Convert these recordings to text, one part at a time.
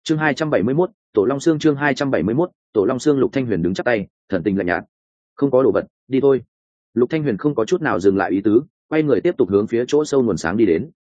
Chương 271, Tổ Long Xương. Chương 271, Tổ Long Xương. Lục Thanh Huyền đứng chắp tay, thần tình lạnh nhạt. Không có đồ vật, đi thôi. Lục Thanh Huyền không có chút nào dừng lại ý tứ, quay người tiếp tục hướng phía chỗ sâu nguồn sáng đi đến.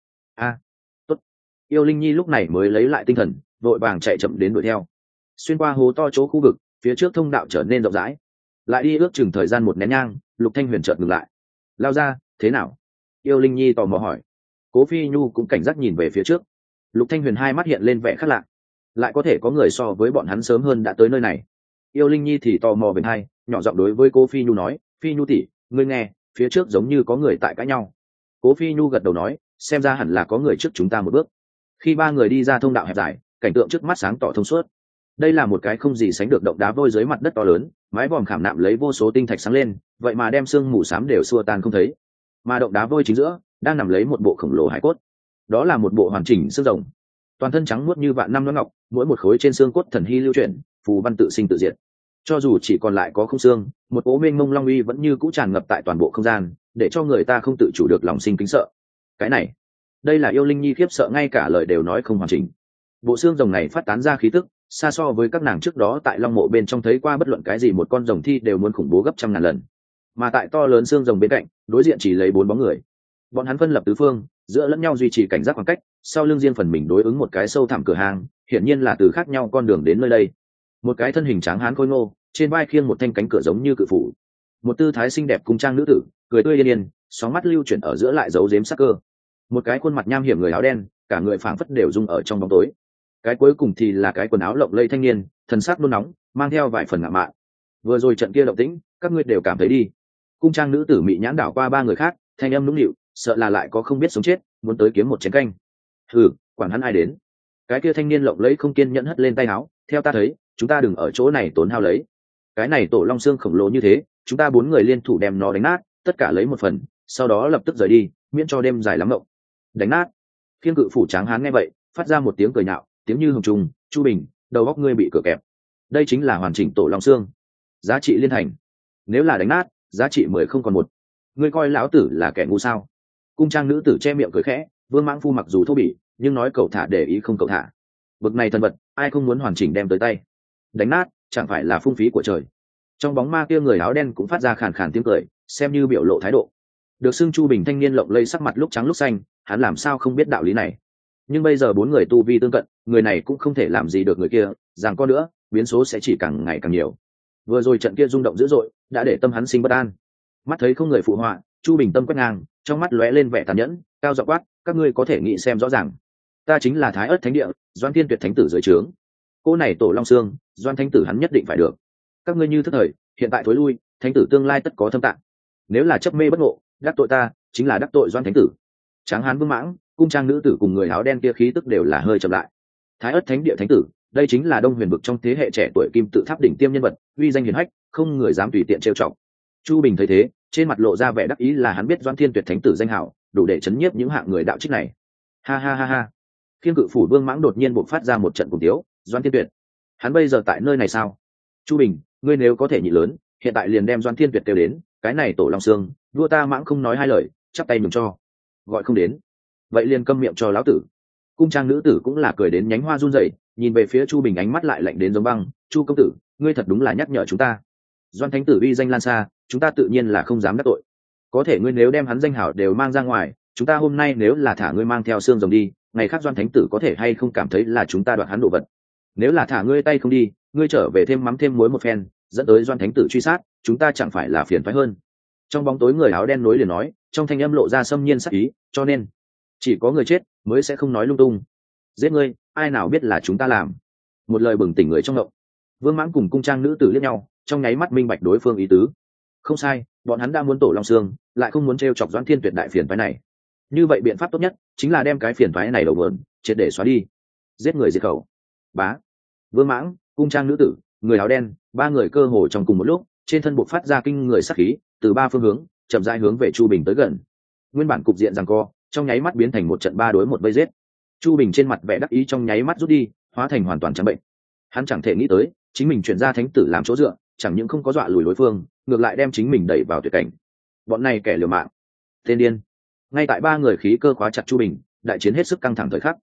Tốt. Yêu Linh Nhi lúc này mới lấy lại tinh thần, vội vàng chạy chậm đến đuổi theo. Xuyên qua hố to chỗ khu vực, phía trước thông đạo trở nên rộng rãi. Lại đi ước chừng thời gian một nén nhang, Lục Thanh Huyền chợt ngừng lại. Lao ra, thế nào? Yêu Linh Nhi tò mò hỏi. Cố Phi Nhu cũng cảnh giác nhìn về phía trước. Lục Thanh Huyền hai mắt hiện lên vẻ khác lạ. Lại có thể có người so với bọn hắn sớm hơn đã tới nơi này. Yêu Linh Nhi thì tò mò về hai, nhỏ giọng đối với Cố Phi Nhu nói, Phi Nhu tỷ, ngươi nghe, phía trước giống như có người tại cãi nhau. Cố Phi Nhu gật đầu nói, xem ra hẳn là có người trước chúng ta một bước. Khi ba người đi ra thông đạo hẹp dài, cảnh tượng trước mắt sáng tỏ thông suốt. Đây là một cái không gì sánh được động đá vôi dưới mặt đất to lớn, mái vòm khảm nạm lấy vô số tinh thạch sáng lên, vậy mà đem sương mù xám đều xua tan không thấy. Mà động đá vôi chính giữa đang nằm lấy một bộ khổng lồ hải cốt. Đó là một bộ hoàn chỉnh xương rồng, toàn thân trắng muốt như vạn năm loan ngọc, mỗi một khối trên xương cốt thần hy lưu chuyển, phù văn tự sinh tự diệt. Cho dù chỉ còn lại có không xương, một cỗ mênh mông long uy vẫn như cũ tràn ngập tại toàn bộ không gian, để cho người ta không tự chủ được lòng sinh kính sợ. Cái này, đây là Yêu Linh Nhi khiếp sợ ngay cả lời đều nói không hoàn chỉnh. Bộ xương rồng này phát tán ra khí tức, xa so với các nàng trước đó tại Long Mộ bên trong thấy qua bất luận cái gì một con rồng thi đều muốn khủng bố gấp trăm ngàn lần. Mà tại to lớn xương rồng bên cạnh, đối diện chỉ lấy 4 bóng người. Bọn hắn phân lập tứ phương, giữa lẫn nhau duy trì cảnh giác khoảng cách, sau lưng riêng phần mình đối ứng một cái sâu thẳm cửa hàng, hiển nhiên là từ khác nhau con đường đến nơi đây. Một cái thân hình tráng hán khôi ngô, trên vai khiêng một thanh cánh cửa giống như cự phủ. Một tư thái xinh đẹp cung trang nữ tử, cười tươi yên yên, sóng mắt lưu chuyển ở giữa lại giấu giếm sắc cơ. Một cái khuôn mặt nham hiểm người áo đen, cả người phảng phất đều rung ở trong bóng tối. Cái cuối cùng thì là cái quần áo lộng lẫy thanh niên, thần sắc nôn nóng, mang theo vài phần ngạo mạn. Vừa rồi trận kia động tĩnh, các ngươi đều cảm thấy đi. Cung trang nữ tử mị nhãn đảo qua ba người khác, thanh âm nũng nịu, sợ là lại có không biết sống chết, muốn tới kiếm một chén canh. Hừ, quản hắn ai đến. Cái kia thanh niên lộng lẫy không kiên nhẫn hất lên tay áo, theo ta thấy, chúng ta đừng ở chỗ này tốn hao lấy. Cái này tổ long xương khổng lồ như thế, chúng ta 4 người liên thủ đem nó đánh nát, tất cả lấy một phần, sau đó lập tức rời đi, miễn cho đêm dài lắm mộng. Đánh nát. Khiên cự phủ tráng hán nghe vậy, phát ra một tiếng cười nhạo, tiếng như hồng trùng, Chu Bình, đầu óc ngươi bị cửa kẹp. Đây chính là hoàn chỉnh tổ long xương, giá trị liên thành. Nếu là đánh nát, giá trị 10 không còn một. Ngươi coi lão tử là kẻ ngu sao? Cung trang nữ tử che miệng cười khẽ, Vương Mãng Phu mặc dù thô bỉ, nhưng nói cậu thả để ý không cậu thả. Bực này thần vật, ai không muốn hoàn chỉnh đem tới tay? Đánh nát, chẳng phải là phung phí của trời. Trong bóng ma kia người áo đen cũng phát ra khàn khàn tiếng cười, xem như biểu lộ thái độ. Được xưng Chu Bình thanh niên lộng lây sắc mặt lúc trắng lúc xanh, hắn làm sao không biết đạo lý này. Nhưng bây giờ 4 người tu vi tương cận, người này cũng không thể làm gì được người kia, rằng có nữa, biến số sẽ chỉ càng ngày càng nhiều. Vừa rồi trận kia rung động dữ dội, đã để tâm hắn sinh bất an. Mắt thấy không người phụ họa, Chu Bình tâm quét ngang, trong mắt lóe lên vẻ tàn nhẫn, cao giọng quát, các ngươi có thể nghĩ xem rõ ràng. Ta chính là Thái Ức Thánh Địa, Doan Thiên Tuyệt Thánh tử dưới trướng. Cô này tổ long xương, Doan Thánh tử hắn nhất định phải được. Các ngươi như thức thời, hiện tại thối lui, Thánh tử tương lai tất có thâm tạng. Nếu là chấp mê bất ngộ, đắc tội ta, chính là đắc tội Doan Thánh tử. Tráng hán Vương Mãng, cung trang nữ tử cùng người áo đen kia khí tức đều là hơi chậm lại. Thái Ức Thánh Địa Thánh tử, đây chính là Đông Huyền vực trong thế hệ trẻ tuổi kim tự tháp đỉnh tiêm nhân vật, uy danh hiển hách, không người dám tùy tiện trêu chọc. Chu Bình thấy thế, trên mặt lộ ra vẻ đắc ý là hắn biết Doan Thiên Tuyệt Thánh tử danh hảo, đủ để chấn nhiếp những hạng người đạo trích này. Ha ha ha ha. Khiên cự phủ Vương Mãng đột nhiên bộc phát ra một trận cùng tiếu, Doan Thiên Tuyệt, hắn bây giờ tại nơi này sao? Chu Bình, ngươi nếu có thể nhị lớn, hiện tại liền đem Doan Thiên Tuyệt kêu đến, cái này tổ long xương, vua ta Mãng không nói hai lời, chắp tay mừng cho. Gọi không đến, vậy liền câm miệng cho lão tử. Cung trang nữ tử cũng là cười đến nhánh hoa run rẩy, nhìn về phía Chu Bình ánh mắt lại lạnh đến giống băng. Chu công tử, ngươi thật đúng là nhắc nhở chúng ta. Doan Thánh tử uy danh lan xa, chúng ta tự nhiên là không dám đắc tội. Có thể ngươi nếu đem hắn danh hảo đều mang ra ngoài, chúng ta hôm nay nếu là thả ngươi mang theo xương rồng đi, ngày khác Doan Thánh tử có thể hay không cảm thấy là chúng ta đoạt hắn đồ vật. Nếu là thả ngươi tay không đi, ngươi trở về thêm mắm thêm muối một phen, dẫn tới Doan Thánh tử truy sát, chúng ta chẳng phải là phiền phái hơn. Trong bóng tối người áo đen nối liền nói, trong thanh âm lộ ra xâm nhiên sắc ý, cho nên chỉ có người chết mới sẽ không nói lung tung. Giết ngươi, ai nào biết là chúng ta làm. Một lời bừng tỉnh người trong ngộng. Vương Mãng cùng cung trang nữ tử liếc nhau, trong nháy mắt minh bạch đối phương ý tứ. Không sai, bọn hắn đã muốn tổ long xương, lại không muốn trêu chọc Doãn Thiên Tuyệt đại phiền phái này. Như vậy biện pháp tốt nhất chính là đem cái phiền phái này đầu vườn triệt để xóa đi, giết người diệt khẩu. Bá. Vương Mãng, cung trang nữ tử, người áo đen, 3 người cơ hồ trong cùng một lúc, trên thân bộc phát ra kinh người sát khí, từ 3 phương hướng chậm rãi hướng về Chu Bình tới gần. Nguyên bản cục diện giằng co, trong nháy mắt biến thành một trận 3 đối 1 vây giết. Chu Bình trên mặt vẻ đắc ý trong nháy mắt rút đi, hóa thành hoàn toàn trắng bệnh. Hắn chẳng thể nghĩ tới, chính mình chuyển ra thánh tử làm chỗ dựa, chẳng những không có dọa lùi đối phương, ngược lại đem chính mình đẩy vào tuyệt cảnh. Bọn này kẻ liều mạng, tên điên. Ngay tại 3 người khí cơ khóa chặt Chu Bình, đại chiến hết sức căng thẳng thời khắc.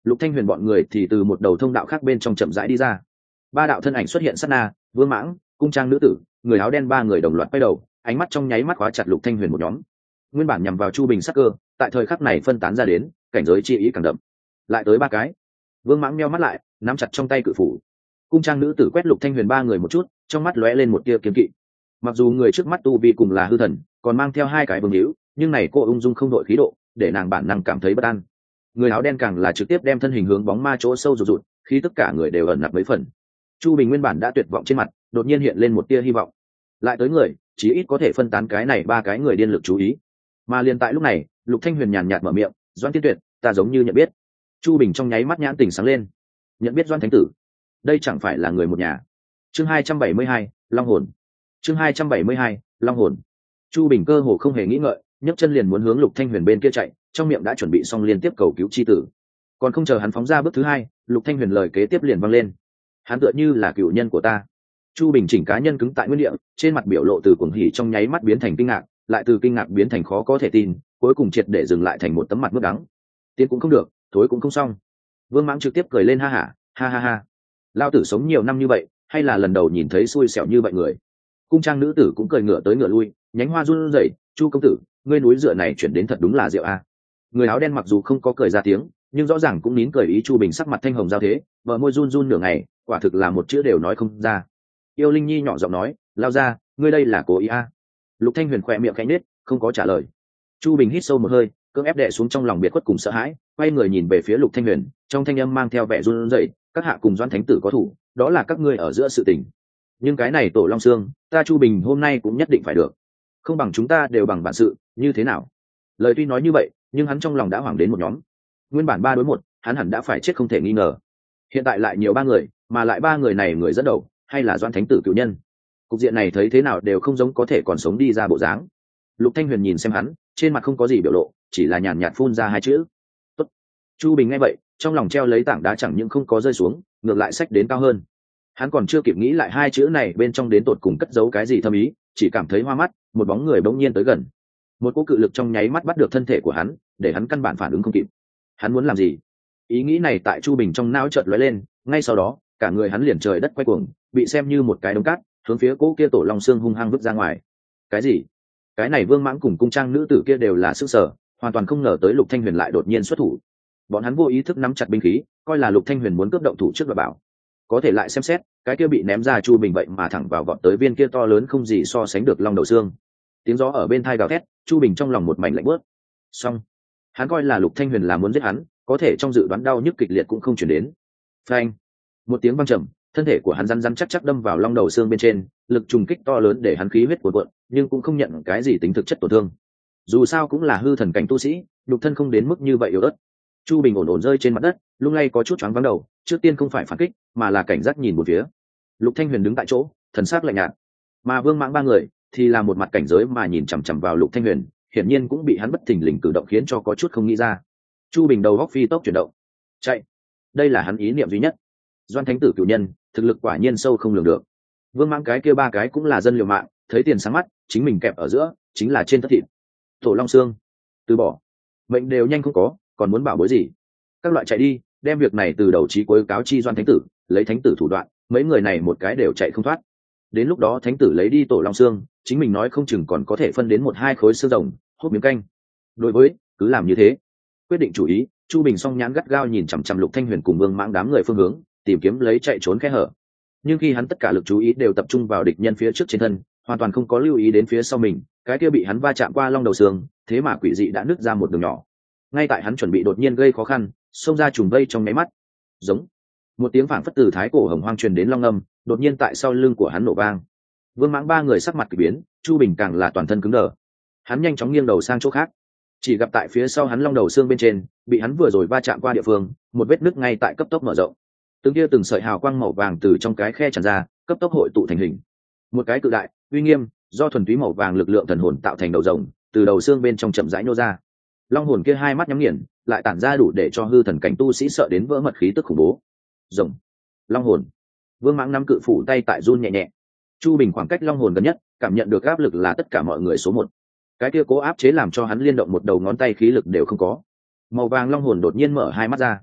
Lục Thanh Huyền bọn người thì từ một đầu thông đạo khác bên trong chậm rãi đi ra. Ba đạo thân ảnh xuất hiện sát na, Vương Mãng, cung trang nữ tử, người áo đen ba người đồng loạt quay đầu, ánh mắt trong nháy mắt khóa chặt Lục Thanh Huyền một nhóm. Nguyên bản nhằm vào Chu Bình sắc cơ, tại thời khắc này phân tán ra đến, cảnh giới chi ý càng đậm. Lại tới ba cái. Vương Mãng nheo mắt lại, nắm chặt trong tay cự phủ. Cung trang nữ tử quét Lục Thanh Huyền ba người một chút, trong mắt lóe lên một tia kiêng kỵ. Mặc dù người trước mắt tu vi cùng là hư thần, còn mang theo hai cái vương hữu, nhưng này cô ung dung không đội khí độ, để nàng bản năng cảm thấy bất an. Người áo đen càng là trực tiếp đem thân hình hướng bóng ma chỗ sâu rụt rụt, khi tất cả người đều ẩn nặc mấy phần. Chu Bình nguyên bản đã tuyệt vọng trên mặt, đột nhiên hiện lên một tia hy vọng. Lại tới người, chí ít có thể phân tán cái này ba cái người điên lực chú ý. Mà liền tại lúc này, Lục Thanh Huyền nhàn nhạt mở miệng, "Doãn Tiên Tuyệt, ta giống như nhận biết." Chu Bình trong nháy mắt nhãn tình sáng lên. Nhận biết Doãn Thánh Tử? Đây chẳng phải là người một nhà. Chương 272, Long hồn. Chương 272, Long hồn. Chu Bình cơ hồ không hề nghĩ ngợi, nhấc chân liền muốn hướng Lục Thanh Huyền bên kia chạy, trong miệng đã chuẩn bị xong liên tiếp cầu cứu chi tử. Còn không chờ hắn phóng ra bước thứ hai, Lục Thanh Huyền lời kế tiếp liền vang lên. Hắn tựa như là cựu nhân của ta. Chu Bình chỉnh cá nhân cứng tại nguyên địa, trên mặt biểu lộ từ cuồng hỉ trong nháy mắt biến thành kinh ngạc, lại từ kinh ngạc biến thành khó có thể tin, cuối cùng triệt để dừng lại thành một tấm mặt nước đắng. Tiến cũng không được, thối cũng không xong. Vương Mãng trực tiếp cười lên ha hả, ha ha ha. Lao tử sống nhiều năm như vậy, hay là lần đầu nhìn thấy xui xẻo như vậy người. Cung trang nữ tử cũng cười ngửa tới ngửa lui, nhánh hoa run rẩy, "Chu công tử, ngươi núi dựa này chuyển đến thật đúng là diệu a." Người áo đen mặc dù không có cười ra tiếng, nhưng rõ ràng cũng nín cười ý. Chu Bình sắc mặt thanh hồng giao thế, bờ môi run run nửa ngày, quả thực là một chữ đều nói không ra. Yêu Linh Nhi nhỏ giọng nói, "Lao ra, ngươi đây là cố ý a?" Lục Thanh Huyền khẽ miệng khẽ nhếch, không có trả lời. Chu Bình hít sâu một hơi, cưỡng ép đè xuống trong lòng biệt khuất cùng sợ hãi, quay người nhìn về phía Lục Thanh Huyền, trong thanh âm mang theo vẻ run rẩy, "Các hạ cùng Doãn Thánh Tử có thủ, đó là các ngươi ở giữa sự tình. Nhưng cái này Tổ Long Xương, ta Chu Bình hôm nay cũng nhất định phải được. Không bằng chúng ta đều bằng bản sự, như thế nào?" Lời tuy nói như vậy, nhưng hắn trong lòng đã hoảng đến một nhóm. Nguyên bản 3 đối 1, hắn hẳn đã phải chết không thể nghi ngờ. Hiện tại lại nhiều 3 người, mà lại 3 người này người dẫn đầu, hay là Doãn Thánh Tử cựu nhân. Cục diện này thấy thế nào đều không giống có thể còn sống đi ra bộ dáng. Lục Thanh Huyền nhìn xem hắn, trên mặt không có gì biểu lộ, chỉ là nhàn nhạt phun ra 2 chữ: "Tốt." Chu Bình nghe vậy, trong lòng treo lấy tảng đá chẳng những không có rơi xuống, ngược lại xách đến cao hơn. Hắn còn chưa kịp nghĩ lại 2 chữ này bên trong đến tột cùng cất giấu cái gì thâm ý, chỉ cảm thấy hoa mắt, một bóng người bỗng nhiên tới gần. Một cỗ cự lực trong nháy mắt bắt được thân thể của hắn, để hắn căn bản phản ứng không kịp. Hắn muốn làm gì? Ý nghĩ này tại Chu Bình trong não chợt lóe lên, ngay sau đó, cả người hắn liền trời đất quay cuồng, bị xem như một cái đống cát, hướng phía cỗ kia Tổ Long Xương hung hăng vứt ra ngoài. Cái gì? Cái này Vương Mãng cùng cung trang nữ tử kia đều là sức sở, hoàn toàn không ngờ tới Lục Thanh Huyền lại đột nhiên xuất thủ. Bọn hắn vô ý thức nắm chặt binh khí, coi là Lục Thanh Huyền muốn cướp động thủ trước và bảo. Có thể lại xem xét, cái kia bị ném ra Chu Bình vậy mà thẳng vào vọt tới viên kia to lớn không gì so sánh được long đầu xương. Tiếng gió ở bên tai gào thét, Chu Bình trong lòng một mảnh lạnh buốt. Xong, hắn coi là Lục Thanh Huyền là muốn giết hắn, có thể trong dự đoán đau nhức kịch liệt cũng không chuyển đến. Phanh! Một tiếng vang trầm, thân thể của hắn rắn rắn chắc chắc đâm vào long đầu xương bên trên, lực trùng kích to lớn để hắn khí huyết cuồn cuộn, nhưng cũng không nhận cái gì tính thực chất tổn thương. Dù sao cũng là hư thần cảnh tu sĩ, nhục thân không đến mức như vậy yếu ớt. Chu Bình ổn ổn rơi trên mặt đất, lung lay có chút choáng váng đầu, trước tiên không phải phản kích, mà là cảnh giác nhìn một phía. Lục Thanh Huyền đứng tại chỗ, thần sắc lạnh nhạt, mà Vương Mãng 3 người thì là một mặt cảnh giới mà nhìn chằm chằm vào Lục Thanh Huyền, hiển nhiên cũng bị hắn bất thình lình cử động khiến cho có chút không nghĩ ra. Chu Bình đầu góc phi tốc chuyển động, chạy, đây là hắn ý niệm duy nhất. Doãn Thánh Tử cửu nhân, thực lực quả nhiên sâu không lường được. Vương Mãng cái kia 3 cái cũng là dân liều mạng, thấy tiền sáng mắt, chính mình kẹp ở giữa, chính là trên tất thịt. Tổ Long Xương, từ bỏ, mệnh đều nhanh không có, còn muốn bảo bối gì? Các loại chạy đi, đem việc này từ đầu chí cuối cáo chi Doãn Thánh Tử, lấy Thánh Tử thủ đoạn, mấy người này một cái đều chạy không thoát. Đến lúc đó Thánh Tử lấy đi Tổ Long Xương, chính mình nói không chừng còn có thể phân đến 1-2 khối xương rồng, hút miếng canh. Đối với, cứ làm như thế. Quyết định chủ ý, Chu Bình song nhãn gắt gao nhìn chằm chằm Lục Thanh Huyền cùng Vương Mãng đám người phương hướng, tìm kiếm lấy chạy trốn kẽ hở. Nhưng khi hắn tất cả lực chú ý đều tập trung vào địch nhân phía trước trên thân, hoàn toàn không có lưu ý đến phía sau mình, cái kia bị hắn va chạm qua long đầu xương, thế mà quỷ dị đã nứt ra một đường nhỏ. Ngay tại hắn chuẩn bị đột nhiên gây khó khăn, xông ra trùng vây trong nháy mắt, giống một tiếng phảng phất từ thái cổ hồng hoang truyền đến long âm, đột nhiên tại sau lưng của hắn nổ vang. Vương Mãng 3 người sắc mặt kỳ biến, Chu Bình càng là toàn thân cứng đờ. Hắn nhanh chóng nghiêng đầu sang chỗ khác, chỉ gặp tại phía sau hắn long đầu xương bên trên, bị hắn vừa rồi va chạm qua địa phương, một vết nứt ngay tại cấp tốc mở rộng. Từng sợi hào quang màu vàng từ trong cái khe tràn ra, cấp tốc hội tụ thành hình. Một cái cự đại, uy nghiêm, do thuần túy màu vàng lực lượng thần hồn tạo thành đầu rồng, từ đầu xương bên trong chậm rãi nô ra. Long hồn kia 2 mắt nhắm nghiền, lại tản ra đủ để cho hư thần cảnh tu sĩ sợ đến vỡ mật khí tức khủng bố. Rồng, long hồn. Vương Mãng nắm cự phủ tay tại run nhẹ nhẹ. Chu Bình khoảng cách long hồn gần nhất, cảm nhận được áp lực là tất cả mọi người số 1. Cái kia cố áp chế làm cho hắn liên động một đầu ngón tay khí lực đều không có. Màu vàng long hồn đột nhiên mở 2 mắt ra.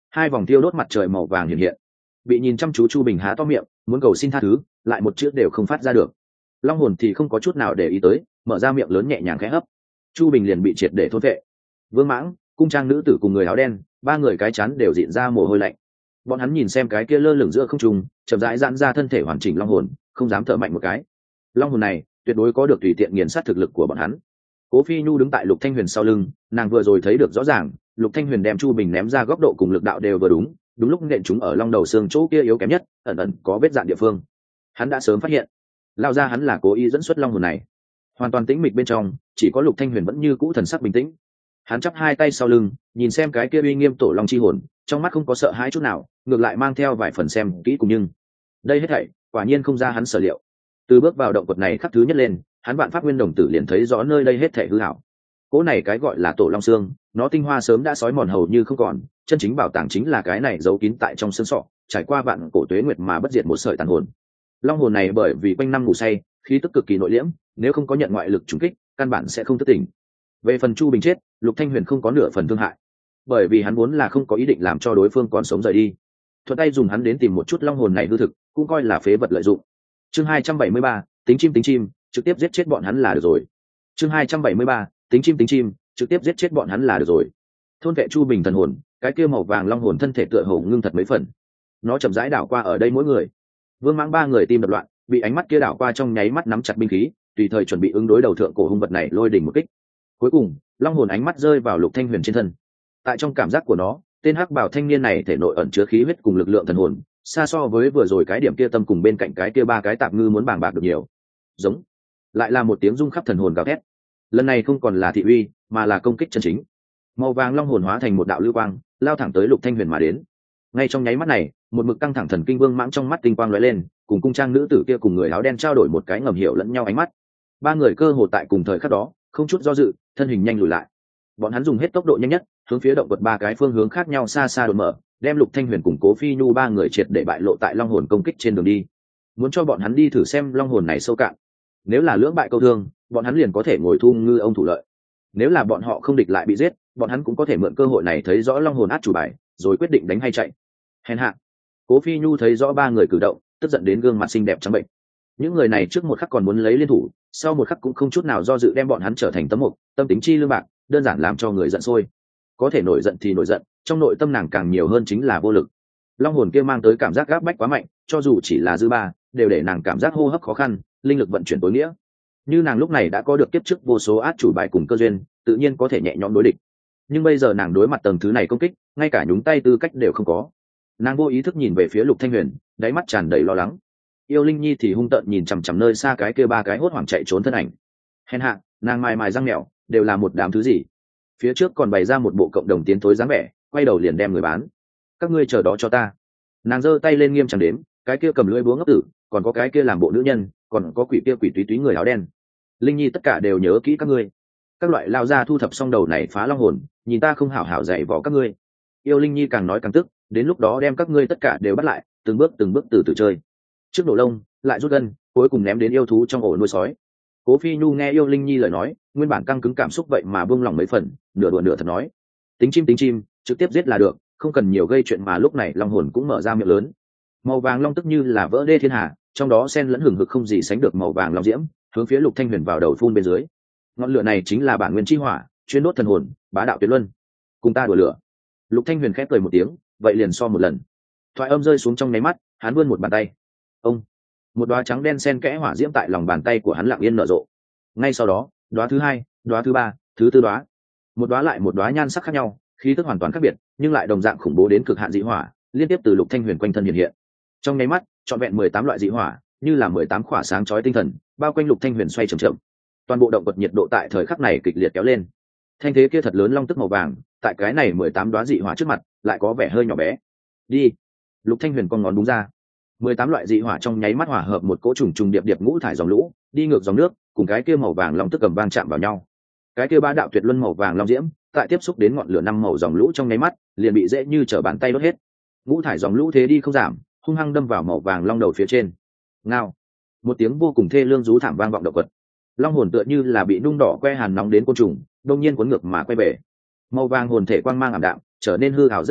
Hai vòng tiêu đốt mặt trời màu vàng hiện hiện. Bị nhìn chăm chú Chu Bình há to miệng muốn cầu xin tha thứ, lại một chữ đều không phát ra được. Long hồn thì không có chút nào để ý tới, mở ra miệng lớn nhẹ nhàng khẽ hấp. Chu Bình liền bị triệt để thôn vệ. Vương Mãng, cung trang nữ tử cùng người áo đen, ba người cái chán đều dịn ra mồ hôi lạnh. Bọn hắn nhìn xem cái kia lơ lửng giữa không trung, chậm rãi giãn ra thân thể hoàn chỉnh long hồn, không dám thở mạnh một cái. Long hồn này tuyệt đối có được tùy tiện nghiền sát thực lực của bọn hắn. Cố Phi Nhu đứng tại Lục Thanh Huyền sau lưng, nàng vừa rồi thấy được rõ ràng, Lục Thanh Huyền đem Chu Bình ném ra góc độ cùng lực đạo đều vừa đúng, đúng lúc nện chúng ở long đầu xương chỗ kia yếu kém nhất, ẩn ẩn có vết dạn địa phương. Hắn đã sớm phát hiện, lao ra hắn là cố ý dẫn xuất long hồn này. Hoàn toàn tĩnh mịch bên trong, chỉ có Lục Thanh Huyền vẫn như cũ thần sắc bình tĩnh. Hắn chắp hai tay sau lưng, nhìn xem cái kia uy nghiêm tổ long chi hồn, trong mắt không có sợ hãi chút nào, ngược lại mang theo vài phần xem kỹ cùng nhưng đây hết thảy quả nhiên không ra hắn sở liệu. Từ bước vào động quật này khắc thứ nhất lên, hắn vạn pháp nguyên đồng tử liền thấy rõ nơi đây hết thảy hư hảo. Cỗ này cái gọi là tổ long xương, nó tinh hoa sớm đã sói mòn hầu như không còn, chân chính bảo tàng chính là cái này giấu kín tại trong xương sọ, trải qua vạn cổ tuế nguyệt mà bất diệt một sợi tàn hồn. Long hồn này bởi vì quanh năm ngủ say, khí tức cực kỳ nội liễm, nếu không có nhận ngoại lực trùng kích, căn bản sẽ không thức tỉnh. Về phần Chu Bình chết, Lục Thanh Huyền không có nửa phần thương hại, bởi vì hắn vốn là không có ý định làm cho đối phương còn sống rời đi. Thuận tay dùng hắn đến tìm một chút long hồn này hư thực, cũng coi là phế vật lợi dụng. Chương 273, tính chim, trực tiếp giết chết bọn hắn là được rồi. Chương 273, tính chim, trực tiếp giết chết bọn hắn là được rồi. Thôn vệ Chu Bình thần hồn, cái kia màu vàng long hồn thân thể tựa hồ ngưng thật mấy phần. Nó chậm rãi đảo qua ở đây mỗi người. Vương Mãng ba người tim đập loạn, bị ánh mắt kia đảo qua trong nháy mắt nắm chặt binh khí, tùy thời chuẩn bị ứng đối đầu thượng cổ hung vật này lôi đỉnh một kích. Cuối cùng, long hồn ánh mắt rơi vào Lục Thanh Huyền trên thân. Tại trong cảm giác của nó, tên hắc bào thanh niên này thể nội ẩn chứa khí huyết cùng lực lượng thần hồn, xa so với vừa rồi cái điểm kia tâm cùng bên cạnh cái kia ba cái tạp ngư muốn bàng bạc được nhiều. Giống, lại là một tiếng rung khắp thần hồn gào thét. Lần này không còn là thị uy, mà là công kích chân chính. Màu vàng long hồn hóa thành một đạo lưu quang, lao thẳng tới Lục Thanh Huyền mà đến. Ngay trong nháy mắt này, một mực căng thẳng thần kinh Vương Mãng trong mắt tinh quang lóe lên, cùng cung trang nữ tử kia cùng người áo đen trao đổi một cái ngầm hiểu lẫn nhau ánh mắt. Ba người cơ hồ tại cùng thời khắc đó, không chút do dự, thân hình nhanh lùi lại. Bọn hắn dùng hết tốc độ nhanh nhất, hướng phía động vật ba cái phương hướng khác nhau xa xa đột mở, đem Lục Thanh Huyền cùng Cố Phi Nhu ba người triệt để bại lộ tại long hồn công kích trên đường đi. Muốn cho bọn hắn đi thử xem long hồn này sâu cạn. Nếu là lưỡng bại câu thương, bọn hắn liền có thể ngồi thu ngư ông thủ lợi. Nếu là bọn họ không địch lại bị giết, bọn hắn cũng có thể mượn cơ hội này thấy rõ long hồn át chủ bài, rồi quyết định đánh hay chạy. Hèn hạ. Cố Phi Nhu thấy rõ ba người cử động, tức giận đến gương mặt xinh đẹp trắng bệnh. Những người này trước một khắc còn muốn lấy liên thủ, sau một khắc cũng không chút nào do dự đem bọn hắn trở thành tấm mục, tâm tính chi lương bạc, đơn giản làm cho người giận sôi. Có thể nổi giận thì nổi giận, trong nội tâm nàng càng nhiều hơn chính là vô lực. Long hồn kia mang tới cảm giác gáp bách quá mạnh, cho dù chỉ là dư ba, đều để nàng cảm giác hô hấp khó khăn, linh lực vận chuyển tối nghĩa. Như nàng lúc này đã có được kiếp trước vô số át chủ bài cùng cơ duyên, tự nhiên có thể nhẹ nhõm đối địch. Nhưng bây giờ nàng đối mặt tầng thứ này công kích, ngay cả nhúng tay tư cách đều không có. Nàng vô ý thức nhìn về phía Lục Thanh Huyền, đáy mắt tràn đầy lo lắng. Yêu Linh Nhi thì hung tợn nhìn chằm chằm nơi xa cái kia ba cái hốt hoảng chạy trốn thân ảnh. Hèn hạ, nàng mài mài răng mèo, đều là một đám thứ gì? Phía trước còn bày ra một bộ cộng đồng tiến thối dáng vẻ, quay đầu liền đem người bán. Các ngươi chờ đó cho ta. Nàng giơ tay lên nghiêm trang đếm, cái kia cầm lưỡi búa ngốc tử, còn có cái kia làm bộ nữ nhân, còn có quỷ kia quỷ túy túy người áo đen. Linh Nhi tất cả đều nhớ kỹ các ngươi. Các loại lao ra thu thập xong đầu này phá long hồn, nhìn ta không hảo hảo dạy võ các ngươi. Yêu Linh Nhi càng nói càng tức, đến lúc đó đem các ngươi tất cả đều bắt lại, từng bước từ từ chơi. Trước nổ lông, lại rút gân, cuối cùng ném đến yêu thú trong ổ nuôi sói. Cố Phi Nhu nghe Yêu Linh Nhi lời nói, nguyên bản căng cứng cảm xúc vậy mà buông lỏng mấy phần, nửa đùa nửa thật nói: tính chim, trực tiếp giết là được, không cần nhiều gây chuyện. Mà lúc này long hồn cũng mở ra miệng lớn, màu vàng long tức như là vỡ đê thiên hà, trong đó xen lẫn hừng hực không gì sánh được màu vàng long diễm, hướng phía Lục Thanh Huyền vào đầu phun bên dưới. Ngọn lửa này chính là bản nguyên chi hỏa, chuyên đốt thần hồn, bá đạo tuyệt luân. Cùng ta đùa lửa. Lục Thanh Huyền khép cười một tiếng, vậy liền so một lần. Thoại âm rơi xuống trong nháy mắt, hắn vươn một bàn tay. Ông, một đóa trắng đen xen kẽ hỏa diễm tại lòng bàn tay của hắn lặng yên nở rộ. Ngay sau đó, đóa thứ hai, đóa thứ ba, thứ tư đóa, một đóa lại một đóa nhan sắc khác nhau, khí tức hoàn toàn khác biệt, nhưng lại đồng dạng khủng bố đến cực hạn dị hỏa, liên tiếp từ Lục Thanh Huyền quanh thân hiện hiện. Trong nháy mắt, trọn vẹn 18 loại dị hỏa, như là 18 khỏa sáng chói tinh thần, bao quanh Lục Thanh Huyền xoay chậm chậm. Toàn bộ động vật nhiệt độ tại thời khắc này kịch liệt kéo lên. Thanh thế kia thật lớn long tức màu vàng, tại cái này 18 đóa dị hỏa trước mặt, lại có vẻ hơi nhỏ bé. Đi. Lục Thanh Huyền con ngón đúng ra. 18 loại dị hỏa trong nháy mắt hòa hợp một cỗ trùng trùng điệp điệp ngũ thải dòng lũ, đi ngược dòng nước, cùng cái kia màu vàng long tức cầm vang chạm vào nhau. Cái kia bá đạo tuyệt luân màu vàng long diễm, tại tiếp xúc đến ngọn lửa năm màu dòng lũ trong nháy mắt, liền bị dễ như trở bàn tay đốt hết. Ngũ thải dòng lũ thế đi không giảm, hung hăng đâm vào màu vàng long đầu phía trên. Ngao. Một tiếng vô cùng thê lương rú thảm vang vọng động vật. Long hồn tựa như là bị nung đỏ que hàn nóng đến côn trùng, đột nhiên cuốn ngược mà quay về. Màu vàng hồn thể quang mang ảm đạm, trở nên hư ảo rất nhiều,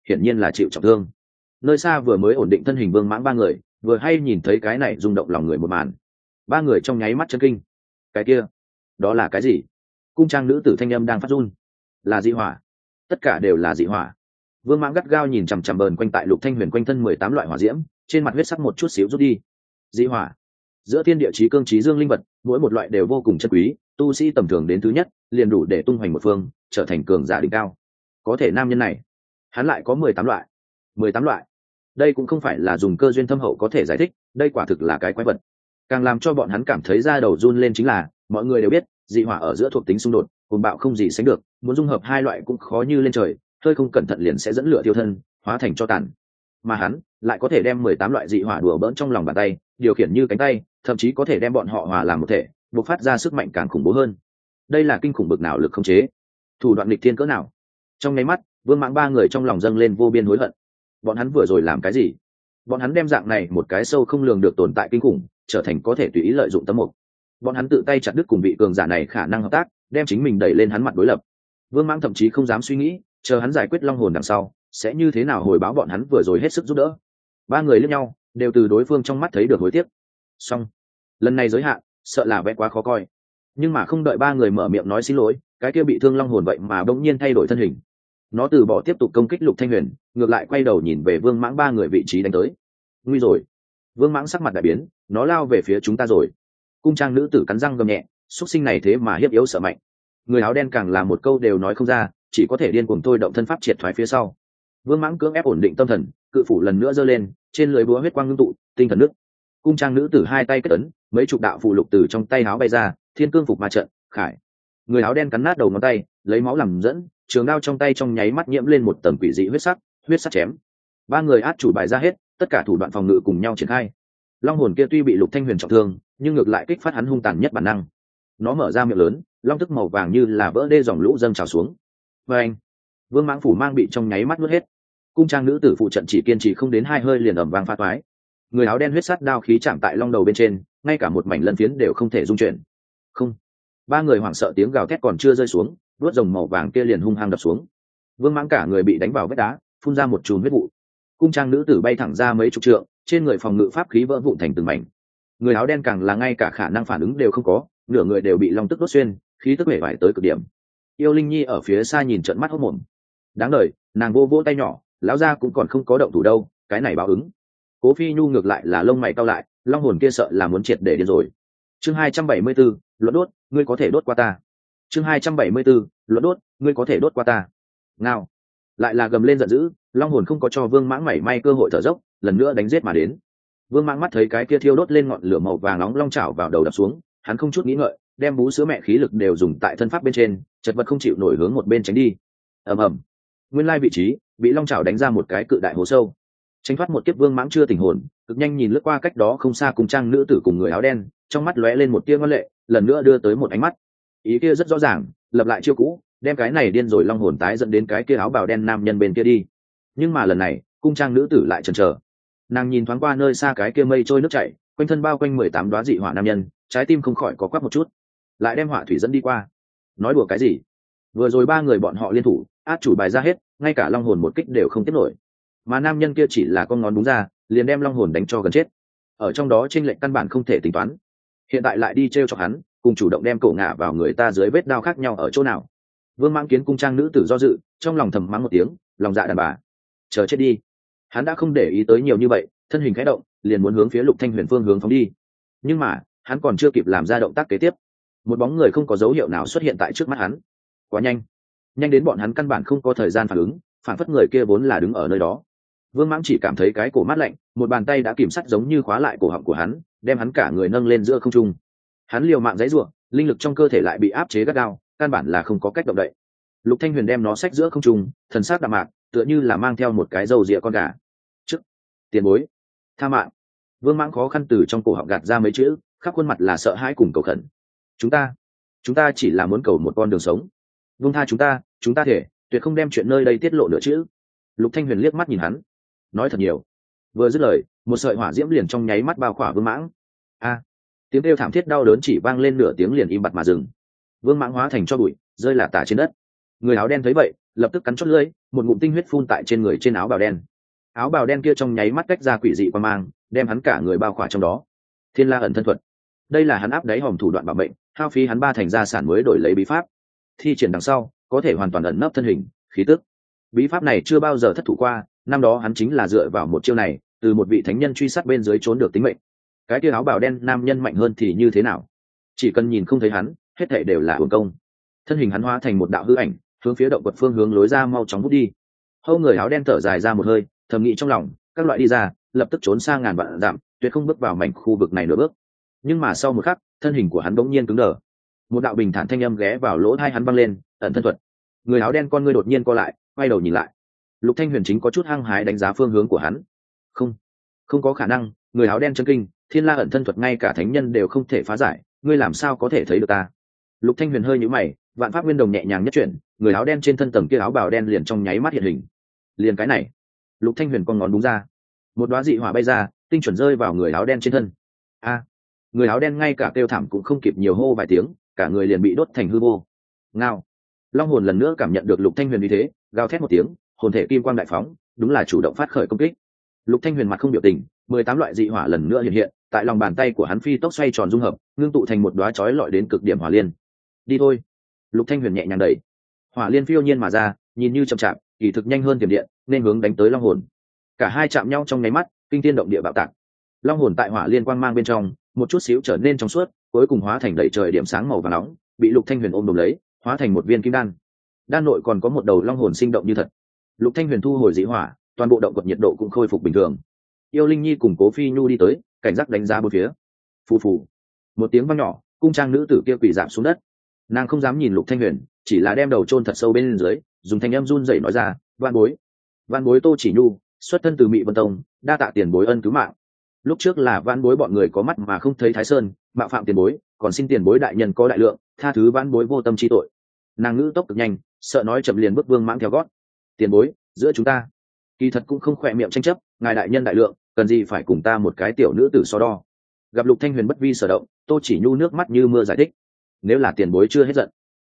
hiển nhiên là chịu trọng thương. Nơi xa vừa mới ổn định thân hình Vương Mãng ba người vừa hay nhìn thấy cái này rung động lòng người một màn, ba người trong nháy mắt chấn kinh. Cái kia, đó là cái gì? Cung trang nữ tử thanh âm đang phát run. Là dị hỏa. Tất cả đều là dị hỏa. Vương Mãng gắt gao nhìn chằm chằm bờn quanh tại Lục Thanh Huyền quanh thân 18 loại hỏa diễm, trên mặt huyết sắc một chút xíu rút đi. Dị hỏa, giữa thiên địa chí cương chí dương linh vật, mỗi một loại đều vô cùng chân quý, tu sĩ tầm thường đến thứ nhất, liền đủ để tung hoành một phương, trở thành cường giả đỉnh cao. Có thể nam nhân này, hắn lại có 18 loại. 18 loại. Đây cũng không phải là dùng cơ duyên thâm hậu có thể giải thích, đây quả thực là cái quái vật. Càng làm cho bọn hắn cảm thấy da đầu run lên chính là, mọi người đều biết, dị hỏa ở giữa thuộc tính xung đột, cuồng bạo không gì sánh được, muốn dung hợp hai loại cũng khó như lên trời, hơi không cẩn thận liền sẽ dẫn lửa tiêu thân, hóa thành tro tàn. Mà hắn lại có thể đem 18 loại dị hỏa đùa bỡn trong lòng bàn tay, điều khiển như cánh tay, thậm chí có thể đem bọn họ hòa làm một thể, bộc phát ra sức mạnh càng khủng bố hơn. Đây là kinh khủng bực nào lực khống chế, thủ đoạn nghịch thiên cỡ nào. Trong nháy mắt, Vương Mãng ba người trong lòng dâng lên vô biên hối hận. Bọn hắn vừa rồi làm cái gì? Bọn hắn đem dạng này một cái sâu không lường được tồn tại kinh khủng trở thành có thể tùy ý lợi dụng tấm mục. Bọn hắn tự tay chặt đứt cùng vị cường giả này khả năng hợp tác, đem chính mình đẩy lên hắn mặt đối lập. Vương Mãng thậm chí không dám suy nghĩ, chờ hắn giải quyết long hồn đằng sau sẽ như thế nào hồi báo bọn hắn vừa rồi hết sức giúp đỡ. Ba người liếc nhau, đều từ đối phương trong mắt thấy được hối tiếc. Xong, lần này giới hạn sợ là vẽ quá khó coi. Nhưng mà không đợi ba người mở miệng nói xin lỗi, cái kia bị thương long hồn vậy mà bỗng nhiên thay đổi thân hình. Nó từ bỏ tiếp tục công kích Lục Thanh Huyền, ngược lại quay đầu nhìn về Vương Mãng ba người vị trí đánh tới. Nguy rồi! Vương Mãng sắc mặt đại biến, nó lao về phía chúng ta rồi. Cung trang nữ tử cắn răng gầm nhẹ, xuất sinh này thế mà hiếp yếu sợ mạnh. Người áo đen càng là một câu đều nói không ra, chỉ có thể điên cuồng thôi động thân pháp triệt thoái phía sau. Vương Mãng cưỡng ép ổn định tâm thần, cự phủ lần nữa giơ lên, trên lưới búa huyết quang ngưng tụ, tinh thần nước. Cung trang nữ tử hai tay kết ấn, mấy chục đạo phù lục từ trong tay áo bay ra, thiên cương phục ma trận, khải. Người áo đen cắn nát đầu ngón tay, lấy máu làm dẫn, trường đao trong tay trong nháy mắt nhiễm lên một tầng quỷ dị huyết sắc chém. Ba người át chủ bài ra hết, tất cả thủ đoạn phòng ngự cùng nhau triển khai. Long hồn kia tuy bị Lục Thanh Huyền trọng thương, nhưng ngược lại kích phát hắn hung tàn nhất bản năng. Nó mở ra miệng lớn, long tức màu vàng như là vỡ đê dòng lũ dâng trào xuống. Và anh, Vương Mãng phủ mang bị trong nháy mắt nuốt hết. Cung trang nữ tử phụ trận chỉ kiên trì không đến 2 hơi liền ầm vang phá toái. Người áo đen huyết sắt đao khí chạm tại long đầu bên trên, ngay cả một mảnh lân phiến đều không thể dung chuyển. Không, ba người hoảng sợ tiếng gào thét còn chưa rơi xuống, đuốt rồng màu vàng kia liền hung hăng đập xuống. Vương Mãng cả người bị đánh vào vách đá, phun ra một chùm huyết vụ. Cung trang nữ tử bay thẳng ra mấy chục trượng, trên người phòng ngự pháp khí vỡ vụn thành từng mảnh. Người áo đen càng là ngay cả khả năng phản ứng đều không có, nửa người đều bị long tức đốt xuyên, khí tức bể vải tới cực điểm. Yêu Linh Nhi ở phía xa nhìn trợn mắt hốt mồm. Đáng đời, nàng vô vỗ tay nhỏ, lão gia cũng còn không có động thủ đâu, cái này báo ứng. Cố Phi Nhu ngược lại là lông mày cau lại, long hồn kia sợ là muốn triệt để điên rồi. Chương 274, luận đốt, ngươi có thể đốt qua ta. Chương 274, luận đốt, ngươi có thể đốt qua ta. Ngao, lại là gầm lên giận dữ, long hồn không có cho Vương Mãng mảy may cơ hội thở dốc, lần nữa đánh giết mà đến. Vương Mãng mắt thấy cái kia thiêu đốt lên ngọn lửa màu vàng nóng long chảo vào đầu đập xuống, hắn không chút nghĩ ngợi, đem bú sữa mẹ khí lực đều dùng tại thân pháp bên trên, chật vật không chịu nổi hướng một bên tránh đi. Ầm ầm, nguyên lai vị trí bị long chảo đánh ra một cái cự đại hố sâu. Tránh thoát một kiếp, Vương Mãng chưa tỉnh hồn, cực nhanh nhìn lướt qua cách đó không xa cùng trang nữ tử cùng người áo đen, trong mắt lóe lên một tia ngoan lệ, lần nữa đưa tới một ánh mắt. Ý kia rất rõ ràng, lập lại chiêu cũ, đem cái này điên rồi long hồn tái dẫn đến cái kia áo bào đen nam nhân bên kia đi. Nhưng mà lần này, cung trang nữ tử lại chần chờ. Nàng nhìn thoáng qua nơi xa cái kia mây trôi nước chảy, quanh thân bao quanh 18 đóa dị hỏa nam nhân, trái tim không khỏi có quắc một chút, lại đem hỏa thủy dẫn đi qua. Nói đùa cái gì? Vừa rồi ba người bọn họ liên thủ, át chủ bài ra hết, ngay cả long hồn một kích đều không tiếp nổi, mà nam nhân kia chỉ là con ngón đúng ra, liền đem long hồn đánh cho gần chết. Ở trong đó chênh lệch căn bản không thể tính toán. Hiện tại lại đi trêu chọc hắn, cùng chủ động đem cổ ngã vào người ta dưới vết đao khác nhau ở chỗ nào? Vương Mãng kiến cung trang nữ tử do dự, trong lòng thầm mắng một tiếng, lòng dạ đàn bà, chờ chết đi. Hắn đã không để ý tới nhiều như vậy, thân hình khẽ động, liền muốn hướng phía Lục Thanh Huyền phương hướng phóng đi. Nhưng mà, hắn còn chưa kịp làm ra động tác kế tiếp, một bóng người không có dấu hiệu nào xuất hiện tại trước mắt hắn. Quá nhanh, nhanh đến bọn hắn căn bản không có thời gian phản ứng, phản phất người kia vốn là đứng ở nơi đó. Vương Mãng chỉ cảm thấy cái cổ mát lạnh, một bàn tay đã kìm sắt giống như khóa lại cổ họng của hắn, đem hắn cả người nâng lên giữa không trung. Hắn liều mạng giãy giụa, linh lực trong cơ thể lại bị áp chế gắt gao, căn bản là không có cách động đậy. Lục Thanh Huyền đem nó xách giữa không trung, thần sắc đạm mạc, tựa như là mang theo một cái râu rịa con gà. "Chức, tiền bối, tha mạng." Vương Mãng khó khăn từ trong cổ họng gạt ra mấy chữ, khắp khuôn mặt là sợ hãi cùng cầu khẩn. Chúng ta chỉ là muốn cầu một con đường sống. Vương tha chúng ta thể tuyệt không đem chuyện nơi đây tiết lộ nữa chứ." Lục Thanh Huyền liếc mắt nhìn hắn, nói thật nhiều. Vừa dứt lời, một sợi hỏa diễm liền trong nháy mắt bao khỏa Vương Mãng. A! Tiếng kêu thảm thiết đau đớn chỉ vang lên nửa tiếng liền im bặt mà dừng. Vương Mãng hóa thành tro bụi, rơi lả tả trên đất. Người áo đen thấy vậy, lập tức cắn chót lưỡi, một ngụm tinh huyết phun tại trên người trên áo bào đen. Áo bào đen kia trong nháy mắt cách ra quỷ dị quang mang, đem hắn cả người bao khỏa trong đó. Thiên La ẩn thân thuật, đây là hắn áp đáy hòm thủ đoạn bảo mệnh, hao phí hắn 3 thành gia sản mới đổi lấy bí pháp. Thi triển đằng sau có thể hoàn toàn ẩn nấp thân hình, khí tức. Bí pháp này chưa bao giờ thất thủ qua, năm đó hắn chính là dựa vào một chiêu này, từ một vị thánh nhân truy sát bên dưới trốn được tính mệnh. Cái kia áo bào đen nam nhân mạnh hơn thì như thế nào? Chỉ cần nhìn không thấy hắn, hết thảy đều là uổng công. Thân hình hắn hóa thành một đạo hư ảnh, hướng phía động vật phương hướng lối ra mau chóng vút đi. Hâu người áo đen thở dài ra một hơi, thầm nghĩ trong lòng, các loại đi ra, lập tức trốn xa ngàn vạn dặm, tuyệt không bước vào mảnh khu vực này nửa bước. Nhưng mà sau một khắc, thân hình của hắn bỗng nhiên cứng đờ. Một đạo bình thản thanh âm ghé vào lỗ tai hắn vang lên, ẩn thân thuật. Người áo đen con ngươi đột nhiên co lại, quay đầu nhìn lại. Lục Thanh Huyền chính có chút hăng hái đánh giá phương hướng của hắn. Không có khả năng, người áo đen chân kinh, Thiên La ẩn thân thuật ngay cả thánh nhân đều không thể phá giải, ngươi làm sao có thể thấy được ta? Lục Thanh Huyền hơi nhíu mày, vạn pháp nguyên đồng nhẹ nhàng nhất chuyển, người áo đen trên thân tầng kia áo bào đen liền trong nháy mắt hiện hình. Liền cái này, Lục Thanh Huyền con ngón đúng ra, một đóa dị hỏa bay ra, tinh chuẩn rơi vào người áo đen trên thân. A! Người áo đen ngay cả kêu thảm cũng không kịp nhiều hô vài tiếng, cả người liền bị đốt thành hư vô. Ngao! Long hồn lần nữa cảm nhận được Lục Thanh Huyền uy thế, gào thét một tiếng, hồn thể kim quang đại phóng, đúng là chủ động phát khởi công kích. Lục Thanh Huyền mặt không biểu tình, 18 loại dị hỏa lần nữa hiện hiện, tại lòng bàn tay của hắn phi tốc xoay tròn dung hợp, ngưng tụ thành một đóa chói lọi đến cực điểm hỏa liên. Đi thôi. Lục Thanh Huyền nhẹ nhàng đẩy, hỏa liên phiêu nhiên mà ra, nhìn như chậm chạp, kỳ thực nhanh hơn tiềm điện, nên hướng đánh tới long hồn. Cả hai chạm nhau trong nháy mắt, kinh thiên động địa bạo tạc. Long hồn tại hỏa liên quang mang bên trong, một chút xíu trở nên trong suốt, cuối cùng hóa thành đầy trời điểm sáng màu vàng nóng, bị Lục Thanh Huyền ôm đồm lấy, hóa thành một viên kim đan. Đan nội còn có một đầu long hồn sinh động như thật. Lục Thanh Huyền thu hồi dị hỏa, toàn bộ động vật nhiệt độ cũng khôi phục bình thường. Yêu Linh Nhi cùng Cố Phi Nhu đi tới, cảnh giác đánh giá bốn phía. Phù phù, một tiếng vang nhỏ, cung trang nữ tử kia quỳ rạp xuống đất. Nàng không dám nhìn Lục Thanh Huyền, chỉ là đem đầu chôn thật sâu bên dưới, dùng thanh âm run rẩy nói ra, "Vạn bối Tô Chỉ Nhu, xuất thân từ Mị Vân Tông, đa tạ tiền bối ân cứu mạng. Lúc trước là vạn bối bọn người có mắt mà không thấy Thái Sơn, mạo phạm tiền bối, còn xin tiền bối đại nhân có đại lượng, tha thứ vạn bối vô tâm chi tội." Nàng ngữ tốc cực nhanh, sợ nói chậm liền bước vương mãng theo gót. "Tiền bối, giữa chúng ta kỳ thật cũng không khỏe miệng tranh chấp, ngài đại nhân đại lượng, cần gì phải cùng ta một cái tiểu nữ tử so đo." Gặp Lục Thanh Huyền bất vi sở động, Tô Chỉ Nhu nước mắt như mưa giải thích, "Nếu là tiền bối chưa hết giận,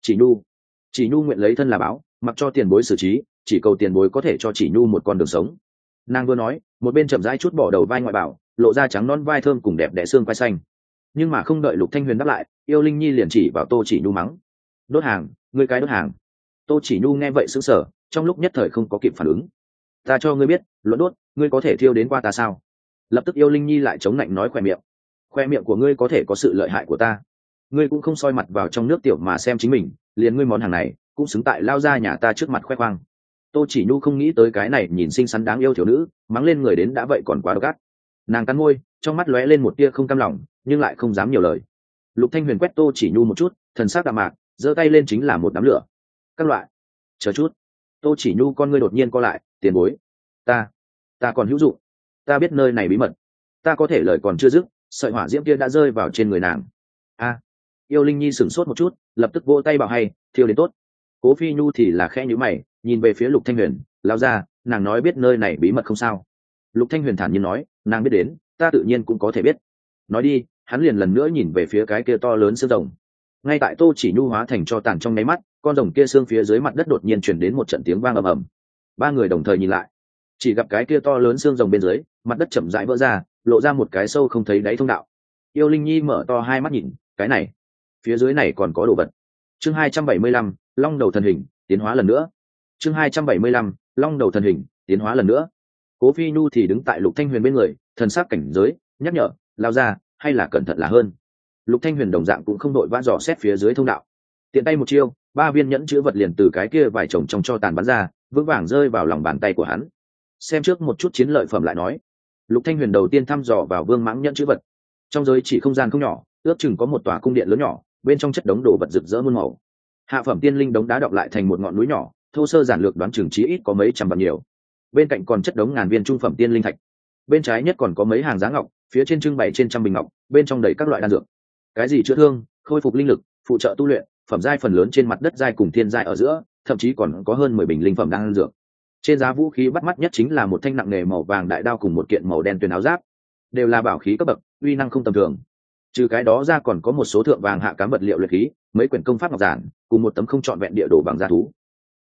Chỉ Nhu nguyện lấy thân là báo, mặc cho tiền bối xử trí, chỉ cầu tiền bối có thể cho Chỉ Nhu một con đường sống." Nàng vừa nói, một bên chậm rãi chút bỏ đầu vai ngoại bảo, lộ ra trắng non vai thơm cùng đẹp đẽ xương quai xanh. Nhưng mà không đợi Lục Thanh Huyền đáp lại, Yêu Linh Nhi liền chỉ vào Tô Chỉ Nhu mắng, "Đốt hàng, ngươi cái đốt hàng." Tô Chỉ Nhu nghe vậy sững sờ, trong lúc nhất thời không có kịp phản ứng. "Ta cho ngươi biết, luận đốt, ngươi có thể thiêu đến qua ta sao?" Lập tức Yêu Linh Nhi lại chống lạnh nói, khoe miệng của ngươi có thể có sự lợi hại của ta, ngươi cũng không soi mặt vào trong nước tiểu mà xem chính mình, liền ngươi món hàng này cũng xứng tại lao ra nhà ta trước mặt khoe khoang. Tô Chỉ Nhu không nghĩ tới cái này nhìn xinh xắn đáng yêu thiếu nữ mắng lên người đến đã vậy còn quá độc ác. Nàng cắn môi, trong mắt lóe lên một tia không cam lòng, nhưng lại không dám nhiều lời. Lục Thanh Huyền quét Tô Chỉ Nhu một chút, thần sắc đạm mạc, giơ tay lên chính là một đám lửa. "Các loại, chờ chút." Tô Chỉ Nhu con ngươi đột nhiên co lại, "Tiền bối, ta còn hữu dụng, ta biết nơi này bí mật." Ta có thể lời còn chưa dứt, sợi hỏa diễm kia đã rơi vào trên người nàng. A! Yêu Linh Nhi sửng sốt một chút, lập tức vỗ tay bảo hay, thiêu đến tốt. Cố Phi Nhu thì là khẽ nhíu mày, nhìn về phía Lục Thanh Huyền, lao ra, nàng nói biết nơi này bí mật không sao. Lục Thanh Huyền thản nhiên nói, nàng biết đến, ta tự nhiên cũng có thể biết. Nói đi, hắn liền lần nữa nhìn về phía cái kia to lớn xương rồng. Ngay tại Tô Chỉ Nhu hóa thành cho tàn trong nháy mắt, con rồng kia xương phía dưới mặt đất đột nhiên truyền đến một trận tiếng vang ầm ầm. Ba người đồng thời nhìn lại, chỉ gặp cái kia to lớn xương rồng bên dưới, mặt đất chậm rãi vỡ ra, lộ ra một cái sâu không thấy đáy thông đạo. Yêu Linh Nhi mở to hai mắt nhìn, cái này, phía dưới này còn có đồ vật. Chương 275, Long đầu thần hình, tiến hóa lần nữa. Chương 275, Long đầu thần hình, tiến hóa lần nữa. Cố Phi Nhu thì đứng tại Lục Thanh Huyền bên người, thần sắc cảnh giới, nhắc nhở, lao ra, hay là cẩn thận là hơn. Lục Thanh Huyền đồng dạng cũng không đội vã dò xét phía dưới thông đạo. Tiện tay một chiêu, 3 viên nhẫn chứa vật liền từ cái kia vài chồng trong cho tàn bắn ra, vững vàng rơi vào lòng bàn tay của hắn. Xem trước một chút chiến lợi phẩm lại nói. Lục Thanh Huyền đầu tiên thăm dò vào vương mãng nhẫn chữ vật. Trong giới chỉ không gian không nhỏ, ước chừng có một tòa cung điện lớn nhỏ, bên trong chất đống đồ vật rực rỡ muôn màu. Hạ phẩm tiên linh đống đá đọng lại thành một ngọn núi nhỏ, thô sơ giản lược đoán chừng chí ít có mấy trăm vạn nhiều. Bên cạnh còn chất đống ngàn viên trung phẩm tiên linh thạch. Bên trái nhất còn có mấy hàng giá ngọc, phía trên trưng bày trên trăm bình ngọc, bên trong đầy các loại đan dược. Cái gì chữa thương, khôi phục linh lực, phụ trợ tu luyện, phẩm giai phần lớn trên mặt đất giai cùng thiên giai ở giữa, thậm chí còn có hơn 10 bình linh phẩm đan dược. Trên giá vũ khí bắt mắt nhất chính là một thanh nặng nghề màu vàng đại đao cùng một kiện màu đen tuyền áo giáp, đều là bảo khí cấp bậc, uy năng không tầm thường. Trừ cái đó ra còn có một số thượng vàng hạ cám vật liệu luyện khí, mấy quyển công pháp ngọc giản, cùng một tấm không trọn vẹn địa đồ bằng da thú.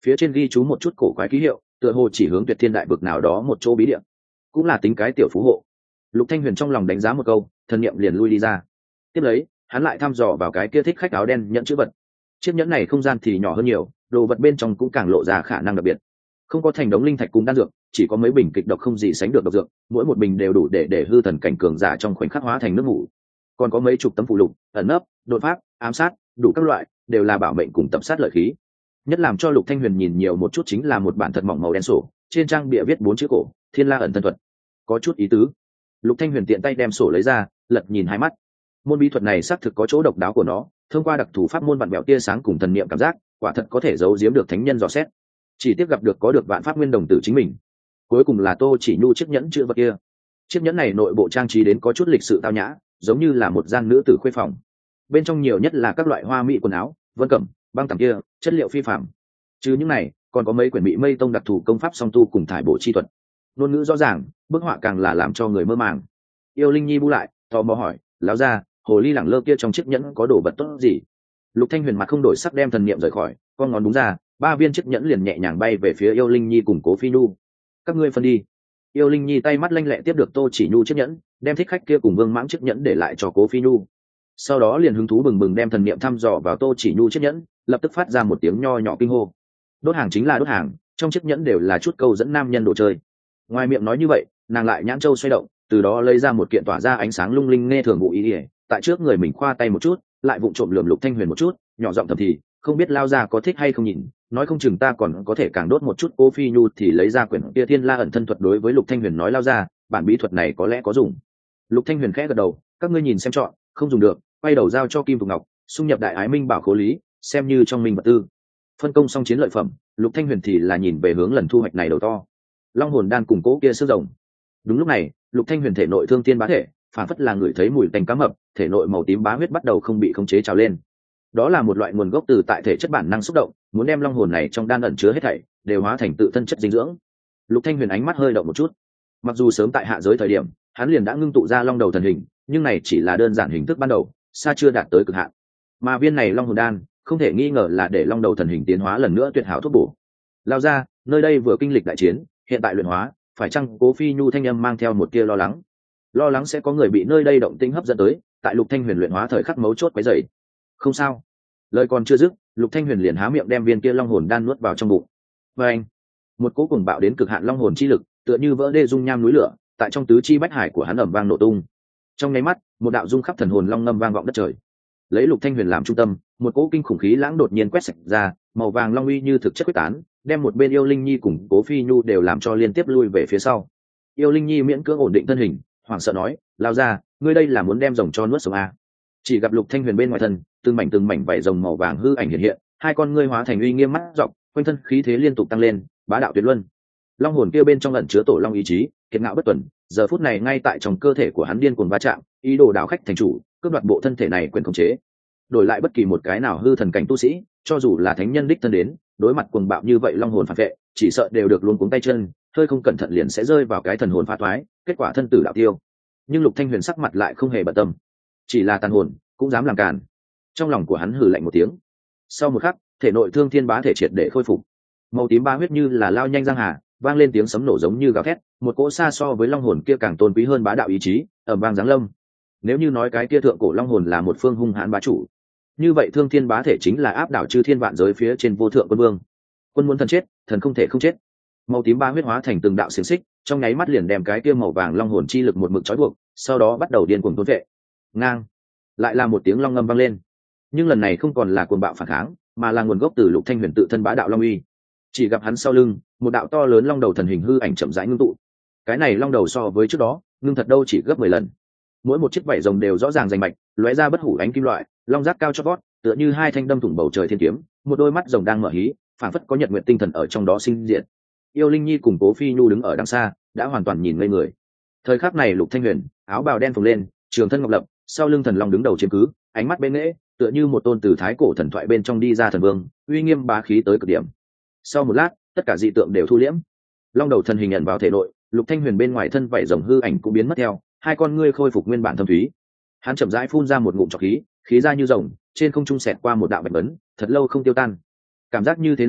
phía trên ghi chú một chút cổ quái ký hiệu, tựa hồ chỉ hướng Tuyệt Thiên đại vực nào đó một chỗ bí địa, cũng là tính cái tiểu phú hộ. Lục Thanh Huyền trong lòng đánh giá một câu, thần niệm liền lui đi ra. Tiếp lấy, hắn lại thăm dò vào cái kia thích khách áo đen nhận chữ vật. Chiếc nhẫn này không gian thì nhỏ hơn nhiều, đồ vật bên trong cũng càng lộ ra khả năng đặc biệt. Không có thành đống linh thạch cùng đan dược, chỉ có mấy bình kịch độc không gì sánh được độc dược, mỗi một bình đều đủ để hư thần cảnh cường giả trong khoảnh khắc hóa thành nước ngủ. Còn có mấy chục tấm phụ lục, ẩn nấp, đột pháp, ám sát, đủ các loại, đều là bảo mệnh cùng tập sát lợi khí. Nhất làm cho Lục Thanh Huyền nhìn nhiều một chút chính là một bản thật mỏng màu đen sổ, trên trang bìa viết 4 chữ cổ, Thiên La ẩn thân thuật. Có chút ý tứ. Lục Thanh Huyền tiện tay đem sổ lấy ra, lật nhìn hai mắt. Môn bí thuật này xác thực có chỗ độc đáo của nó, thông qua đặc thủ pháp môn vặn vẹo tia sáng cùng thần niệm cảm giác, quả thật có thể giấu giếm được thánh nhân dò xét. Chỉ tiếc gặp được có được vạn pháp nguyên đồng tử chính mình. Cuối cùng là Tô Chỉ Nhu chiếc nhẫn chữ vật kia. Chiếc nhẫn này nội bộ trang trí đến có chút lịch sự tao nhã, giống như là một gian nữ tử khuê phòng. Bên trong nhiều nhất là các loại hoa mỹ quần áo, vân cẩm, băng tằm kia, chất liệu phi phàm. Chứ những này, còn có mấy quyển bị mây tông đặc thù công pháp song tu cùng thải bộ chi thuật. Ngôn ngữ rõ ràng, bức họa càng là làm cho người mơ màng. Yêu Linh Nhi bu lại, tò mò hỏi, lão gia, hồ ly lẳng lơ kia trong chiếc nhẫn có đồ vật tốt gì? Lục Thanh Huyền mặt không đổi sắc đem thần niệm rời khỏi, con ngón đúng ra, 3 viên chiếc nhẫn liền nhẹ nhàng bay về phía Yêu Linh Nhi cùng Cố Phi Nhu. Các ngươi phân đi. Yêu Linh Nhi tay mắt lanh lẹ tiếp được Tô Chỉ Nhu chiếc nhẫn, đem thích khách kia cùng Vương Mãng chiếc nhẫn để lại cho Cố Phi Nhu. Sau đó liền hứng thú bừng bừng đem thần niệm thăm dò vào Tô Chỉ Nhu chiếc nhẫn, lập tức phát ra một tiếng nho nhỏ kinh hô. Đốt hàng chính là đốt hàng, trong chiếc nhẫn đều là chút câu dẫn nam nhân đồ chơi. Ngoài miệng nói như vậy, nàng lại nhãn châu xoay động, từ đó lấy ra một kiện tỏa ra ánh sáng lung linh nghe thường vụ ý, tại trước người mình khoa tay một chút, lại vụng trộm lườm Lục Thanh Huyền một chút, nhỏ giọng thầm thì, không biết lao ra có thích hay không nhìn, nói không chừng ta còn có thể càng đốt một chút. Cố Phi Nhu thì lấy ra quyển kia Thiên La ẩn thân thuật đối với Lục Thanh Huyền nói, lao ra, bản bí thuật này có lẽ có dùng. Lục Thanh Huyền khẽ gật đầu, các ngươi nhìn xem chọn, không dùng được, quay đầu giao cho Kim Thục Ngọc, xung nhập Đại Ái Minh Bảo Khố Lý, xem như trong minh vật tư. Phân công xong chiến lợi phẩm, Lục Thanh Huyền thì là nhìn về hướng lần thu hoạch này đầu to. Long hồn đan cùng cố kia xương rồng. Đúng lúc này, Lục Thanh Huyền thể nội thương tiên bá thể, phản phất là người thấy mùi tanh cá mập, thể nội màu tím bá huyết bắt đầu không bị khống chế trào lên. Đó là một loại nguồn gốc từ tại thể chất bản năng xúc động, muốn đem long hồn này trong đan ẩn chứa hết thảy đều hóa thành tự thân chất dinh dưỡng. Lục Thanh Huyền ánh mắt hơi động một chút. Mặc dù sớm tại hạ giới thời điểm, hắn liền đã ngưng tụ ra long đầu thần hình, nhưng này chỉ là đơn giản hình thức ban đầu, xa chưa đạt tới cực hạn. Mà viên này long hồn đan, không thể nghi ngờ là để long đầu thần hình tiến hóa lần nữa tuyệt hảo thuốc bổ. Lao ra, nơi đây vừa kinh lịch đại chiến, hiện tại luyện hóa, phải chăng Cố Phi Nhu thanh âm mang theo một tia lo lắng sẽ có người bị nơi đây động tĩnh hấp dẫn tới, tại Lục Thanh Huyền luyện hóa thời khắc mấu chốt quấy rầy. Không sao. Lời còn chưa dứt, Lục Thanh Huyền liền há miệng đem viên kia long hồn đan nuốt vào trong bụng. Và anh, một cỗ cuồng bạo đến cực hạn long hồn chi lực, tựa như vỡ đê dung nham núi lửa, tại trong tứ chi bách hải của hắn ầm vang nổ tung. Trong nháy mắt, một đạo dung khắp thần hồn long ngâm vang vọng đất trời. Lấy Lục Thanh Huyền làm trung tâm, một cỗ kinh khủng khí lãng đột nhiên quét sạch ra, màu vàng long uy như thực chất quyết tán, đem một bên Yêu Linh Nhi cùng Cố Phi Nhu đều làm cho liên tiếp lui về phía sau. Yêu Linh Nhi miễn cưỡng ổn định thân hình, hoảng sợ nói, lao ra, ngươi đây là muốn đem rồng cho nuốt sống à? Chỉ gặp Lục Thanh Huyền bên ngoài thân, từng mảnh vảy rồng màu vàng hư ảnh hiện hiện, hai con ngươi hóa thành uy nghiêm mắt rộng, quanh thân khí thế liên tục tăng lên, bá đạo tuyệt luân. Long hồn kia bên trong ẩn chứa tổ long ý chí, kiệt ngạo bất tuần, giờ phút này ngay tại trong cơ thể của hắn điên cuồng va chạm, ý đồ đảo khách thành chủ, cướp đoạt bộ thân thể này quyền khống chế. Đổi lại bất kỳ một cái nào hư thần cảnh tu sĩ, cho dù là thánh nhân đích thân đến, đối mặt cuồng bạo như vậy long hồn phản vệ, chỉ sợ đều được luống cuống tay chân, hơi không cẩn thận liền sẽ rơi vào cái thần hồn phá thoái, kết quả thân tử đạo tiêu. Nhưng Lục Thanh Huyền sắc mặt lại không hề bận tâm, chỉ là tàn hồn cũng dám làm càn. Trong lòng của hắn hừ lạnh một tiếng. Sau một khắc, thể nội thương thiên bá thể triệt để khôi phục, màu tím ba huyết như là lao nhanh giang hà, vang lên tiếng sấm nổ giống như gào thét, một cỗ xa so với long hồn kia càng tôn quý hơn bá đạo ý chí, ầm vang giáng lâm. Nếu như nói cái kia thượng cổ long hồn là một phương hung hãn bá chủ, như vậy thương thiên bá thể chính là áp đảo chư thiên vạn giới phía trên vô thượng quân vương. Quân muốn thần chết, thần không thể không chết. Màu tím ba huyết hóa thành từng đạo xiềng xích, trong nháy mắt liền đem cái kia màu vàng long hồn chi lực một mực trói buộc, sau đó bắt đầu điên cuồng thôn vệ. Ngang, lại là một tiếng long ngâm vang lên, nhưng lần này không còn là cuồng bạo phản kháng, mà là nguồn gốc từ Lục Thanh Huyền tự thân bá đạo long uy. Chỉ gặp hắn sau lưng, một đạo to lớn long đầu thần hình hư ảnh chậm rãi ngưng tụ. Cái này long đầu so với trước đó, ngưng thật đâu chỉ gấp 10 lần. Mỗi một chiếc vảy rồng đều rõ ràng rành mạch, lóe ra bất hủ ánh kim loại, long giác cao chót vót, tựa như hai thanh đâm thủng bầu trời thiên kiếm, một đôi mắt rồng đang mở hí, phảng phất có nhật nguyện tinh thần ở trong đó sinh diệt. Yêu Linh Nhi cùng Cố Phi Nhu đứng ở đằng xa, đã hoàn toàn nhìn ngây người. Thời khắc này Lục Thanh Huyền, áo bào đen phồng lên, trường thân ngọc lập, sau lưng thần long đứng đầu chiếm cứ, ánh mắt bên nghệ, tựa như một tôn từ thái cổ thần thoại bên trong đi ra thần vương, uy nghiêm bá khí tới cực điểm. Sau một lát, tất cả dị tượng đều thu liễm, long đầu thần hình nhận vào thể nội, Lục Thanh Huyền bên ngoài thân vảy rồng hư ảnh cũng biến mất theo, hai con ngươi khôi phục nguyên bản thâm thúy. Hắn chậm rãi phun ra một ngụm trọc khí, khí ra như rồng, trên không trung xẹt qua một đạo bạch ấn, thật lâu không tiêu tan. Cảm giác như thế nào,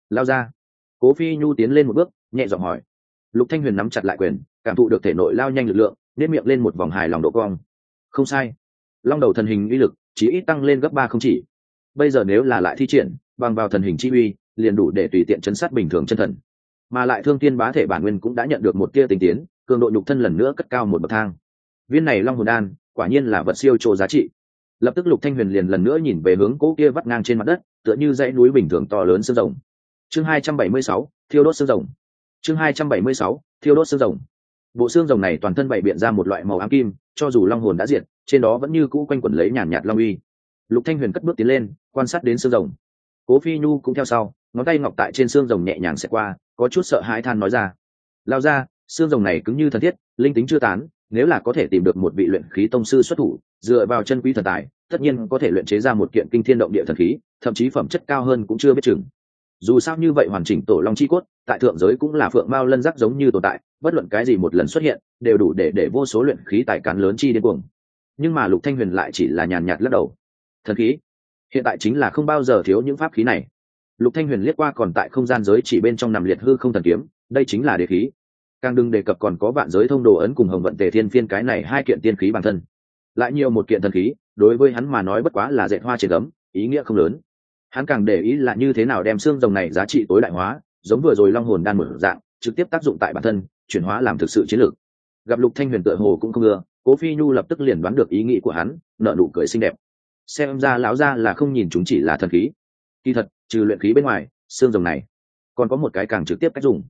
lao ra. Cố Phi Nhu tiến lên một bước, nhẹ giọng hỏi. Lục Thanh Huyền nắm chặt lại quyền, cảm thụ được thể nội lao nhanh lực lượng, nét miệng lên một vòng hài lòng độ cong. Không sai, long đầu thần hình uy lực chỉ ít tăng lên gấp 3 không chỉ. Bây giờ nếu là lại thi triển bằng vào thần hình chi uy, liền đủ để tùy tiện chấn sát bình thường chân thần. Mà lại Thương Thiên Bá Thể bản nguyên cũng đã nhận được một tia tinh tiến, cường độ nhục thân lần nữa cất cao một bậc thang. Viên này long hồn đan quả nhiên là vật siêu trồ giá trị. Lập tức Lục Thanh Huyền liền lần nữa nhìn về hướng cố kia vắt ngang trên mặt đất, tựa như dãy núi bình thường to lớn xương rồng. Chương 276, thiêu đốt xương rồng. Chương 276, thiêu đốt xương rồng. Bộ xương rồng này toàn thân bày biện ra một loại màu ám kim, cho dù long hồn đã diệt, trên đó vẫn như cũ quanh quẩn lấy nhàn nhạt long uy. Lục Thanh Huyền cất bước tiến lên, quan sát đến xương rồng. Cố Phi Nhu cũng theo sau, ngón tay ngọc tại trên xương rồng nhẹ nhàng xẹt qua, có chút sợ hãi than nói ra: "Lao ra, xương rồng này cứng như thần thiết, linh tính chưa tán, nếu là có thể tìm được một vị luyện khí tông sư xuất thủ, dựa vào chân quý thần tài, tất nhiên có thể luyện chế ra một kiện kinh thiên động địa thần khí, thậm chí phẩm chất cao hơn cũng chưa biết chừng." Dù sao như vậy hoàn chỉnh tổ long chi cốt, tại thượng giới cũng là phượng mao lân giác giống như tồn tại, bất luận cái gì một lần xuất hiện, đều đủ để vô số luyện khí tài cán lớn chi điên cuồng. Nhưng mà Lục Thanh Huyền lại chỉ là nhàn nhạt lắc đầu. Thần khí, hiện tại chính là không bao giờ thiếu những pháp khí này. Lục Thanh Huyền liếc qua còn tại không gian giới chỉ bên trong nằm liệt hư không thần kiếm, đây chính là đế khí. Càng đừng đề cập còn có vạn giới thông đồ ấn cùng hồng vận tề thiên phiên, cái này hai kiện tiên khí bản thân. Lại nhiều một kiện thần khí, đối với hắn mà nói bất quá là dệt hoa trên gấm, ý nghĩa không lớn. Hắn càng để ý là như thế nào đem xương rồng này giá trị tối đại hóa, giống vừa rồi long hồn đan mở dạng, trực tiếp tác dụng tại bản thân, chuyển hóa làm thực sự chiến lược. Gặp Lục Thanh Huyền tựa hồ cũng không ưa, Cố Phi Nhu lập tức liền đoán được ý nghĩ của hắn, nở nụ cười xinh đẹp. Xem ra lão gia là không nhìn chúng chỉ là thần khí. Kỳ thật, trừ luyện khí bên ngoài, xương rồng này còn có một cái càng trực tiếp cách dùng.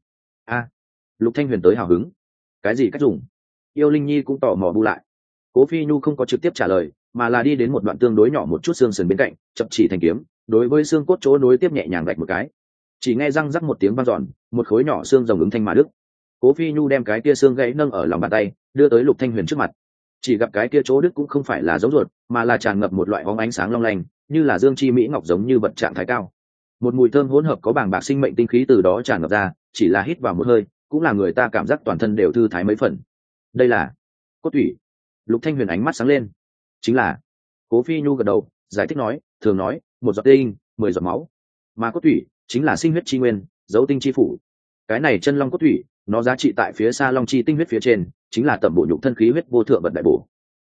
Lục Thanh Huyền tới hào hứng. Cái gì cách dùng? Yêu Linh Nhi cũng tò mò bu lại. Cố Phi Nhu không có trực tiếp trả lời, mà là đi đến một đoạn tương đối nhỏ một chút xương sườn bên cạnh, chập chỉ thành kiếm, đối với xương cốt chỗ nối tiếp nhẹ nhàng gạch một cái. Chỉ nghe răng rắc một tiếng vang dọn, một khối nhỏ xương rồng ứng thanh mà đứt. Cố Phi Nhu đem cái kia xương gãy nâng ở lòng bàn tay, đưa tới Lục Thanh Huyền trước mặt. Chỉ gặp cái kia chỗ đứt cũng không phải là giống ruột, mà là tràn ngập một loại bóng ánh sáng long lanh, như là dương chi mỹ ngọc giống như vật trạng thái cao. Một mùi thơm hỗn hợp có bàng bạc sinh mệnh tinh khí từ đó tràn ngập ra, chỉ là hít vào một hơi, cũng là người ta cảm giác toàn thân đều thư thái mấy phần. Đây là cốt thủy. Lục Thanh Huyền ánh mắt sáng lên. Chính là. Cố Phi Nhu gật đầu, giải thích nói, thường nói, một giọt tinh, 10 giọt máu, mà cốt thủy chính là sinh huyết chi nguyên, dấu tinh chi phủ. Cái này chân long cốt thủy, nó giá trị tại phía xa long chi tinh huyết phía trên, chính là tẩm bổ nhục thân khí huyết vô thượng vật đại bổ.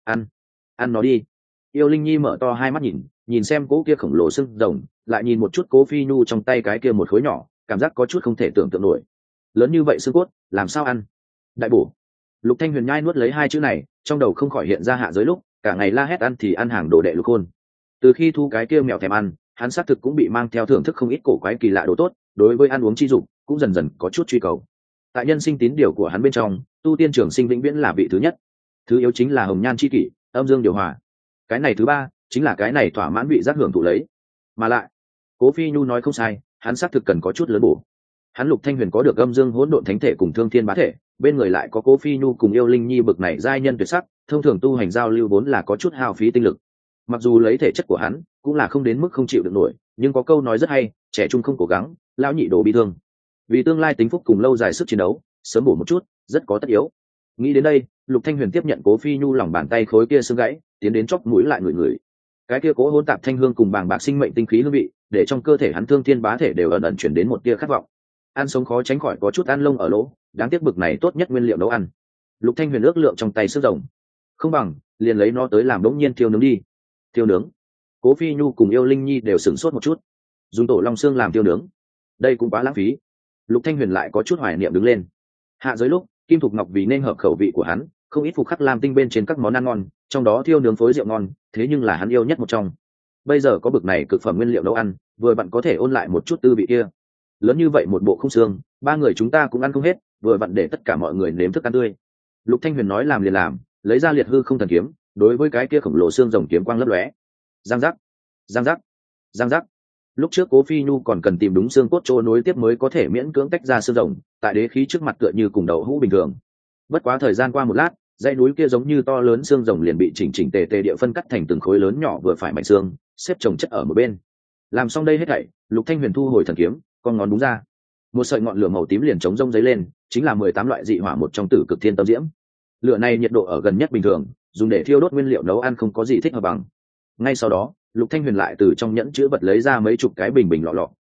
Ăn nó đi. Yêu Linh Nhi mở to hai mắt nhìn xem cố kia khổng lồ xương rồng, lại nhìn một chút Cố Phi Nhu trong tay cái kia một khối nhỏ, cảm giác có chút không thể tưởng tượng nổi. Lớn như vậy xương cốt, làm sao ăn? Đại bổ. Lục Thanh Huyền nhai nuốt lấy hai chữ này, trong đầu không khỏi hiện ra hạ giới lúc cả ngày la hét ăn thì ăn hàng đồ đệ Lục Khôn. Từ khi thu cái kia mèo thèm ăn, hắn xác thực cũng bị mang theo thưởng thức không ít cổ quái kỳ lạ đồ tốt, đối với ăn uống chi dục cũng dần dần có chút truy cầu. Tại nhân sinh tín điều của hắn bên trong, tu tiên trường sinh vĩnh viễn là vị thứ nhất, thứ yếu chính là hồng nhan chi kỷ, âm dương điều hòa. Cái này thứ ba chính là cái này thỏa mãn vị giác hưởng thụ lấy. Mà lại, Cố Phi Nhu nói không sai, hắn xác thực cần có chút lớn bổ. Hắn Lục Thanh Huyền có được âm dương hỗn độn thánh thể cùng thương thiên bá thể, bên người lại có Cố Phi Nhu cùng Yêu Linh Nhi bực này giai nhân tuyệt sắc, thông thường tu hành giao lưu vốn là có chút hao phí tinh lực. Mặc dù lấy thể chất của hắn cũng là không đến mức không chịu được nổi, nhưng có câu nói rất hay, trẻ trung không cố gắng, lão nhị đổ bị thương. Vì tương lai tính phúc cùng lâu dài sức chiến đấu, sớm bổ một chút rất có tất yếu. Nghĩ đến đây, Lục Thanh Huyền tiếp nhận Cố Phi Nhu lòng bàn tay khối kia xương gãy, tiến đến chóp mũi lại ngửi. Cái kia cố hỗn tạp thanh hương cùng bàng bạc sinh mệnh tinh khí hương vị, để trong cơ thể hắn thương thiên bá thể đều ẩn ẩn chuyển đến một tia khát vọng. Ăn sống khó tránh khỏi có chút ăn lông ở lỗ, đáng tiếc bực này tốt nhất nguyên liệu nấu ăn. Lục Thanh Huyền ước lượng trong tay xương rồng, không bằng liền lấy nó tới làm đống nhiên thiêu nướng đi. Thiêu nướng? Cố Phi Nhu cùng Yêu Linh Nhi đều sửng sốt một chút. Dùng tổ long xương làm thiêu nướng, đây cũng quá lãng phí. Lục Thanh Huyền lại có chút hoài niệm đứng lên. Hạ giới lúc, Kim Thục Ngọc vì nên hợp khẩu vị của hắn, không ít phục khắc lam tinh bên trên các món ăn ngon, trong đó thiêu nướng phối rượu ngon, thế nhưng là hắn yêu nhất một trong. Bây giờ có bực này cực phẩm nguyên liệu nấu ăn, vừa vặn có thể ôn lại một chút tư vị kia. Lớn như vậy một bộ không xương, ba người chúng ta cũng ăn không hết, vừa vặn để tất cả mọi người nếm thức ăn tươi. Lục Thanh Huyền nói làm liền làm, lấy ra liệt hư không thần kiếm, đối với cái kia khổng lồ xương rồng kiếm quang lấp lóe. Giang giác, giang giác, giang giác. Lúc trước Cố Phi Nhu còn cần tìm đúng xương cốt chỗ nối tiếp mới có thể miễn cưỡng tách ra xương rồng, tại đế khí trước mặt tựa như cùng đậu hũ bình thường. Bất quá thời gian qua một lát, dãy núi kia giống như to lớn xương rồng liền bị chỉnh chỉnh tề tề địa phân cắt thành từng khối lớn nhỏ vừa phải mảnh xương, xếp chồng chất ở một bên. Làm xong đây hết thảy, Lục Thanh Huyền thu hồi thần kiếm, con ngón đúng ra, một sợi ngọn lửa màu tím liền chống rông giấy lên, chính là 18 loại dị hỏa một trong Tử Cực Thiên Tâm Diễm. Lửa này nhiệt độ ở gần nhất bình thường, dùng để thiêu đốt nguyên liệu nấu ăn không có gì thích hợp bằng. Ngay sau đó, Lục Thanh Huyền lại từ trong nhẫn chứa vật lấy ra mấy chục cái bình bình lọ lọ,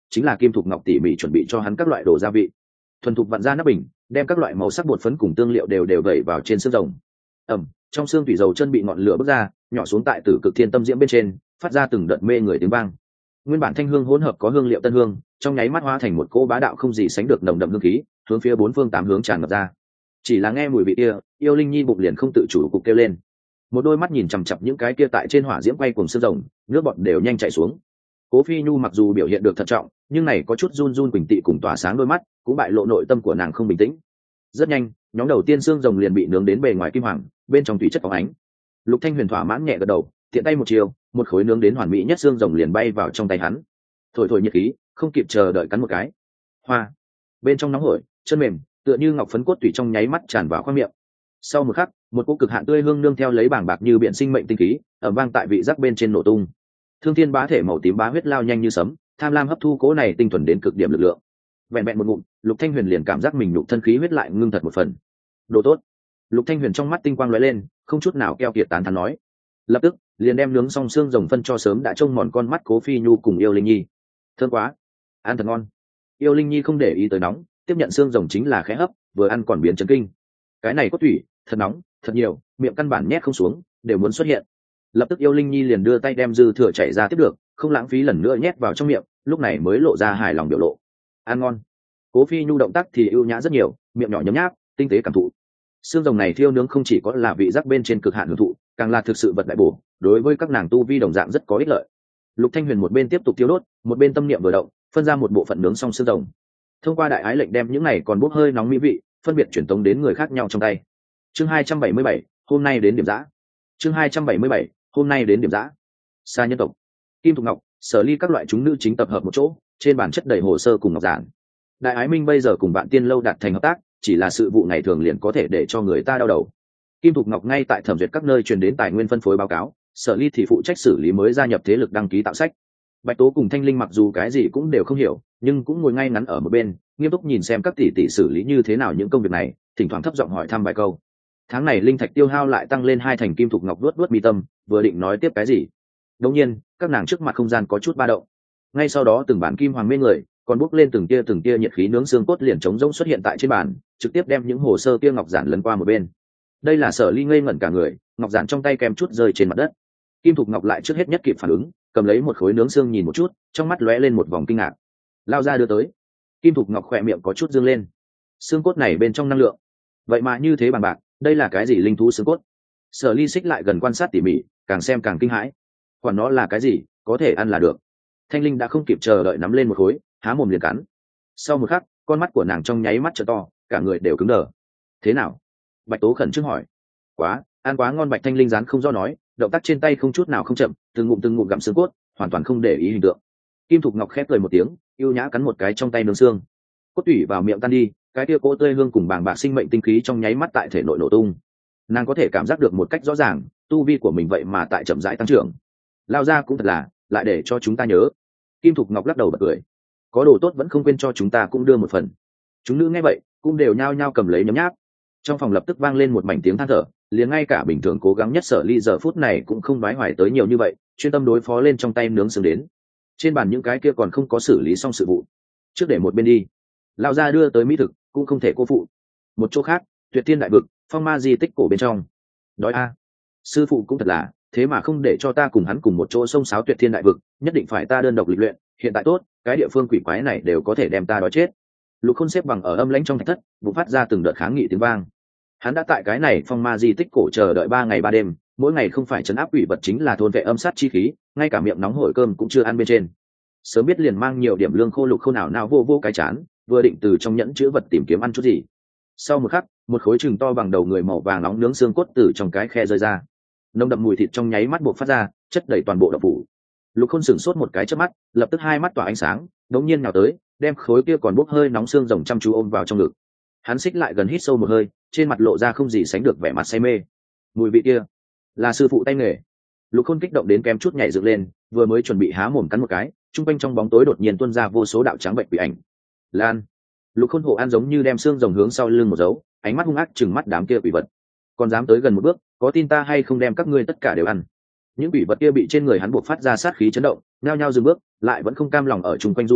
chính là Kim Thục Ngọc tỉ mỉ chuẩn bị cho hắn các loại đồ gia vị. Thuần thục vặn ra nắp bình, đem các loại màu sắc bột phấn cùng tương liệu đều vẩy vào trên xương rồng. Trong xương thủy dầu chân bị ngọn lửa bốc ra, nhỏ xuống tại Tử Cực Thiên Tâm Diễm bên trên, phát ra từng đợt mê người tiếng vang. Nguyên bản thanh hương hỗn hợp có hương liệu tân hương, trong nháy mắt hóa thành một cỗ bá đạo không gì sánh được nồng đậm hương khí, hướng phía bốn phương tám hướng tràn ngập ra. Chỉ là nghe mùi vị kia, Yêu Linh Nhi bụng liền không tự chủ cục kêu lên. Một đôi mắt nhìn chằm chằm những cái kia tại trên hỏa diễm quay cuồng xương rồng, nước bọt đều nhanh chảy xuống. Cố Phi Nhu mặc dù biểu hiện được thận trọng, nhưng này có chút run run quỳnh tị cùng tỏa sáng đôi mắt, cũng bại lộ nội tâm của nàng không bình tĩnh. Rất nhanh, nhóm đầu tiên xương rồng liền bị nướng đến bề ngoài kim hoàng, bên trong thủy chất phóng ánh. Lục Thanh Huyền thỏa mãn nhẹ gật đầu, tiện tay một chiều, một khối nướng đến hoàn mỹ nhất xương rồng liền bay vào trong tay hắn. Thổi thổi nhiệt khí, không kịp chờ đợi cắn một cái. Hoa, bên trong nóng hổi, chân mềm, tựa như ngọc phấn cốt tủy trong nháy mắt tràn vào khoang miệng. Sau một khắc, một cỗ cực hạn tươi hương nương theo lấy bảng bạc như biển sinh mệnh tinh khí, ầm vang tại vị giác bên trên nổ tung. Thương thiên bá thể màu tím bá huyết lao nhanh như sấm, tham lam hấp thu cỗ này tinh thuần đến cực điểm lực lượng. Vẹn vẹn một ngụm, Lục Thanh Huyền liền cảm giác mình nhục thân khí huyết lại ngưng thật một phần. Đồ tốt. Lục Thanh Huyền trong mắt tinh quang lóe lên, không chút nào keo kiệt tán thán nói. Lập tức, liền đem nướng xong xương rồng phân cho sớm đã trông mòn con mắt Cố Phi Nhu cùng Yêu Linh Nhi. Thơm quá, ăn thật ngon. Yêu Linh Nhi không để ý tới nóng, tiếp nhận xương rồng chính là khẽ hấp, vừa ăn còn biến chấn kinh. Cái này có thủy, thật nóng, thật nhiều, miệng căn bản nhét không xuống, đều muốn xuất hiện. Lập tức Yêu Linh Nhi liền đưa tay đem dư thừa chảy ra tiếp được, không lãng phí lần nữa nhét vào trong miệng, lúc này mới lộ ra hài lòng biểu lộ. Ăn ngon. Cố Phi Nhu động tác thì ưu nhã rất nhiều, miệng nhỏ nhấm nháp, tinh tế cảm thụ. Xương rồng này thiêu nướng không chỉ có là vị giác bên trên cực hạn hưởng thụ, càng là thực sự vật đại bổ, đối với các nàng tu vi đồng dạng rất có ích lợi. Lục Thanh Huyền một bên tiếp tục thiêu đốt, một bên tâm niệm vừa động, phân ra một bộ phận nướng xong xương rồng. Thông qua đại ái lệnh đem những này còn bốc hơi nóng mỹ vị, phân biệt chuyển tống đến người khác nhau trong tay. Chương 277, hôm nay đến điểm dã. Chương 277, hôm nay đến điểm dã. Sa nhân tộc, Kim Thục Ngọc, Sở Ly các loại chúng nữ chính tập hợp một chỗ, trên bản chất đầy hồ sơ cùng ngọc giản. Đại ái minh bây giờ cùng Vạn Tiên lâu đạt thành hợp tác, chỉ là sự vụ ngày thường liền có thể để cho người ta đau đầu. Kim Thục Ngọc ngay tại thẩm duyệt các nơi truyền đến tài nguyên phân phối báo cáo, Sở Ly thì phụ trách xử lý mới gia nhập thế lực đăng ký tạo sách. Bạch Tố cùng Thanh Linh mặc dù cái gì cũng đều không hiểu, nhưng cũng ngồi ngay ngắn ở một bên, nghiêm túc nhìn xem các tỷ tỷ xử lý như thế nào những công việc này, thỉnh thoảng thấp giọng hỏi thăm vài câu. Tháng này linh thạch tiêu hao lại tăng lên 2 thành. Kim Thục Ngọc luốt mi tâm, vừa định nói tiếp cái gì, đột nhiên các nàng trước mặt không gian có chút ba động. Ngay sau đó từng bản kim hoàng mê người, còn bốc lên từng tia nhiệt khí nướng xương cốt liền trống rỗng xuất hiện tại trên bàn, trực tiếp đem những hồ sơ kia ngọc giản lấn qua một bên. Đây là Sở Ly ngây ngẩn cả người, ngọc giản trong tay kèm chút rơi trên mặt đất. Kim Thục Ngọc lại trước hết nhất kịp phản ứng, cầm lấy một khối nướng xương nhìn một chút, trong mắt lóe lên một vòng kinh ngạc. Lao ra đưa tới. Kim Thục Ngọc khỏe miệng có chút dương lên. Xương cốt này bên trong năng lượng, vậy mà như thế bằng bạc, đây là cái gì linh thú xương cốt? Sở Ly xích lại gần quan sát tỉ mỉ, càng xem càng kinh hãi. Quản nó là cái gì, có thể ăn là được. Thanh Linh đã không kịp chờ đợi nắm lên một khối, há mồm liền cắn. Sau một khắc, con mắt của nàng trong nháy mắt trợ to, cả người đều cứng đờ. Thế nào? Bạch Tố khẩn trương hỏi. Quá, ăn quá ngon. Bạch Thanh Linh rán không do nói, động tác trên tay không chút nào không chậm, từng ngụm gặm xương cốt, hoàn toàn không để ý hình tượng. Kim Thục Ngọc khép cười một tiếng, yêu nhã cắn một cái trong tay nướng xương. Cốt tủy vào miệng tan đi, cái kia cỗ tươi hương cùng bàng bạc sinh mệnh tinh khí trong nháy mắt tại thể nội nổ tung. Nàng có thể cảm giác được một cách rõ ràng, tu vi của mình vậy mà tại chậm rãi tăng trưởng. Lao ra cũng thật là, lại để cho chúng ta nhớ. Kim Thục Ngọc lắc đầu bật cười. Có đồ tốt vẫn không quên cho chúng ta cũng đưa một phần. Chúng nữ nghe vậy, cũng đều nhao nhao cầm lấy nhấm nháp. Trong phòng lập tức vang lên một mảnh tiếng than thở, liền ngay cả bình thường cố gắng nhất Sở Ly giờ phút này cũng không đoái hoài tới nhiều như vậy, chuyên tâm đối phó lên trong tay nướng xương đến. Trên bàn những cái kia còn không có xử lý xong sự vụ, trước để một bên đi. Lão gia đưa tới mỹ thực, cũng không thể cô phụ. Một chỗ khác, Tuyệt Thiên đại vực, phong ma di tích cổ bên trong. Đói a, sư phụ cũng thật là, thế mà không để cho ta cùng hắn cùng một chỗ xông xáo Tuyệt Thiên đại vực, nhất định phải ta đơn độc lịch luyện. Hiện tại tốt, cái địa phương quỷ quái này đều có thể đem ta đói chết. Lục Khôn xếp bằng ở âm lãnh trong thạch thất, bùng phát ra từng đợt kháng nghị tiếng vang. Hắn đã tại cái này phong ma di tích cổ chờ đợi 3 ngày 3 đêm, mỗi ngày không phải trấn áp quỷ vật chính là thôn vệ âm sát chi khí, ngay cả miệng nóng hổi cơm cũng chưa ăn bên trên. Sớm biết liền mang nhiều điểm lương khô. Lục Khôn nào vô cái chán, vừa định từ trong nhẫn chứa vật tìm kiếm ăn chút gì. Sau một khắc, một khối chừng to bằng đầu người màu vàng nóng nướng xương cốt từ trong cái khe rơi ra, nồng đậm mùi thịt trong nháy mắt buộc phát ra, chất đầy toàn bộ động phủ. Lục Khôn sửng sốt một cái chớp mắt, lập tức hai mắt tỏa ánh sáng, đống nhiên nào tới, đem khối kia còn bốc hơi nóng xương rồng chăm chú ôm vào trong ngực. Hắn xích lại gần hít sâu một hơi, trên mặt lộ ra không gì sánh được vẻ mặt say mê. Mùi vị kia là sư phụ tay nghề. Lục Khôn kích động đến kém chút nhảy dựng lên, vừa mới chuẩn bị há mồm cắn một cái, trung quanh trong bóng tối đột nhiên tuôn ra vô số đạo trắng bệnh quỷ ảnh. Lan. Lục Khôn hộ an giống như đem xương rồng hướng sau lưng một dấu, ánh mắt hung ác chừng mắt đám kia quỷ vật. Còn dám tới gần một bước, có tin ta hay không đem các ngươi tất cả đều ăn. Những quỷ vật kia bị trên người hắn buộc phát ra sát khí chấn động, nhao nhao dừng bước, lại vẫn không cam lòng ở chung quanh du đãng,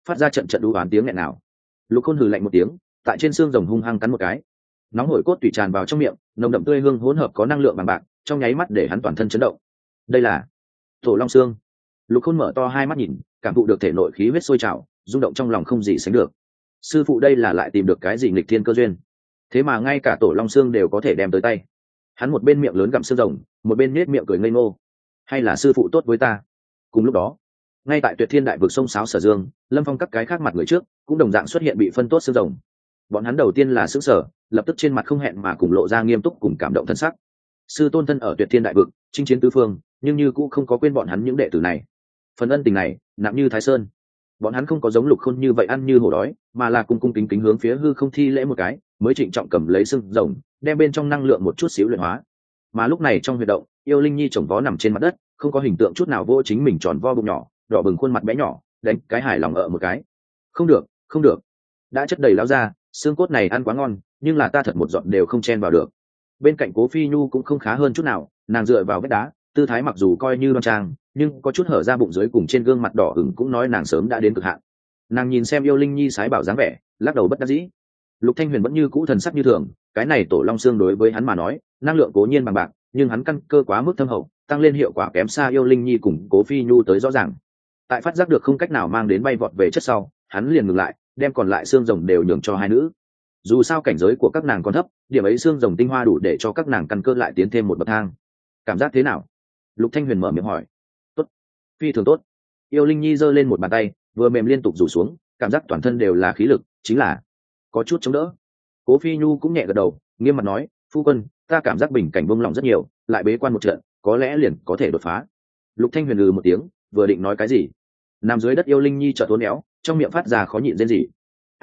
phát ra trận trận đú oán tiếng nghẹn nào. Lục Khôn hừ lạnh một tiếng, tại trên xương rồng hung hăng cắn một cái, nóng hổi cốt tủy tràn vào trong miệng, nồng đậm tươi hương hỗn hợp có năng lượng bằng bạc, trong nháy mắt để hắn toàn thân chấn động. Đây là tổ long xương. Lục Khôn mở to hai mắt nhìn, cảm thụ được thể nội khí huyết sôi trào, rung động trong lòng không gì sánh được. Sư phụ đây là lại tìm được cái gì nghịch thiên cơ duyên? Thế mà ngay cả tổ long xương đều có thể đem tới tay. Hắn một bên miệng lớn gặm xương rồng, một bên nết miệng cười ngây ngô. Hay là sư phụ tốt với ta? Cùng lúc đó, ngay tại Tuyệt Thiên đại vực sông Sáo Sở Dương, Lâm Phong các cái khác mặt người trước cũng đồng dạng xuất hiện bị phân tốt xương rồng. Bọn hắn đầu tiên là sững sờ, lập tức trên mặt không hẹn mà cùng lộ ra nghiêm túc cùng cảm động thân sắc. Sư tôn thân ở Tuyệt Thiên đại vực, chinh chiến tứ phương, nhưng như cũng không có quên bọn hắn những đệ tử này. Phần ân tình này nặng như Thái Sơn. Bọn hắn không có giống Lục Khôn như vậy ăn như hổ đói, mà là cung cung kính kính hướng phía hư không thi lễ một cái, mới trịnh trọng cầm lấy xương rồng, đem bên trong năng lượng một chút xíu luyện hóa. Mà lúc này trong huyệt động, Yêu Linh Nhi chồng vó nằm trên mặt đất, không có hình tượng chút nào vô chính mình tròn vo bụng nhỏ, đỏ bừng khuôn mặt bé nhỏ, đánh cái hài lòng một cái. Không được, không được, đã chất đầy lao ra, xương cốt này ăn quá ngon, nhưng là ta thật một giọt đều không chen vào được. Bên cạnh Cố Phi Nhu cũng không khá hơn chút nào, nàng dựa vào vách đá, tư thái mặc dù coi như đoan trang, nhưng có chút hở ra bụng dưới cùng trên gương mặt đỏ ửng cũng nói nàng sớm đã đến cực hạn. Nàng nhìn xem Yêu Linh Nhi sái bảo dáng vẻ, lắc đầu bất đắc dĩ. Lục Thanh Huyền vẫn như cũ thần sắc như thường, cái này tổ long xương đối với hắn mà nói, năng lượng cố nhiên bằng bạc, nhưng hắn căn cơ quá mức thâm hậu, tăng lên hiệu quả kém xa Yêu Linh Nhi cùng Cố Phi Nhu tới rõ ràng. Tại phát giác được không cách nào mang đến bay vọt về chất sau, hắn liền ngừng lại, đem còn lại xương rồng đều nhường cho hai nữ. Dù sao cảnh giới của các nàng còn thấp, điểm ấy xương rồng tinh hoa đủ để cho các nàng căn cơ lại tiến thêm một bậc thang. Cảm giác thế nào? Lục Thanh Huyền mở miệng hỏi. Tốt, phi thường tốt. Yêu Linh Nhi giơ lên một bàn tay, vừa mềm liên tục rủ xuống, cảm giác toàn thân đều là khí lực, chính là có chút chống đỡ. Cố Phi Nhu cũng nhẹ gật đầu, nghiêm mặt nói, phu quân, ta cảm giác bình cảnh buông lỏng rất nhiều, lại bế quan một trận, có lẽ liền có thể đột phá. Lục Thanh Huyền một tiếng, vừa định nói cái gì, nằm dưới đất Yêu Linh Nhi chợt uốn éo, trong miệng phát ra khó nhịn rên rỉ.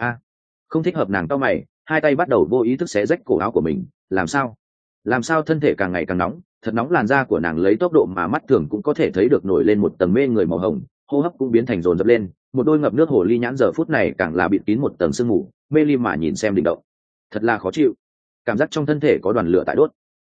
Không thích hợp, nàng cau mày, hai tay bắt đầu vô ý thức xé rách cổ áo của mình. Làm sao thân thể càng ngày càng nóng, thật nóng, làn da của nàng lấy tốc độ mà mắt thường cũng có thể thấy được nổi lên một tầng mê người màu hồng, hô hấp cũng biến thành dồn dập lên, một đôi ngập nước hồ ly nhãn giờ phút này càng là bịt kín một tầng sương mù, mê ly mà nhìn xem đỉnh động. Thật là khó chịu, cảm giác trong thân thể có đoàn lửa tại đốt.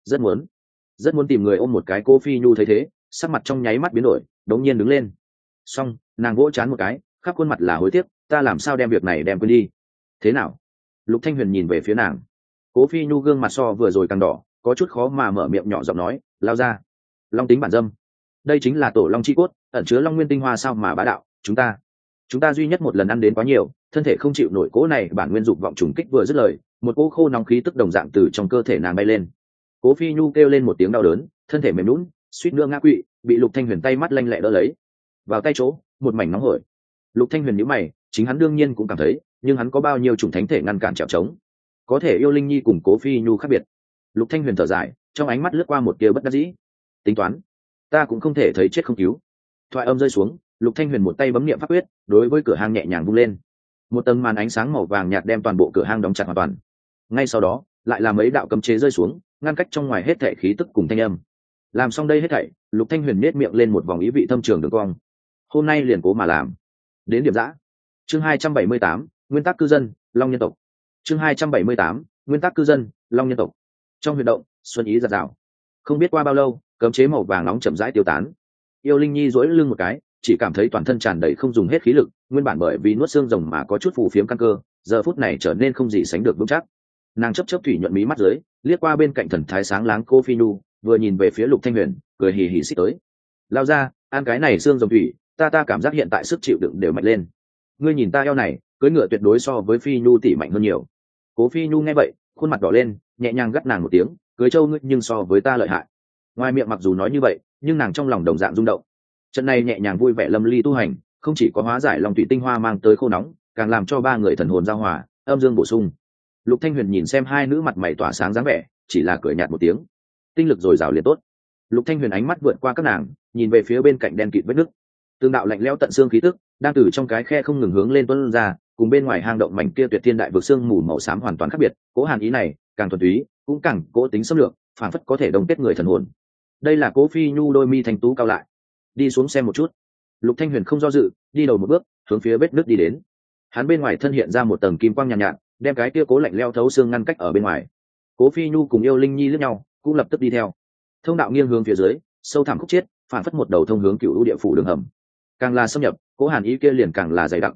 Rất muốn tìm người ôm một cái. Cô Phi Nhu thấy thế, sắc mặt trong nháy mắt biến đổi, đống nhiên đứng lên. Xong, nàng vỗ trán một cái, khắp khuôn mặt là hối tiếc, ta làm sao đem việc này đem quên đi. Thế nào? Lục Thanh Huyền nhìn về phía nàng. Cố Phi Nhu gương mặt so vừa rồi càng đỏ, có chút khó mà mở miệng, nhỏ giọng nói, lao ra. Long tính bản dâm, đây chính là tổ long chi cốt, ẩn chứa long nguyên tinh hoa, sao mà bá đạo. Chúng ta duy nhất một lần ăn đến quá nhiều, thân thể không chịu nổi cỗ này bản nguyên dục vọng trùng kích. Vừa dứt lời, một cỗ khô nóng khí tức đồng dạng từ trong cơ thể nàng bay lên. Cố Phi Nhu kêu lên một tiếng đau đớn, thân thể mềm nhũn, suýt nữa ngã quỵ, bị Lục Thanh Huyền tay mắt lanh lẹ đỡ lấy. Vào tay chỗ, một mảnh nóng hổi. Lục Thanh Huyền nhíu mày, chính hắn đương nhiên cũng cảm thấy, nhưng hắn có bao nhiêu chủng thánh thể ngăn cản trèo trống. Có thể Yêu Linh Nhi cùng Cố Phi Nhu khác biệt. Lục Thanh Huyền thở dài, trong ánh mắt lướt qua một tia bất đắc dĩ. Tính toán, ta cũng không thể thấy chết không cứu. Thoại âm rơi xuống, Lục Thanh Huyền một tay bấm niệm pháp quyết, đối với cửa hang nhẹ nhàng vung lên. Một tầng màn ánh sáng màu vàng nhạt đem toàn bộ cửa hang đóng chặt hoàn toàn. Ngay sau đó, lại là mấy đạo cấm chế rơi xuống, ngăn cách trong ngoài hết thảy khí tức cùng thanh âm. Làm xong đây hết thảy, Lục Thanh Huyền nhếch miệng lên một vòng ý vị thâm trường đường cong. Hôm nay liền cố mà làm. Đến điểm dã. Chương 278, nguyên tắc cư dân, Long nhân tộc. Chương 278, nguyên tắc cư dân, Long nhân tộc. Trong huyệt động, xuân ý giạt rào. Không biết qua bao lâu, cấm chế màu vàng nóng chậm rãi tiêu tán. Yêu Linh Nhi duỗi lưng một cái, chỉ cảm thấy toàn thân tràn đầy không dùng hết khí lực, nguyên bản bởi vì nuốt xương rồng mà có chút phù phiếm căn cơ, giờ phút này trở nên không gì sánh được vững chắc. Nàng chớp chớp thủy nhuận mí mắt dưới, liếc qua bên cạnh thần thái sáng láng cô Phi Nhu, vừa nhìn về phía Lục Thanh Huyền, cười hì hì xích tới. Lao ra, ăn cái này xương rồng thủy, ta cảm giác hiện tại sức chịu đựng đều mạnh lên. Ngươi nhìn ta eo này, cưỡi ngựa tuyệt đối so với Phi Nhu tỷ mạnh hơn nhiều. Cố Phi Nhu nghe vậy, khuôn mặt đỏ lên, nhẹ nhàng gắt nàng một tiếng, cưới trâu ngươi nhưng so với ta lợi hại. Ngoài miệng mặc dù nói như vậy, nhưng nàng trong lòng đồng dạng rung động. Trận này nhẹ nhàng vui vẻ lâm ly tu hành, không chỉ có hóa giải lòng thủy tinh hoa mang tới khô nóng, càng làm cho ba người thần hồn giao hòa, âm dương bổ sung. Lục Thanh Huyền nhìn xem hai nữ mặt mày tỏa sáng dáng vẻ, chỉ là cười nhạt một tiếng. Tinh lực dồi dào liền tốt. Lục Thanh Huyền ánh mắt vượt qua các nàng, nhìn về phía bên cạnh đen kịt vết nứt. Tương đạo lạnh lẽo tận xương khí tức đang từ trong cái khe không ngừng hướng lên tuôn ra, cùng bên ngoài hang động mảnh kia tuyệt thiên đại vực xương mù màu xám hoàn toàn khác biệt. Cố hàn ý này càng thuần túy, cũng càng cố tính xâm lược, phảng phất có thể đồng kết người thần hồn. Đây là Cố Phi Nhu đôi mi thành tú cao lại. Đi xuống xem một chút. Lục Thanh Huyền không do dự, đi đầu một bước, hướng phía vết nứt đi đến. Hắn bên ngoài thân hiện ra một tầng kim quang nhàn nhạt, đem cái kia cố lạnh lẽo thấu xương ngăn cách ở bên ngoài. Cố Phi Nhu cùng Yêu Linh Nhi liếc nhau, cũng lập tức đi theo. Thông đạo nghiêng hướng phía dưới, sâu thẳm khúc chiết, phản phất một đầu thông hướng cựu địa phủ đường hầm. Càng là xâm nhập, cố hàn ý kia liền càng là dày đặc.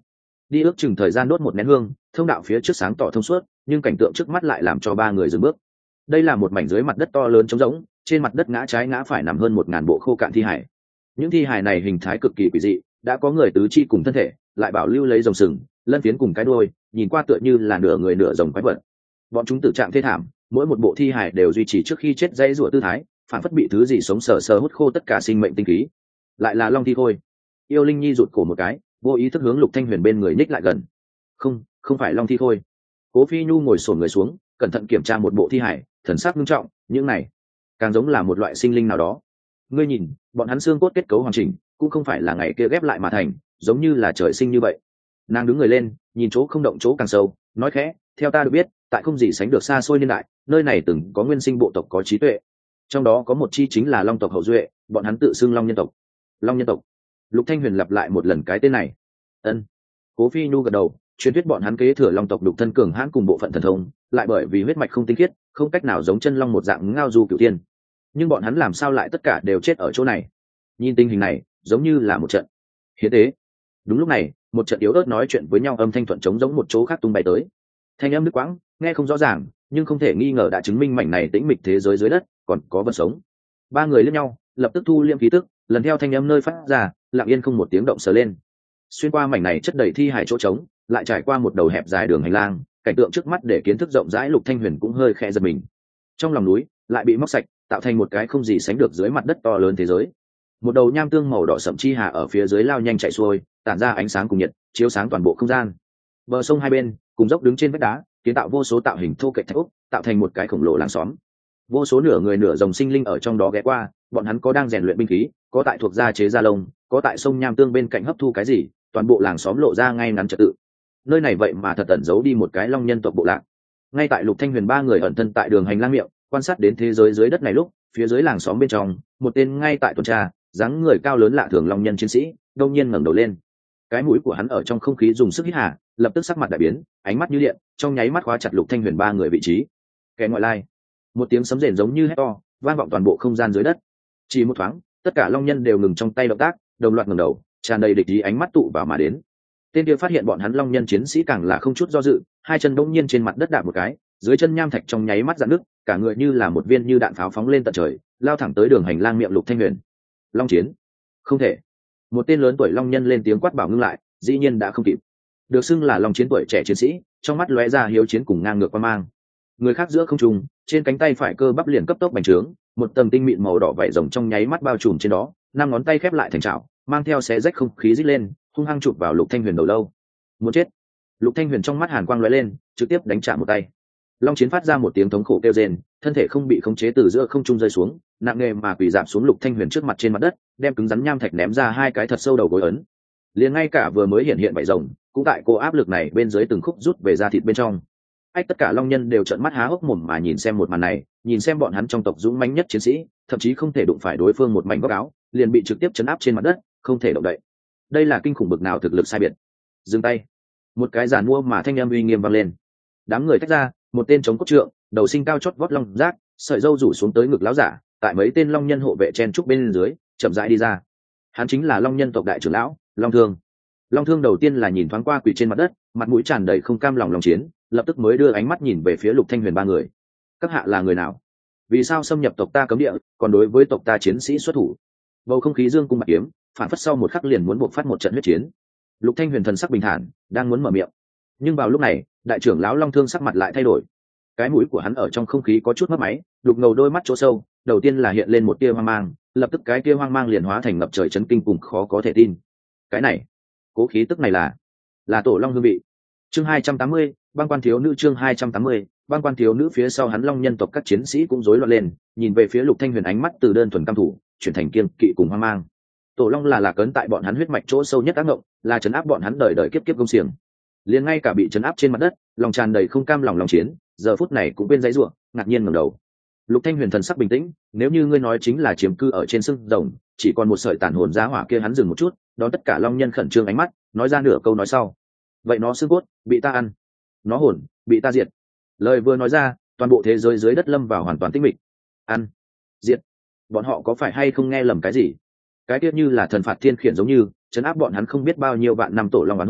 đi ước chừng thời gian đốt một nén hương, thông đạo phía trước sáng tỏ thông suốt, nhưng cảnh tượng trước mắt lại làm cho ba người dừng bước. Đây là một mảnh dưới mặt đất to lớn trống rỗng, trên mặt đất ngã trái ngã phải nằm hơn 1000 bộ khô cạn thi hải. Những thi hải này hình thái cực kỳ quỷ dị, đã có người tứ chi cùng thân thể, lại bảo lưu lấy rồng sừng, lân phiến cùng cái đuôi, nhìn qua tựa như là nửa người nửa rồng quái vật. Bọn chúng tử trạng thê thảm, mỗi một bộ thi hải đều duy trì trước khi chết dãy rủa tư thái, phản phất bị thứ gì sống sờ sờ hút khô tất cả sinh mệnh tinh khí. Lại là long thi khôi. Yêu Linh Nhi rụt cổ một cái, vô ý thức hướng Lục Thanh Huyền bên người ních lại gần. Không, không phải long thi khôi. Cố Phi Nhu ngồi xổm người xuống, cẩn thận kiểm tra một bộ thi hải, thần sắc nghiêm trọng, những này càng giống là một loại sinh linh nào đó. Ngươi nhìn, bọn hắn xương cốt kết cấu hoàn chỉnh, cũng không phải là ngày kia ghép lại mà thành, giống như là trời sinh như vậy. Nàng đứng người lên, nhìn chỗ không động chỗ càng sâu, nói khẽ, theo ta được biết, tại không gì sánh được xa xôi niên đại, nơi này từng có nguyên sinh bộ tộc có trí tuệ, trong đó có một chi chính là long tộc hậu duệ, bọn hắn tự xưng long nhân tộc. Long nhân tộc. Lục Thanh Huyền lặp lại một lần cái tên này. Ân. Cố Phi Nhu gật đầu, truyền thuyết bọn hắn kế thừa long tộc đục thân cường hãn cùng bộ phận thần thông, lại bởi vì huyết mạch không tinh khiết, không cách nào giống chân long một dạng ngao du cửu thiên. Nhưng bọn hắn làm sao lại tất cả đều chết ở chỗ này? Nhìn tình hình này, giống như là một trận hiến tế. Đúng lúc này, một trận yếu ớt nói chuyện với nhau âm thanh thuận trống giống một chỗ khác tung bay tới. Thanh âm nước quãng, nghe không rõ ràng, nhưng không thể nghi ngờ đã chứng minh mảnh này tĩnh mịch thế giới dưới đất còn có vật sống. Ba người liếc nhau, lập tức thu liêm khí tức, lần theo thanh âm nơi phát ra, lặng yên không một tiếng động sờ lên. Xuyên qua mảnh này chất đầy thi hài chỗ trống, lại trải qua một đầu hẹp dài đường hành lang, cảnh tượng trước mắt để kiến thức rộng rãi Lục Thanh Huyền cũng hơi khẽ giật mình. Trong lòng núi lại bị móc sạch, tạo thành một cái không gì sánh được dưới mặt đất to lớn thế giới. Một đầu nham tương màu đỏ sẫm chi hà ở phía dưới lao nhanh chạy xuôi, tản ra ánh sáng cùng nhiệt, chiếu sáng toàn bộ không gian. Bờ sông hai bên cùng dốc đứng trên vách đá, kiến tạo vô số tạo hình thô kệch thạch ốc, tạo thành một cái khổng lồ làng xóm. Vô số nửa người nửa rồng sinh linh ở trong đó ghé qua, bọn hắn có đang rèn luyện binh khí, có tại thuộc gia chế da lông, có tại sông nham tương bên cạnh hấp thu cái gì, toàn bộ làng xóm lộ ra ngay ngắn trật tự. Nơi này vậy mà thật ẩn giấu đi một cái long nhân tộc bộ lạc. Ngay tại Lục Thanh Huyền ba người ẩn thân tại đường hành lang miệng, quan sát đến thế giới dưới đất này lúc, phía dưới làng xóm bên trong, một tên ngay tại tuần tra, dáng người cao lớn lạ thường long nhân chiến sĩ, đột nhiên ngẩng đầu lên. Cái mũi của hắn ở trong không khí dùng sức hít hà, lập tức sắc mặt đại biến, ánh mắt như điện, trong nháy mắt khóa chặt Lục Thanh Huyền ba người vị trí. Kẻ ngoại lai. Một tiếng sấm rền giống như hét to, vang vọng toàn bộ không gian dưới đất. Chỉ một thoáng, tất cả long nhân đều ngừng trong tay động tác, đồng loạt ngẩng đầu, tràn đầy địch ý ánh mắt tụ vào mà đến. Tên kia phát hiện bọn hắn long nhân chiến sĩ càng là không chút do dự, hai chân bỗng nhiên trên mặt đất đạp một cái, dưới chân nham thạch trong nháy mắt rạn nứt, cả người như là một viên như đạn pháo phóng lên tận trời, lao thẳng tới đường hành lang miệng Lục Thanh Huyền. Long chiến, không thể. Một tên lớn tuổi long nhân lên tiếng quát bảo ngưng lại, dĩ nhiên đã không kịp. Được xưng là long chiến tuổi trẻ chiến sĩ, trong mắt lóe ra hiếu chiến cùng ngang ngược quan mang. Người khác giữa không trung, trên cánh tay phải cơ bắp liền cấp tốc bành trướng, một tầng tinh mịn màu đỏ vảy rồng trong nháy mắt bao trùm trên đó, năm ngón tay khép lại thành chảo, mang theo xé rách không khí rít lên, hung hăng chụp vào Lục Thanh Huyền đầu lâu. Muốn chết. Lục Thanh Huyền trong mắt hàn quang lóe lên, trực tiếp đánh trả một tay. Long chiến phát ra một tiếng thống khổ kêu rên, thân thể không bị khống chế từ giữa không trung rơi xuống, nặng nề mà quỳ rạp xuống Lục Thanh Huyền trước mặt trên mặt đất, đem cứng rắn nham thạch ném ra hai cái thật sâu đầu gối ấn. Liền ngay cả vừa mới hiện vảy rồng, cũng tại cô áp lực này bên dưới từng khúc rút về da thịt bên trong. Tất cả long nhân đều trợn mắt há hốc mồm mà nhìn xem một màn này, nhìn xem bọn hắn trong tộc dũng mãnh nhất chiến sĩ, thậm chí không thể đụng phải đối phương một mảnh góc áo, liền bị trực tiếp chấn áp trên mặt đất, không thể động đậy. Đây là kinh khủng bực nào thực lực sai biệt. Dừng tay. Một cái giàn mua mà thanh âm uy nghiêm vang lên. Đám người tách ra, một tên chống cốt trượng, đầu sinh cao chót vót long giác, sợi râu rủ xuống tới ngực láo giả, tại mấy tên long nhân hộ vệ chen trúc bên dưới, chậm rãi đi ra. Hắn chính là long nhân tộc đại trưởng lão, Long Thương. Long Thương đầu tiên là nhìn thoáng qua quỳ trên mặt đất, mặt mũi tràn đầy không cam lòng lòng chiến, lập tức mới đưa ánh mắt nhìn về phía Lục Thanh Huyền ba người. Các hạ là người nào? Vì sao xâm nhập tộc ta cấm địa, còn đối với tộc ta chiến sĩ xuất thủ? Bầu không khí dương cung bạc kiếm, phản phất sau một khắc liền muốn buộc phát một trận huyết chiến. Lục Thanh Huyền thần sắc bình thản, đang muốn mở miệng, nhưng vào lúc này, đại trưởng lão Long Thương sắc mặt lại thay đổi. Cái mũi của hắn ở trong không khí có chút mất máy, đục ngầu đôi mắt chỗ sâu, đầu tiên là hiện lên một tia hoang mang, lập tức cái tia hoang mang liền hóa thành ngập trời chấn kinh cùng khó có thể tin. Cái này, cố khí tức này là tổ long hương vị. Chương 280, băng quan thiếu nữ. Chương 280, băng quan thiếu nữ. Phía sau hắn long nhân tộc các chiến sĩ cũng rối loạn lên, nhìn về phía Lục Thanh Huyền, ánh mắt từ đơn thuần cam thủ chuyển thành kiêng kỵ cùng hoang mang. Tổ long là cấn tại bọn hắn huyết mạch chỗ sâu nhất ác ngộng, là trấn áp bọn hắn đời đời kiếp kiếp công xiềng. Liền ngay cả bị trấn áp trên mặt đất, lòng tràn đầy không cam lòng chiến, giờ phút này cũng bên dãy rủa, ngạc nhiên ngẩng đầu. Lục Thanh Huyền thần sắc bình tĩnh, nếu như ngươi nói chính là chiếm cư ở trên xương rồng, chỉ còn một sợi tàn hồn giá hỏa kia. Hắn dừng một chút, đón tất cả long nhân khẩn trương ánh mắt, nói ra nửa câu nói sau. Vậy nó xương cốt bị ta ăn, nó hồn bị ta diệt. Lời vừa nói ra, toàn bộ thế giới dưới đất lâm vào hoàn toàn tĩnh mịch. Ăn, diệt, bọn họ có phải hay không nghe lầm cái gì? Cái tiết như là thần phạt thiên khiển giống như trấn áp bọn hắn không biết bao nhiêu vạn năm tổ long oán hồn,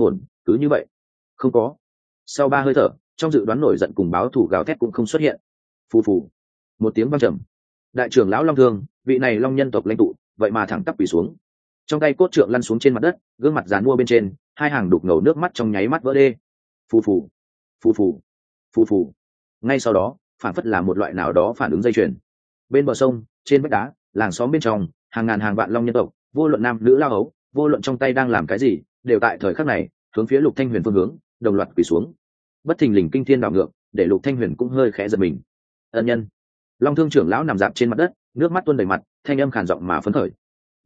cứ như vậy không có. Sau 3 hơi thở, trong dự đoán nổi giận cùng báo thù gào thét cũng không xuất hiện. Phù phù, một tiếng vang trầm. Đại trưởng lão Long Thương, vị này Long nhân tộc lãnh tụ, vậy mà thẳng tắp quỳ xuống, trong tay cốt trượng lăn xuống trên mặt đất, gương mặt dàn mua bên trên, hai hàng đục ngầu nước mắt trong nháy mắt vỡ đê. Phù phù, phù phù, phù phù. Ngay sau đó, phản phất là một loại nào đó phản ứng dây chuyền. Bên bờ sông, trên vách đá, làng xóm bên trong, hàng ngàn hàng vạn Long nhân tộc, vô luận nam nữ lao hấu, vô luận trong tay đang làm cái gì, đều tại thời khắc này hướng phía Lục Thanh Huyền phương hướng đồng loạt quỳ xuống. Bất thình lình kinh thiên đảo ngược, để Lục Thanh Huyền cũng hơi khẽ giật mình. Ân nhân. Long Thương trưởng lão nằm dạp trên mặt đất, nước mắt tuôn đầy mặt, thanh âm khàn giọng mà phấn khởi.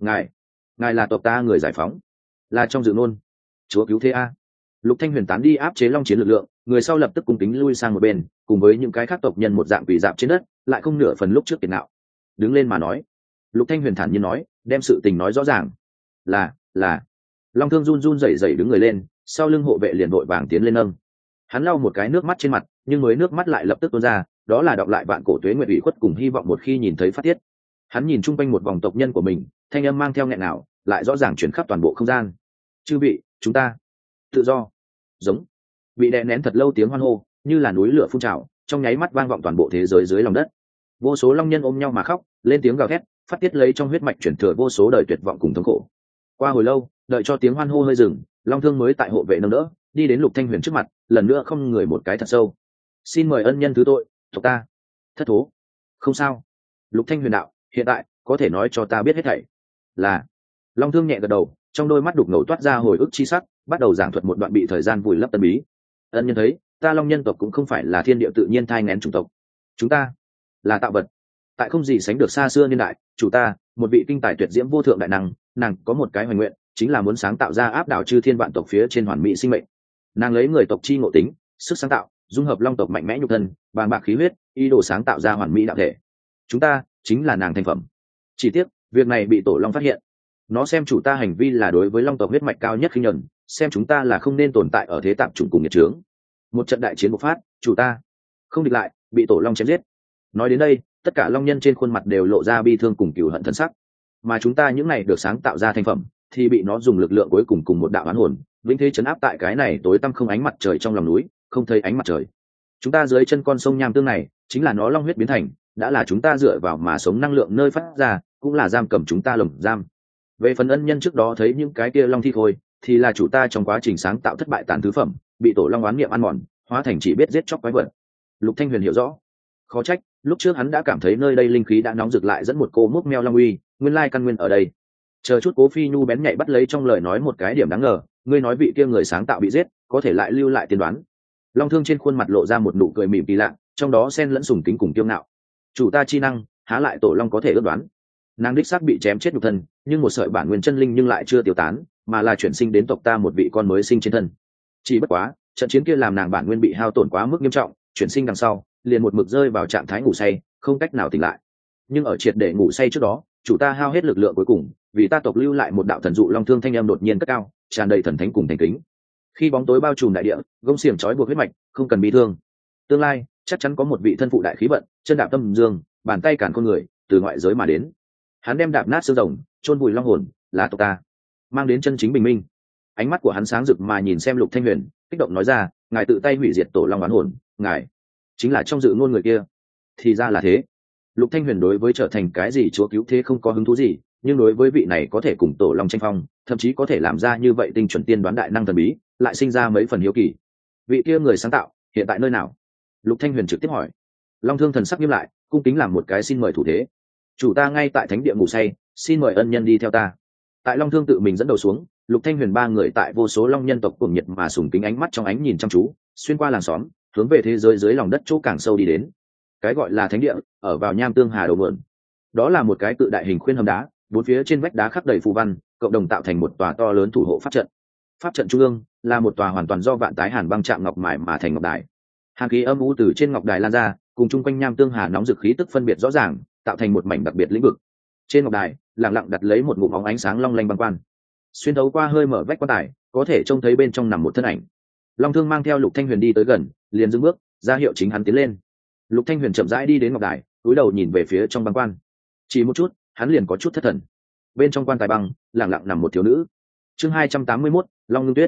Ngài là tộc ta người giải phóng, là trong dự ngôn chúa cứu thế a. Lục Thanh Huyền tán đi áp chế Long chiến lực lượng, người sau lập tức cung kính lui sang một bên, cùng với những cái khác tộc nhân một dạng quỳ dạp trên đất, lại không nửa phần lúc trước kiệt ngạo. Đứng lên mà nói. Lục Thanh Huyền thản nhiên nói, đem sự tình nói rõ ràng. Là. Long Thương run run rẩy rẩy đứng người lên, sau lưng hộ vệ liền vội vàng tiến lên nâng. Hắn lau một cái nước mắt trên mặt, nhưng mới nước mắt lại lập tức tuôn ra, đó là đọc lại vạn cổ tuế nguyện ủy khuất cùng hy vọng một khi nhìn thấy phát tiết. Hắn nhìn chung quanh một vòng tộc nhân của mình, thanh âm mang theo nghẹn ngào, lại rõ ràng chuyển khắp toàn bộ không gian. Chư vị, chúng ta tự do. Giống. Bị đè nén thật lâu tiếng hoan hô, như là núi lửa phun trào, trong nháy mắt vang vọng toàn bộ thế giới dưới lòng đất. Vô số long nhân ôm nhau mà khóc, lên tiếng gào thét, phát tiết lấy trong huyết mạch chuyển thừa vô số đời tuyệt vọng cùng thống khổ. Qua hồi lâu, đợi cho tiếng hoan hô hơi dừng, Long Thương mới tại hộ vệ nâng đỡ, đi đến Lục Thanh Huyền trước mặt, lần nữa không người một cái thật sâu. Xin mời ân nhân thứ tội, tộc ta thất thố. Không sao. Lục Thanh Huyền đạo, hiện tại có thể nói cho ta biết hết thảy. Là. Long Thương nhẹ gật đầu, trong đôi mắt đục ngầu toát ra hồi ức chi sắc, bắt đầu giảng thuật một đoạn bị thời gian vùi lấp tân bí. Ân nhân thấy, ta Long nhân tộc cũng không phải là thiên địa tự nhiên thai nghén chủng tộc, chúng ta là tạo vật. Tại không gì sánh được xa xưa niên đại, chủ ta, một vị kinh tài tuyệt diễm vô thượng đại năng, nàng có một cái hoài nguyện, chính là muốn sáng tạo ra áp đảo chư thiên vạn tộc phía trên hoàn mỹ sinh mệnh. Nàng lấy người tộc chi ngộ tính, sức sáng tạo, dung hợp long tộc mạnh mẽ nhục thân, bàng bạc khí huyết, ý đồ sáng tạo ra hoàn mỹ đạo thể. Chúng ta chính là nàng thành phẩm. Chỉ tiếc, việc này bị tổ long phát hiện. Nó xem chủ ta hành vi là đối với long tộc huyết mạch cao nhất khinh nhẫn, xem chúng ta là không nên tồn tại ở thế tạm chủng cùng nhiệt trướng. Một trận đại chiến bộc phát, chủ ta không địch lại, bị tổ long chém giết. Nói đến đây, tất cả long nhân trên khuôn mặt đều lộ ra bi thương cùng cừu hận thân sắc. Mà chúng ta những này được sáng tạo ra thành phẩm, thì bị nó dùng lực lượng cuối cùng cùng một đạo oán hồn, vĩnh thế chấn áp tại cái này tối tăm không ánh mặt trời trong lòng núi, không thấy ánh mặt trời. Chúng ta dưới chân con sông Nham Tương này, chính là nó long huyết biến thành, đã là chúng ta dựa vào mà sống năng lượng nơi phát ra, cũng là giam cầm chúng ta lồng giam. Về phần ân nhân trước đó thấy những cái kia long thi khôi, thì là chủ ta trong quá trình sáng tạo thất bại tàn thứ phẩm, bị tổ long oán niệm ăn mòn, hóa thành chỉ biết giết chóc quái vật. Lục Thanh Huyền hiểu rõ, khó trách lúc trước hắn đã cảm thấy nơi đây linh khí đã nóng rực lại dẫn một cô múc meo long uy, nguyên lai căn nguyên ở đây. Chờ chút Cố Phi Nhu bén nhạy bắt lấy trong lời nói một cái điểm đáng ngờ, ngươi nói vị kia người sáng tạo bị giết, có thể lại lưu lại tiên đoán. Long Thương trên khuôn mặt lộ ra một nụ cười mỉm kỳ lạ, trong đó xen lẫn sùng kính cùng kiêu ngạo. Chủ ta chi năng, há lại tổ long có thể ước đoán. Nàng đích xác bị chém chết nhục thân, nhưng một sợi bản nguyên chân linh nhưng lại chưa tiêu tán, mà là chuyển sinh đến tộc ta một vị con mới sinh trên thân. Chỉ bất quá, trận chiến kia làm nàng bản nguyên bị hao tổn quá mức nghiêm trọng, chuyển sinh đằng sau, liền một mực rơi vào trạng thái ngủ say, không cách nào tỉnh lại. Nhưng ở triệt để ngủ say trước đó, chủ ta hao hết lực lượng cuối cùng, vì ta tộc lưu lại một đạo thần dụ Long Thương thanh âm đột nhiên cất cao, tràn đầy thần thánh cùng thành kính. Khi bóng tối bao trùm đại địa, gông xiềng trói buộc huyết mạch, không cần bi thương. Tương lai chắc chắn có một vị thân phụ đại khí vận, chân đạp tâm dương, bàn tay cản con người, từ ngoại giới mà đến. Hắn đem đạp nát xương rồng, chôn vùi long hồn, là tộc ta, mang đến chân chính bình minh. Ánh mắt của hắn sáng rực mà nhìn xem Lục Thanh Huyền, kích động nói ra, ngài tự tay hủy diệt tổ long oán hồn, ngài chính là trong dự ngôn người kia. Thì ra là thế. Lục Thanh Huyền đối với trở thành cái gì chúa cứu thế không có hứng thú gì, nhưng đối với vị này có thể cùng tổ long tranh phong, thậm chí có thể làm ra như vậy tinh chuẩn tiên đoán đại năng thần bí, lại sinh ra mấy phần hiếu kỳ. Vị kia người sáng tạo hiện tại nơi nào? Lục Thanh Huyền trực tiếp hỏi. Long Thương thần sắc nghiêm lại, cung kính làm một cái xin mời thủ thế. Chủ ta ngay tại thánh địa ngủ say, xin mời ân nhân đi theo ta. Tại Long Thương tự mình dẫn đầu xuống, Lục Thanh Huyền ba người tại vô số long nhân tộc cuồng nhiệt mà sùng kính ánh mắt trong ánh nhìn chăm chú, xuyên qua làng xóm, hướng về thế giới dưới lòng đất chỗ càng sâu đi đến. Cái gọi là thánh địa, ở vào Nham Tương Hà đầu nguồn. Đó là một cái cự đại hình khuyên hầm đá, bốn phía trên vách đá khắc đầy phù văn, cộng đồng tạo thành một tòa to lớn thủ hộ pháp trận. Pháp trận trung ương là một tòa hoàn toàn do vạn tái hàn băng chạm ngọc mài mà thành ngọc đài. Hàn khí âm u từ trên ngọc đài lan ra, cùng chung quanh Nham Tương Hà nóng dực khí tức phân biệt rõ ràng, tạo thành một mảnh đặc biệt lĩnh vực. Trên ngọc đài, lặng lặng đặt lấy một ngụm óng ánh sáng long lanh băng quan. Xuyên thấu qua hơi mở vách quan tài, có thể trông thấy bên trong nằm một thân ảnh. Long Thương mang theo Lục Thanh Huyền đi tới gần, liền dừng bước, ra hiệu chính hắn tiến lên. Lục Thanh Huyền chậm rãi đi đến ngọc đài, cúi đầu nhìn về phía trong băng quan. Chỉ một chút, hắn liền có chút thất thần. Bên trong quan tài băng, lặng lặng nằm một thiếu nữ. Chương 281, Long Ngưng Tuyết.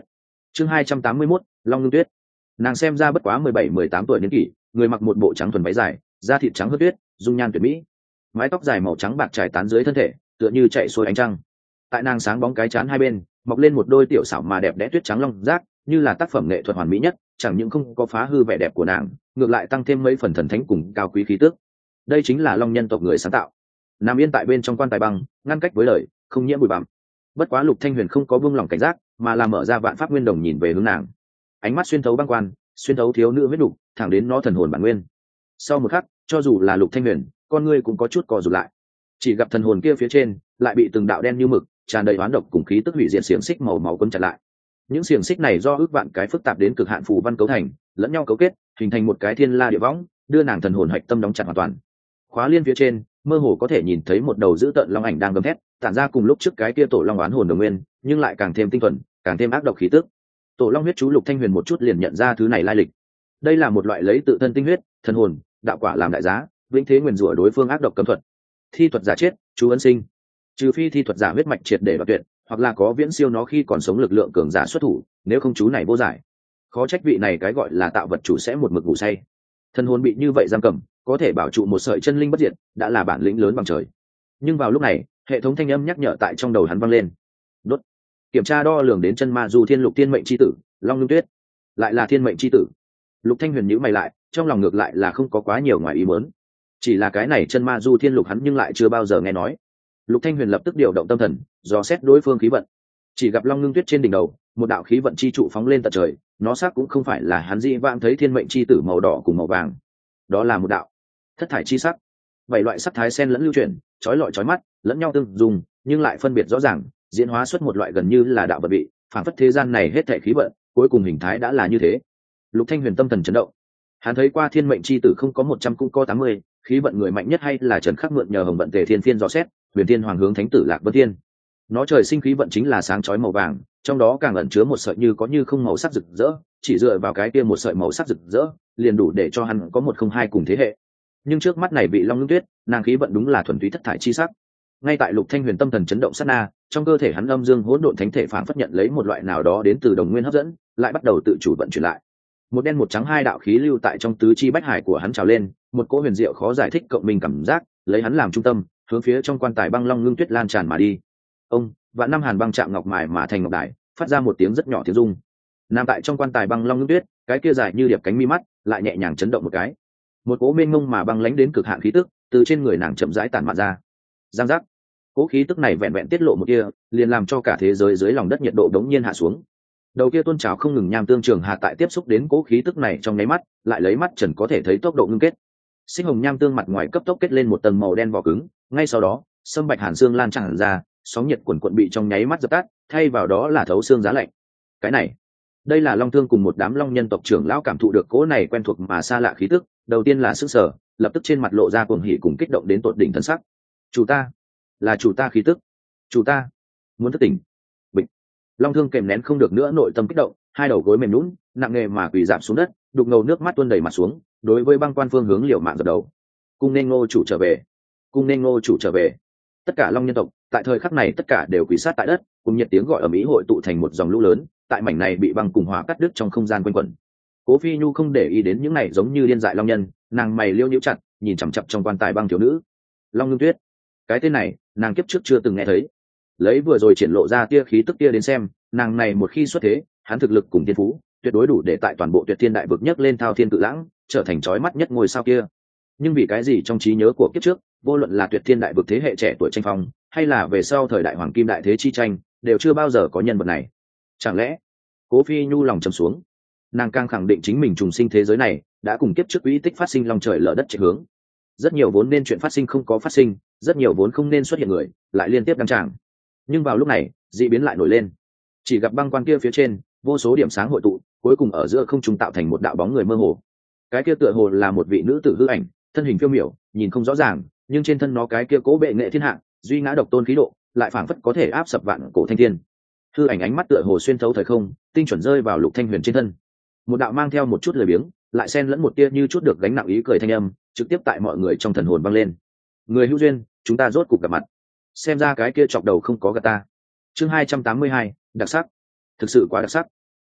chương 281, Long Ngưng Tuyết. Nàng xem ra bất quá 17-18 tuổi niên kỷ, người mặc một bộ trắng thuần váy dài, da thịt trắng hớt tuyết, dung nhan tuyệt mỹ, mái tóc dài màu trắng bạc trải tán dưới thân thể, tựa như chạy xuôi ánh trăng. Tại nàng sáng bóng cái trán hai bên mọc lên một đôi tiểu xảo mà đẹp đẽ tuyết trắng long giác, như là tác phẩm nghệ thuật hoàn mỹ nhất, chẳng những không có phá hư vẻ đẹp của nàng, ngược lại tăng thêm mấy phần thần thánh cùng cao quý khí tước. Đây chính là Long nhân tộc người sáng tạo. Nam yên tại bên trong quan tài băng, ngăn cách với lời, không nhiễm bụi bặm. Bất quá Lục Thanh Huyền không có buông lỏng cảnh giác, mà là mở ra vạn pháp nguyên đồng nhìn về hướng nàng. Ánh mắt xuyên thấu băng quan, xuyên thấu thiếu nữ huyết đục, thẳng đến nó thần hồn bản nguyên. Sau một khắc, cho dù là Lục Thanh Huyền, con ngươi cũng có chút co rụt lại. Chỉ gặp thần hồn kia phía trên lại bị từng đạo đen như mực, tràn đầy oán độc cùng khí tức hủy diệt xiềng xích màu máu quấn chặt lại. Những xiềng xích này do ước vạn cái phức tạp đến cực hạn phù văn cấu thành, lẫn nhau cấu kết, hình thành một cái thiên la địa võng, đưa nàng thần hồn hạch tâm đóng chặt hoàn toàn. Khóa liên phía trên, mơ hồ có thể nhìn thấy một đầu dữ tợn long ảnh đang gầm thét, tản ra cùng lúc trước cái kia tổ long oán hồn đồng nguyên, nhưng lại càng thêm tinh thuần, càng thêm ác độc khí tức. Tổ long huyết chú Lục Thanh Huyền một chút liền nhận ra thứ này lai lịch. Đây là một loại lấy tự thân tinh huyết, thần hồn, đạo quả làm đại giá, vĩnh thế nguyền rủa đối phương ác độc cấm thuật. Thi thuật giả chết, chú ân sinh. Trừ phi thi thuật giả huyết mạch triệt để đoạt tuyệt, hoặc là có viễn siêu nó khi còn sống lực lượng cường giả xuất thủ, nếu không chú này vô giải. Khó trách vị này cái gọi là tạo vật chủ sẽ một mực ngủ say. Thần hồn bị như vậy giam cầm, có thể bảo trụ một sợi chân linh bất diệt, đã là bản lĩnh lớn bằng trời. Nhưng vào lúc này, hệ thống thanh âm nhắc nhở tại trong đầu hắn vang lên. Đốt. Kiểm tra đo lường đến chân ma du thiên lục thiên mệnh chi tử, Long Ngưng Tuyết. Lại là thiên mệnh chi tử. Lục Thanh Huyền nhíu mày lại, trong lòng ngược lại là không có quá nhiều ngoài ý muốn. Chỉ là cái này chân ma du thiên lục hắn nhưng lại chưa bao giờ nghe nói. Lục Thanh Huyền lập tức điều động tâm thần, dò xét đối phương khí vận. Chỉ gặp Long Ngưng Tuyết trên đỉnh đầu, một đạo khí vận chi trụ phóng lên tận trời, nó xác cũng không phải là hắn dĩ vãng thấy thiên mệnh chi tử màu đỏ cùng màu vàng. Đó là một đạo thất thải chi sắc. Bảy loại sắc thái xen lẫn lưu chuyển, chói lọi chói mắt, lẫn nhau tương dùng, nhưng lại phân biệt rõ ràng, diễn hóa xuất một loại gần như là đạo vật vị, phản phất thế gian này hết thảy khí vận, cuối cùng hình thái đã là như thế. Lục Thanh Huyền tâm thần chấn động. Hắn thấy qua thiên mệnh chi tử không có 100 cũng có 80, khí vận người mạnh nhất hay là Trần Khắc mượn nhờ Hồng vận Tề Thiên Phiên dò xét, Huyền Thiên Hoàng hướng Thánh tử Lạc Vân Thiên. Nó trời sinh khí vận chính là sáng chói màu vàng, trong đó càng ẩn chứa một sợi như có như không màu sắc rực rỡ, chỉ dựa vào cái kia một sợi màu sắc rực rỡ, liền đủ để cho hắn có 102 cùng thế hệ. Nhưng trước mắt này bị Long Ngưng Tuyết, nàng khí vận đúng là thuần túy thất thải chi sắc. Ngay tại Lục Thanh Huyền tâm thần chấn động sát na, trong cơ thể hắn âm dương hỗn độn thánh thể phản phất nhận lấy một loại nào đó đến từ đồng nguyên hấp dẫn, lại bắt đầu tự chủ vận chuyển lại. Một đen một trắng hai đạo khí lưu tại trong tứ chi bách hải của hắn trào lên, một cỗ huyền diệu khó giải thích cộng minh cảm giác, lấy hắn làm trung tâm, hướng phía trong quan tài băng Long Ngưng Tuyết lan tràn mà đi. Ông, vạn năm hàn băng chạm ngọc mài mà thành ngọc đài, phát ra một tiếng rất nhỏ tiếng rung. Nằm tại trong quan tài băng Long Ngưng Tuyết, cái kia dài như điệp cánh mi mắt, lại nhẹ nhàng chấn động một cái. Một cỗ mênh mông mà băng lãnh đến cực hạn khí tức, từ trên người nàng chậm rãi tản mạn ra. Giang giác. Cỗ khí tức này vẹn vẹn tiết lộ một kia, liền làm cho cả thế giới dưới lòng đất nhiệt độ đống nhiên hạ xuống. Đầu kia tôn trào không ngừng nham tương trường hạ tại tiếp xúc đến cỗ khí tức này trong nháy mắt, lại lấy mắt trần có thể thấy tốc độ ngưng kết. Sinh hồng nham tương mặt ngoài cấp tốc kết lên một tầng màu đen vỏ cứng, ngay sau đó, sâm bạch hàn xương lan tràn ra, sóng nhiệt cuồn cuộn bị trong nháy mắt dập tắt, thay vào đó là thấu xương giá lạnh. Cái này, đây là Long Thương cùng một đám Long nhân tộc trưởng lão cảm thụ được cỗ này quen thuộc mà xa lạ khí tức, đầu tiên là sức sở, lập tức trên mặt lộ ra cuồng hỉ cùng kích động đến tột đỉnh thân sắc. Chủ ta, là chủ ta khí tức, chủ ta muốn thức tỉnh. Bịch. Long Thương kèm nén không được nữa nội tâm kích động, hai đầu gối mềm nhũn, nặng nề mà quỳ rạp xuống đất, đục ngầu nước mắt tuôn đầy mặt xuống, đối với băng quan phương hướng liều mạng dập đầu. Cung nên Ngô chủ trở về, cung nên Ngô chủ trở về. Tất cả Long nhân tộc tại thời khắc này tất cả đều quỳ sát tại đất, cùng nhiệt tiếng gọi ầm ĩ hội tụ thành một dòng lũ lớn, tại mảnh này bị băng cùng hỏa cắt đứt trong không gian quanh quẩn. Cố Phi Nhu không để ý đến những này giống như điên dại long nhân, nàng mày liêu nhíu chặt, nhìn chằm chằm trong quan tài băng thiếu nữ. Long Ngưng Tuyết, cái tên này, nàng kiếp trước chưa từng nghe thấy. Lấy vừa rồi triển lộ ra tia khí tức tia đến xem, nàng này một khi xuất thế, hắn thực lực cùng thiên phú, tuyệt đối đủ để tại toàn bộ Tuyệt Thiên đại vực nhấc lên thao thiên cự lãng, trở thành chói mắt nhất ngôi sao kia. Nhưng vì cái gì trong trí nhớ của kiếp trước, vô luận là Tuyệt Thiên đại vực thế hệ trẻ tuổi tranh phong, hay là về sau thời đại hoàng kim đại thế chi tranh, đều chưa bao giờ có nhân vật này. Chẳng lẽ? Cố Phi Nhu lòng trầm xuống, nàng càng khẳng định chính mình trùng sinh thế giới này đã cùng kiếp trước quỹ tích phát sinh long trời lở đất chạy hướng. Rất nhiều vốn nên chuyện phát sinh không có phát sinh, rất nhiều vốn không nên xuất hiện người lại liên tiếp đăng tràng. Nhưng vào lúc này dị biến lại nổi lên. Chỉ gặp băng quan kia phía trên vô số điểm sáng hội tụ, cuối cùng ở giữa không trung tạo thành một đạo bóng người mơ hồ. Cái kia tựa hồ là một vị nữ tử hư ảnh, thân hình phiêu miểu, nhìn không rõ ràng, nhưng trên thân nó cái kia cố bệ nghệ thiên hạ, duy ngã độc tôn khí độ, lại phảng phất có thể áp sập vạn cổ thanh thiên. Hư ảnh ánh mắt tựa hồ xuyên thấu thời không, tinh chuẩn rơi vào Lục Thanh Huyền trên thân. Một đạo mang theo một chút lười biếng, lại xen lẫn một tia như chút được gánh nặng ý cười thanh âm, trực tiếp tại mọi người trong thần hồn vang lên. Người hữu duyên, chúng ta rốt cục gặp mặt. Xem ra cái kia chọc đầu không có gạt ta. Chương 282, đặc sắc. Thực sự quá đặc sắc.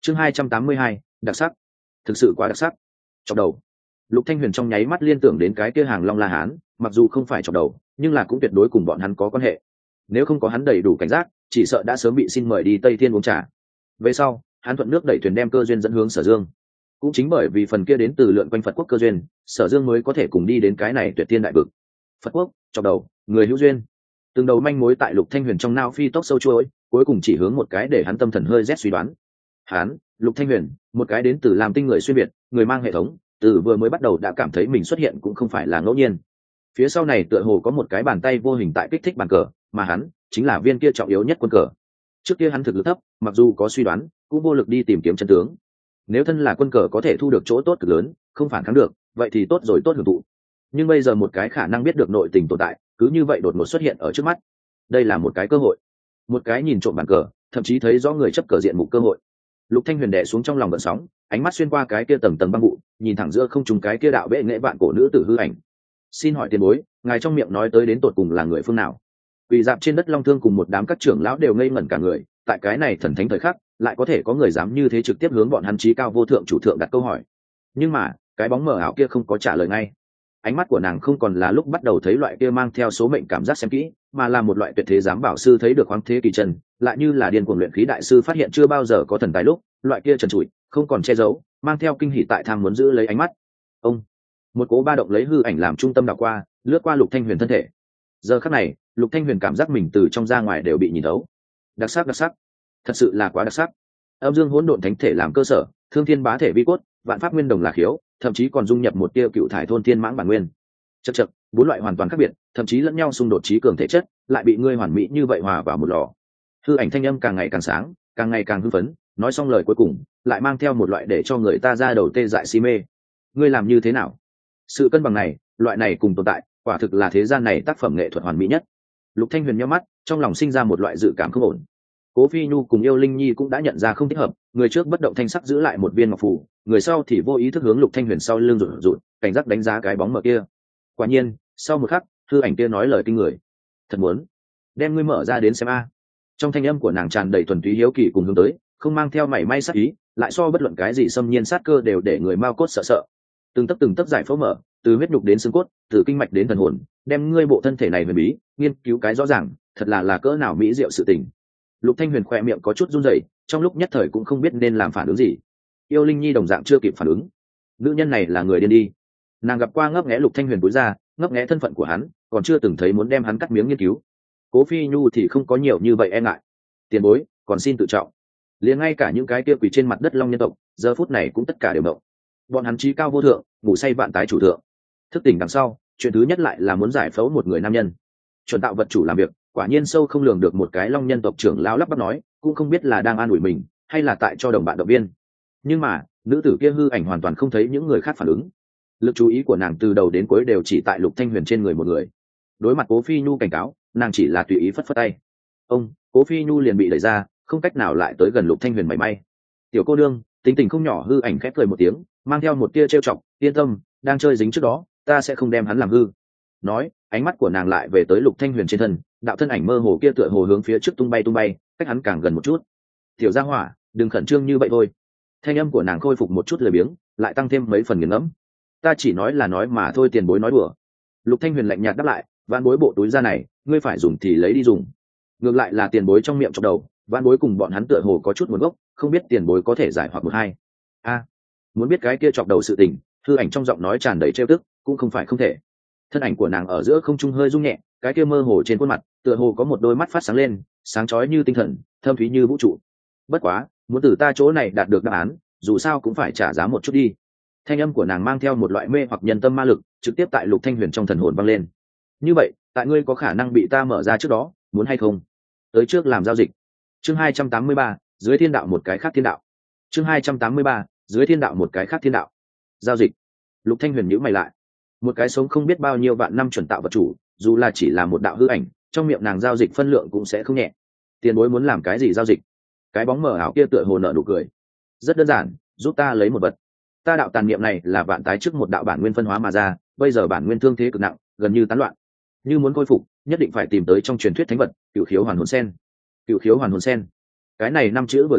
Chương 282, đặc sắc. Thực sự quá đặc sắc. Chọc đầu. Lục Thanh Huyền trong nháy mắt liên tưởng đến cái kia hàng Long La Hán, mặc dù không phải chọc đầu, nhưng là cũng tuyệt đối cùng bọn hắn có quan hệ. Nếu không có hắn đầy đủ cảnh giác, chỉ sợ đã sớm bị xin mời đi Tây Thiên uống trà. Về sau, hắn thuận nước đẩy thuyền đem cơ duyên dẫn hướng Sở Dương. Cũng chính bởi vì phần kia đến từ lượn quanh Phật quốc cơ duyên, Sở Dương mới có thể cùng đi đến cái này tuyệt thiên đại vực. Phật quốc, chọc đầu, người hữu duyên. Từng đầu manh mối tại Lục Thanh Huyền trong não phi tốc sâu chuỗi, cuối cùng chỉ hướng một cái để hắn tâm thần hơi rét suy đoán. Hắn, Lục Thanh Huyền, một cái đến từ làm tinh người xuyên việt, người mang hệ thống, từ vừa mới bắt đầu đã cảm thấy mình xuất hiện cũng không phải là ngẫu nhiên. Phía sau này tựa hồ có một cái bàn tay vô hình tại kích thích bàn cờ, mà hắn chính là viên kia trọng yếu nhất quân cờ. Trước kia hắn thực lực thấp, mặc dù có suy đoán, cũng vô lực đi tìm kiếm chân tướng. Nếu thân là quân cờ có thể thu được chỗ tốt cực lớn, không phản kháng được, vậy thì tốt rồi, tốt hưởng thụ. Nhưng bây giờ một cái khả năng biết được nội tình tồn tại, cứ như vậy đột ngột xuất hiện ở trước mắt. Đây là một cái cơ hội, một cái nhìn trộm bàn cờ, thậm chí thấy rõ người chấp cờ diện mục cơ hội. Lục Thanh Huyền đè xuống trong lòng gợn sóng, ánh mắt xuyên qua cái kia tầng tầng băng vụ, nhìn thẳng giữa không trung cái kia đạo bệ nghệ vạn cổ nữ tử hư ảnh. Xin hỏi tiền bối, ngài trong miệng nói tới đến tột cùng là người phương nào? Quỳ dạp trên đất Long Thương cùng một đám các trưởng lão đều ngây ngẩn cả người, tại cái này thần thánh thời khắc, lại có thể có người dám như thế trực tiếp hướng bọn hắn chí cao vô thượng chủ thượng đặt câu hỏi. Nhưng mà, cái bóng mờ ảo kia không có trả lời ngay. Ánh mắt của nàng không còn là lúc bắt đầu thấy loại kia mang theo số mệnh cảm giác xem kỹ, mà là một loại tuyệt thế giám bảo sư thấy được khoáng thế kỳ trần, lại như là điên cuồng luyện khí đại sư phát hiện chưa bao giờ có thần tài lúc, loại kia trần trụi, không còn che giấu, mang theo kinh hỉ tại tham muốn giữ lấy ánh mắt. Ông, một cố ba động lấy hư ảnh làm trung tâm đảo qua, lướt qua Lục Thanh Huyền thân thể. Giờ khắc này, Lục Thanh Huyền cảm giác mình từ trong ra ngoài đều bị nhìn thấu. Đặc sắc, đặc sắc, thật sự là quá đặc sắc. Âm dương hỗn độn thánh thể làm cơ sở, thương thiên bá thể vi cốt, vạn pháp nguyên đồng là khiếu, thậm chí còn dung nhập một tia cựu thải thôn thiên mãng bản nguyên. Chậc chậc, bốn loại hoàn toàn khác biệt, thậm chí lẫn nhau xung đột trí cường thể chất, lại bị ngươi hoàn mỹ như vậy hòa vào một lò. Hư ảnh thanh âm càng ngày càng sáng, càng ngày càng hưng phấn, nói xong lời cuối cùng, lại mang theo một loại để cho người ta ra đầu tê dại si mê. Ngươi làm như thế nào? Sự cân bằng này, loại này cùng tồn tại, quả thực là thế gian này tác phẩm nghệ thuật hoàn mỹ nhất. Lục Thanh Huyền nhíu mắt, trong lòng sinh ra một loại dự cảm không ổn. Cố Phi Nhu cùng Yêu Linh Nhi cũng đã nhận ra không thích hợp, người trước bất động thanh sắc giữ lại một viên ngọc phù, người sau thì vô ý thức hướng Lục Thanh Huyền sau lưng rụt rụt, cảnh giác đánh giá cái bóng mờ kia. Quả nhiên, sau một khắc, hư ảnh kia nói lời kinh người. Thật muốn đem ngươi mở ra đến xem a. Trong thanh âm của nàng tràn đầy thuần túy hiếu kỳ cùng hướng tới, không mang theo mảy may sát ý, lại so bất luận cái gì xâm nhiên sát cơ đều để người mao cốt sợ sợ. Từng tấc giải phẫu mở, từ huyết nhục đến xương cốt, từ kinh mạch đến thần hồn, đem ngươi bộ thân thể này huyền bí, nghiên cứu cái rõ ràng, thật là cỡ nào mỹ diệu sự tình. Lục Thanh Huyền khỏe miệng có chút run rẩy, trong lúc nhất thời cũng không biết nên làm phản ứng gì. Yêu Linh Nhi đồng dạng chưa kịp phản ứng. Nữ nhân này là người điên đi. Nàng gặp qua ngấp nghé Lục Thanh Huyền túi ra, ngấp nghé thân phận của hắn, còn chưa từng thấy muốn đem hắn cắt miếng nghiên cứu. Cố Phi Nhu thì không có nhiều như vậy e ngại. Tiền bối, còn xin tự trọng. Liền ngay cả những cái kia quỳ trên mặt đất Long nhân tộc, giờ phút này cũng tất cả đều động. Bọn hắn trí cao vô thượng, ngủ say vạn tái chủ thượng. Thức tỉnh đằng sau, chuyện thứ nhất lại là muốn giải phẫu một người nam nhân. Chuẩn tạo vật chủ làm việc, quả nhiên sâu không lường được. Một cái Long nhân tộc trưởng lão lắp bắp nói, cũng không biết là đang an ủi mình, hay là tại cho đồng bạn động viên. Nhưng mà, nữ tử kia hư ảnh hoàn toàn không thấy những người khác phản ứng. Lực chú ý của nàng từ đầu đến cuối đều chỉ tại Lục Thanh Huyền trên người một người. Đối mặt Cố Phi Nhu cảnh cáo, nàng chỉ là tùy ý phất phất tay. Ông, Cố Phi Nhu liền bị đẩy ra, không cách nào lại tới gần Lục Thanh Huyền mảy may. Tiểu cô nương, tính tình không nhỏ, hư ảnh khép cười một tiếng, mang theo một tia trêu chọc, yên tâm, đang chơi dính trước đó, ta sẽ không đem hắn làm hư. Nói, ánh mắt của nàng lại về tới Lục Thanh Huyền trên thân, đạo thân ảnh mơ hồ kia tựa hồ hướng phía trước tung bay, cách hắn càng gần một chút. Tiểu gia hỏa, đừng khẩn trương như vậy thôi. Thanh âm của nàng khôi phục một chút lười biếng, lại tăng thêm mấy phần nghiền ngẫm. Ta chỉ nói là nói mà thôi, tiền bối nói đùa. Lục Thanh Huyền lạnh nhạt đáp lại, vạn bối bộ túi da này, ngươi phải dùng thì lấy đi dùng. Ngược lại là tiền bối trong miệng trong đầu, vạn bối cùng bọn hắn tựa hồ có chút nguồn gốc, không biết tiền bối có thể giải hoặc một hai. A, muốn biết cái kia chọc đầu sự tình, hư ảnh trong giọng nói tràn đầy trêu tức, cũng không phải không thể. Thân ảnh của nàng ở giữa không trung hơi rung nhẹ, cái kia mơ hồ trên khuôn mặt, tựa hồ có một đôi mắt phát sáng lên, sáng chói như tinh thần, thâm thúy như vũ trụ. Bất quá, muốn từ ta chỗ này đạt được đáp án, dù sao cũng phải trả giá một chút đi. Thanh âm của nàng mang theo một loại mê hoặc nhân tâm ma lực, trực tiếp tại Lục Thanh Huyền trong thần hồn vang lên. Như vậy, tại ngươi có khả năng bị ta mở ra trước đó, muốn hay không? Tới trước làm giao dịch. Chương 283, dưới thiên đạo một cái khác thiên đạo. Chương 283, dưới thiên đạo một cái khác thiên đạo. Giao dịch. Lục Thanh Huyền nhíu mày lại. Một cái sống không biết bao nhiêu vạn năm chuẩn tạo vật chủ, dù là chỉ là một đạo hư ảnh, trong miệng nàng giao dịch phân lượng cũng sẽ không nhẹ. Tiền bối muốn làm cái gì giao dịch? Cái bóng mờ ảo kia tựa hồ nở nụ cười. Rất đơn giản, giúp ta lấy một vật. Ta đạo tàn niệm này là vạn tái trước một đạo bản nguyên phân hóa mà ra, bây giờ bản nguyên thương thế cực nặng, gần như tán loạn. Như muốn khôi phục, nhất định phải tìm tới trong truyền thuyết thánh vật, Cửu Khiếu Hoàn Hồn Sen. Cửu Khiếu Hoàn Hồn Sen. Cái này năm chữ vừa ra,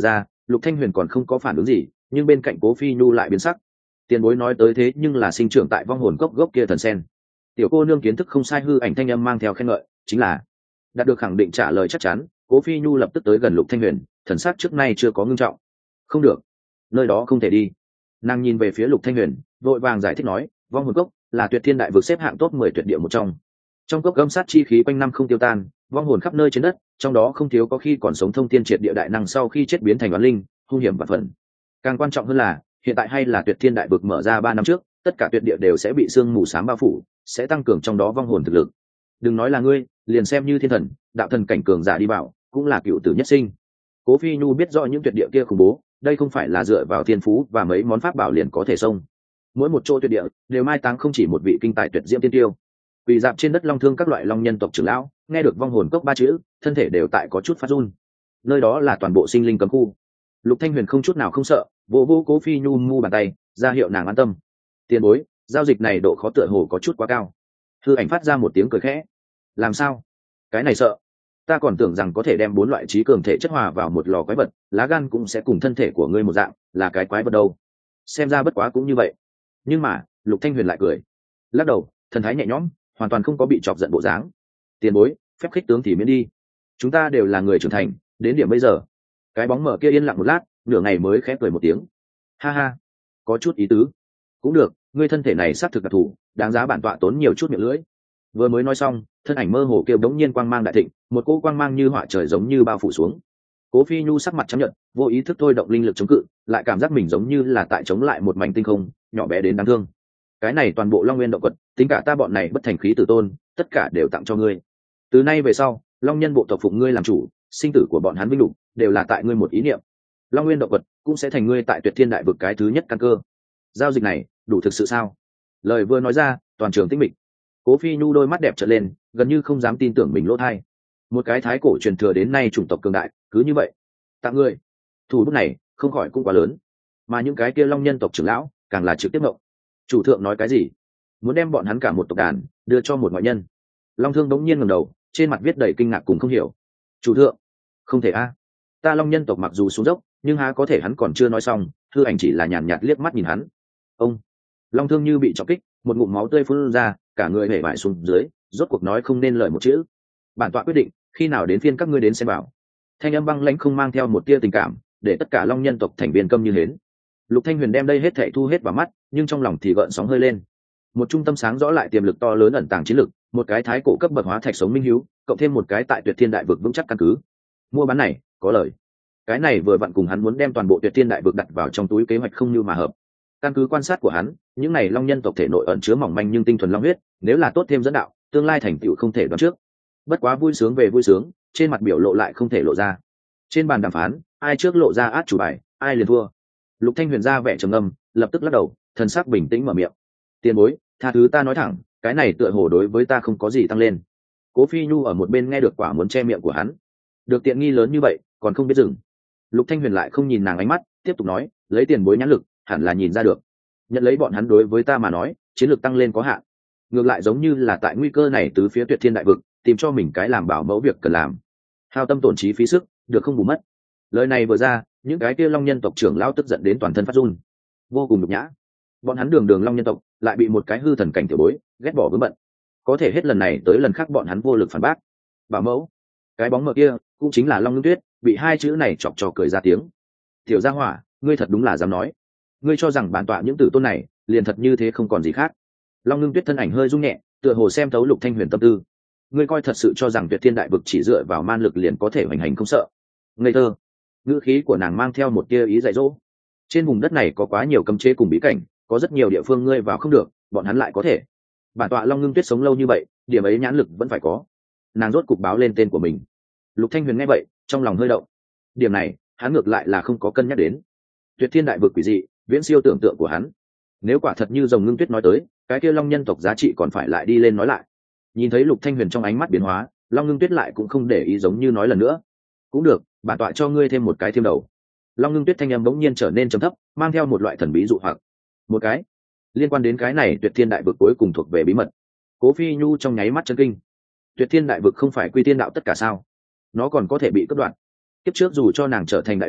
Lục Thanh Huyền còn không có phản ứng gì, nhưng bên cạnh Cố Phi Nhu lại biến sắc. Tiền bối nói tới thế nhưng là sinh trưởng tại vong hồn cốc gốc kia thần sen. Tiểu cô nương kiến thức không sai, hư ảnh thanh âm mang theo khen ngợi, chính là đạt được khẳng định trả lời chắc chắn. Cố Phi Nhu lập tức tới gần Lục Thanh Huyền, thần sắc trước nay chưa có ngưng trọng. Không được, nơi đó không thể đi. Nàng nhìn về phía Lục Thanh Huyền, vội vàng giải thích nói, vong hồn cốc là tuyệt thiên đại vực xếp hạng top 10 tuyệt địa một trong cốc gâm sát chi khí quanh năm không tiêu tan, vong hồn khắp nơi trên đất, trong đó không thiếu có khi còn sống thông thiên triệt địa đại năng sau khi chết biến thành oán linh, hung hiểm và phần. Càng quan trọng hơn là hiện tại hay là tuyệt thiên đại vực mở ra 3 năm trước, tất cả tuyệt địa đều sẽ bị sương mù xám bao phủ, sẽ tăng cường trong đó vong hồn thực lực. Đừng nói là ngươi, liền xem như thiên thần, đạo thần cảnh cường giả đi bảo, cũng là cựu tử nhất sinh. Cố Phi Nhu biết rõ những tuyệt địa kia khủng bố, đây không phải là dựa vào thiên phú và mấy món pháp bảo liền có thể xông. Mỗi một chỗ tuyệt địa đều mai táng không chỉ một vị kinh tài tuyệt diễm tiên tiêu. Quỳ dạp trên đất long thương các loại long nhân tộc trưởng lão, nghe được vong hồn cốc 3 chữ, thân thể đều tại có chút phát run. Nơi đó là toàn bộ sinh linh cấm khu. Lục Thanh Huyền không chút nào không sợ, vô Cố Phi Nhu mu bàn tay, ra hiệu nàng an tâm. Tiền bối, giao dịch này độ khó tựa hồ có chút quá cao. Hư ảnh phát ra một tiếng cười khẽ. Làm sao? Cái này sợ? Ta còn tưởng rằng có thể đem 4 loại trí cường thể chất hòa vào một lò quái vật, lá gan cũng sẽ cùng thân thể của ngươi một dạng, là cái quái vật đâu. Xem ra bất quá cũng như vậy. Nhưng mà, Lục Thanh Huyền lại cười, lắc đầu, thần thái nhẹ nhõm, hoàn toàn không có bị chọc giận bộ dáng. Tiền bối, phép khích tướng thì miễn đi. Chúng ta đều là người trưởng thành, đến điểm bây giờ. Cái bóng mở kia yên lặng một lát, nửa ngày mới khẽ cười một tiếng. Ha ha, có chút ý tứ. Cũng được, ngươi thân thể này xác thực đặc thù, đáng giá bản tọa tốn nhiều chút miệng lưỡi. Vừa mới nói xong, thân ảnh mơ hồ kia bỗng nhiên quang mang đại thịnh, một cỗ quang mang như họa trời giống như bao phủ xuống. Cố Phi Nhu sắc mặt chấp nhận, vô ý thức thôi động linh lực chống cự, lại cảm giác mình giống như là tại chống lại một mảnh tinh không, nhỏ bé đến đáng thương. Cái này toàn bộ Long Nguyên động quật, tính cả ta bọn này bất thành khí tử tôn, tất cả đều tặng cho ngươi. Từ nay về sau, Long Nhân bộ tộc phụng ngươi làm chủ, sinh tử của bọn hắn vinh lục đều là tại ngươi một ý niệm. Long Nguyên động quật cũng sẽ thành ngươi tại Tuyệt Thiên đại vực cái thứ nhất căn cơ. Giao dịch này, đủ thực sự sao? Lời vừa nói ra, toàn trường tĩnh mịch. Cố Phi Nhu đôi mắt đẹp trợn lên, gần như không dám tin tưởng mình lỗ tai. Một cái thái cổ truyền thừa đến nay chủng tộc cường đại, cứ như vậy tặng ngươi. Thủ bút này, không khỏi cũng quá lớn. Mà những cái kia Long Nhân tộc trưởng lão, càng là trực tiếp ngộng. Chủ thượng nói cái gì? Muốn đem bọn hắn cả một tộc đàn đưa cho một ngoại nhân? Long Thương đống nhiên ngẩng đầu, trên mặt viết đầy kinh ngạc cùng không hiểu. Chủ thượng, không thể a. Ta Long Nhân tộc mặc dù xuống dốc, nhưng há có thể? Hắn còn chưa nói xong, Thư Ảnh chỉ là nhàn nhạt liếc mắt nhìn hắn. Ông Long Thương như bị chọc kích, một ngụm máu tươi phun ra, cả người hể vải xuống dưới, rốt cuộc nói không nên lời một chữ. Bản tọa quyết định, khi nào đến phiên các ngươi đến xem bảo. Thanh âm băng lãnh không mang theo một tia tình cảm, để tất cả Long Nhân tộc thành viên câm như hến. Lục Thanh Huyền đem đây hết thảy thu hết vào mắt, nhưng trong lòng thì gợn sóng hơi lên. Một trung tâm sáng rõ lại tiềm lực to lớn ẩn tàng chiến lực, một cái thái cổ cấp bậc hóa thạch sống minh hiếu, cộng thêm một cái tại Tuyệt Thiên đại vực vững chắc căn cứ. Mua bán này, có lời. Cái này vừa vặn cùng hắn muốn đem toàn bộ Tuyệt Thiên đại vực đặt vào trong túi kế hoạch không như mà hợp. Căn cứ quan sát của hắn, những này Long Nhân tộc thể nội ẩn chứa mỏng manh nhưng tinh thuần long huyết, nếu là tốt thêm dẫn đạo, tương lai thành tựu không thể đoán trước. Bất quá vui sướng về vui sướng, trên mặt biểu lộ lại không thể lộ ra. Trên bàn đàm phán, ai trước lộ ra át chủ bài, ai liền thua. Lục Thanh Huyền ra vẻ trầm ngâm, lập tức lắc đầu, thần sắc bình tĩnh mở miệng. Tiền bối, tha thứ ta nói thẳng, cái này tựa hồ đối với ta không có gì tăng lên. Cố Phi Nhu ở một bên nghe được quả muốn che miệng của hắn. Được tiện nghi lớn như vậy, còn không biết dừng. Lục Thanh Huyền lại không nhìn nàng ánh mắt, tiếp tục nói, lấy tiền bối nhãn lực, hẳn là nhìn ra được. Nhận lấy bọn hắn đối với ta mà nói, chiến lược tăng lên có hạn. Ngược lại giống như là tại nguy cơ này tứ phía Tuyệt Thiên đại vực, tìm cho mình cái làm bảo mẫu việc cần làm. Hao tâm tổn trí phí sức, được không bù mất. Lời này vừa ra, những cái kia Long Nhân tộc trưởng lão tức giận đến toàn thân phát run, vô cùng nhục nhã. Bọn hắn đường Long Nhân tộc lại bị một cái hư thần cảnh tiểu bối ghét bỏ vướng bận, có thể hết lần này tới lần khác bọn hắn vô lực phản bác. Bảo mẫu, cái bóng mờ kia cũng chính là Long Ngưng Tuyết, bị hai chữ này chọc cho cười ra tiếng. Tiểu gia hỏa, ngươi thật đúng là dám nói. Ngươi cho rằng bản tọa những tử tôn này liền thật như thế không còn gì khác? Long Ngưng Tuyết thân ảnh hơi rung nhẹ, tựa hồ xem thấu Lục Thanh Huyền tâm tư. Ngươi coi thật sự cho rằng Tuyệt Thiên đại vực chỉ dựa vào man lực liền có thể hoành hành không sợ? Ngây thơ. Ngữ khí của nàng mang theo một tia ý dạy dỗ. Trên vùng đất này có quá nhiều cấm chế cùng bí cảnh, có rất nhiều địa phương ngươi vào không được, bọn hắn lại có thể. Bản tọa Long Ngưng Tuyết sống lâu như vậy, điểm ấy nhãn lực vẫn phải có. Nàng rốt cục báo lên tên của mình. Lục Thanh Huyền nghe vậy, trong lòng hơi động. Điểm này, hắn ngược lại là không có cân nhắc đến. Tuyệt Thiên đại vực quỷ dị, viễn siêu tưởng tượng của hắn. Nếu quả thật như Rồng Ngưng Tuyết nói tới, cái kia Long Nhân tộc giá trị còn phải lại đi lên nói lại. Nhìn thấy Lục Thanh Huyền trong ánh mắt biến hóa, Long Ngưng Tuyết lại cũng không để ý giống như nói lần nữa. Cũng được, bản tọa cho ngươi thêm một cái thêm đầu. Long Ngưng Tuyết thanh âm bỗng nhiên trở nên trầm thấp, mang theo một loại thần bí dụ hoặc. Một cái liên quan đến cái này Tuyệt Thiên đại vực cuối cùng thuộc về bí mật. Cố Phi Nhu trong nháy mắt chấn kinh. Tuyệt Thiên đại vực không phải quy tiên đạo tất cả sao? Nó còn có thể bị cắt đoạn. Kiếp trước dù cho nàng trở thành đại đế,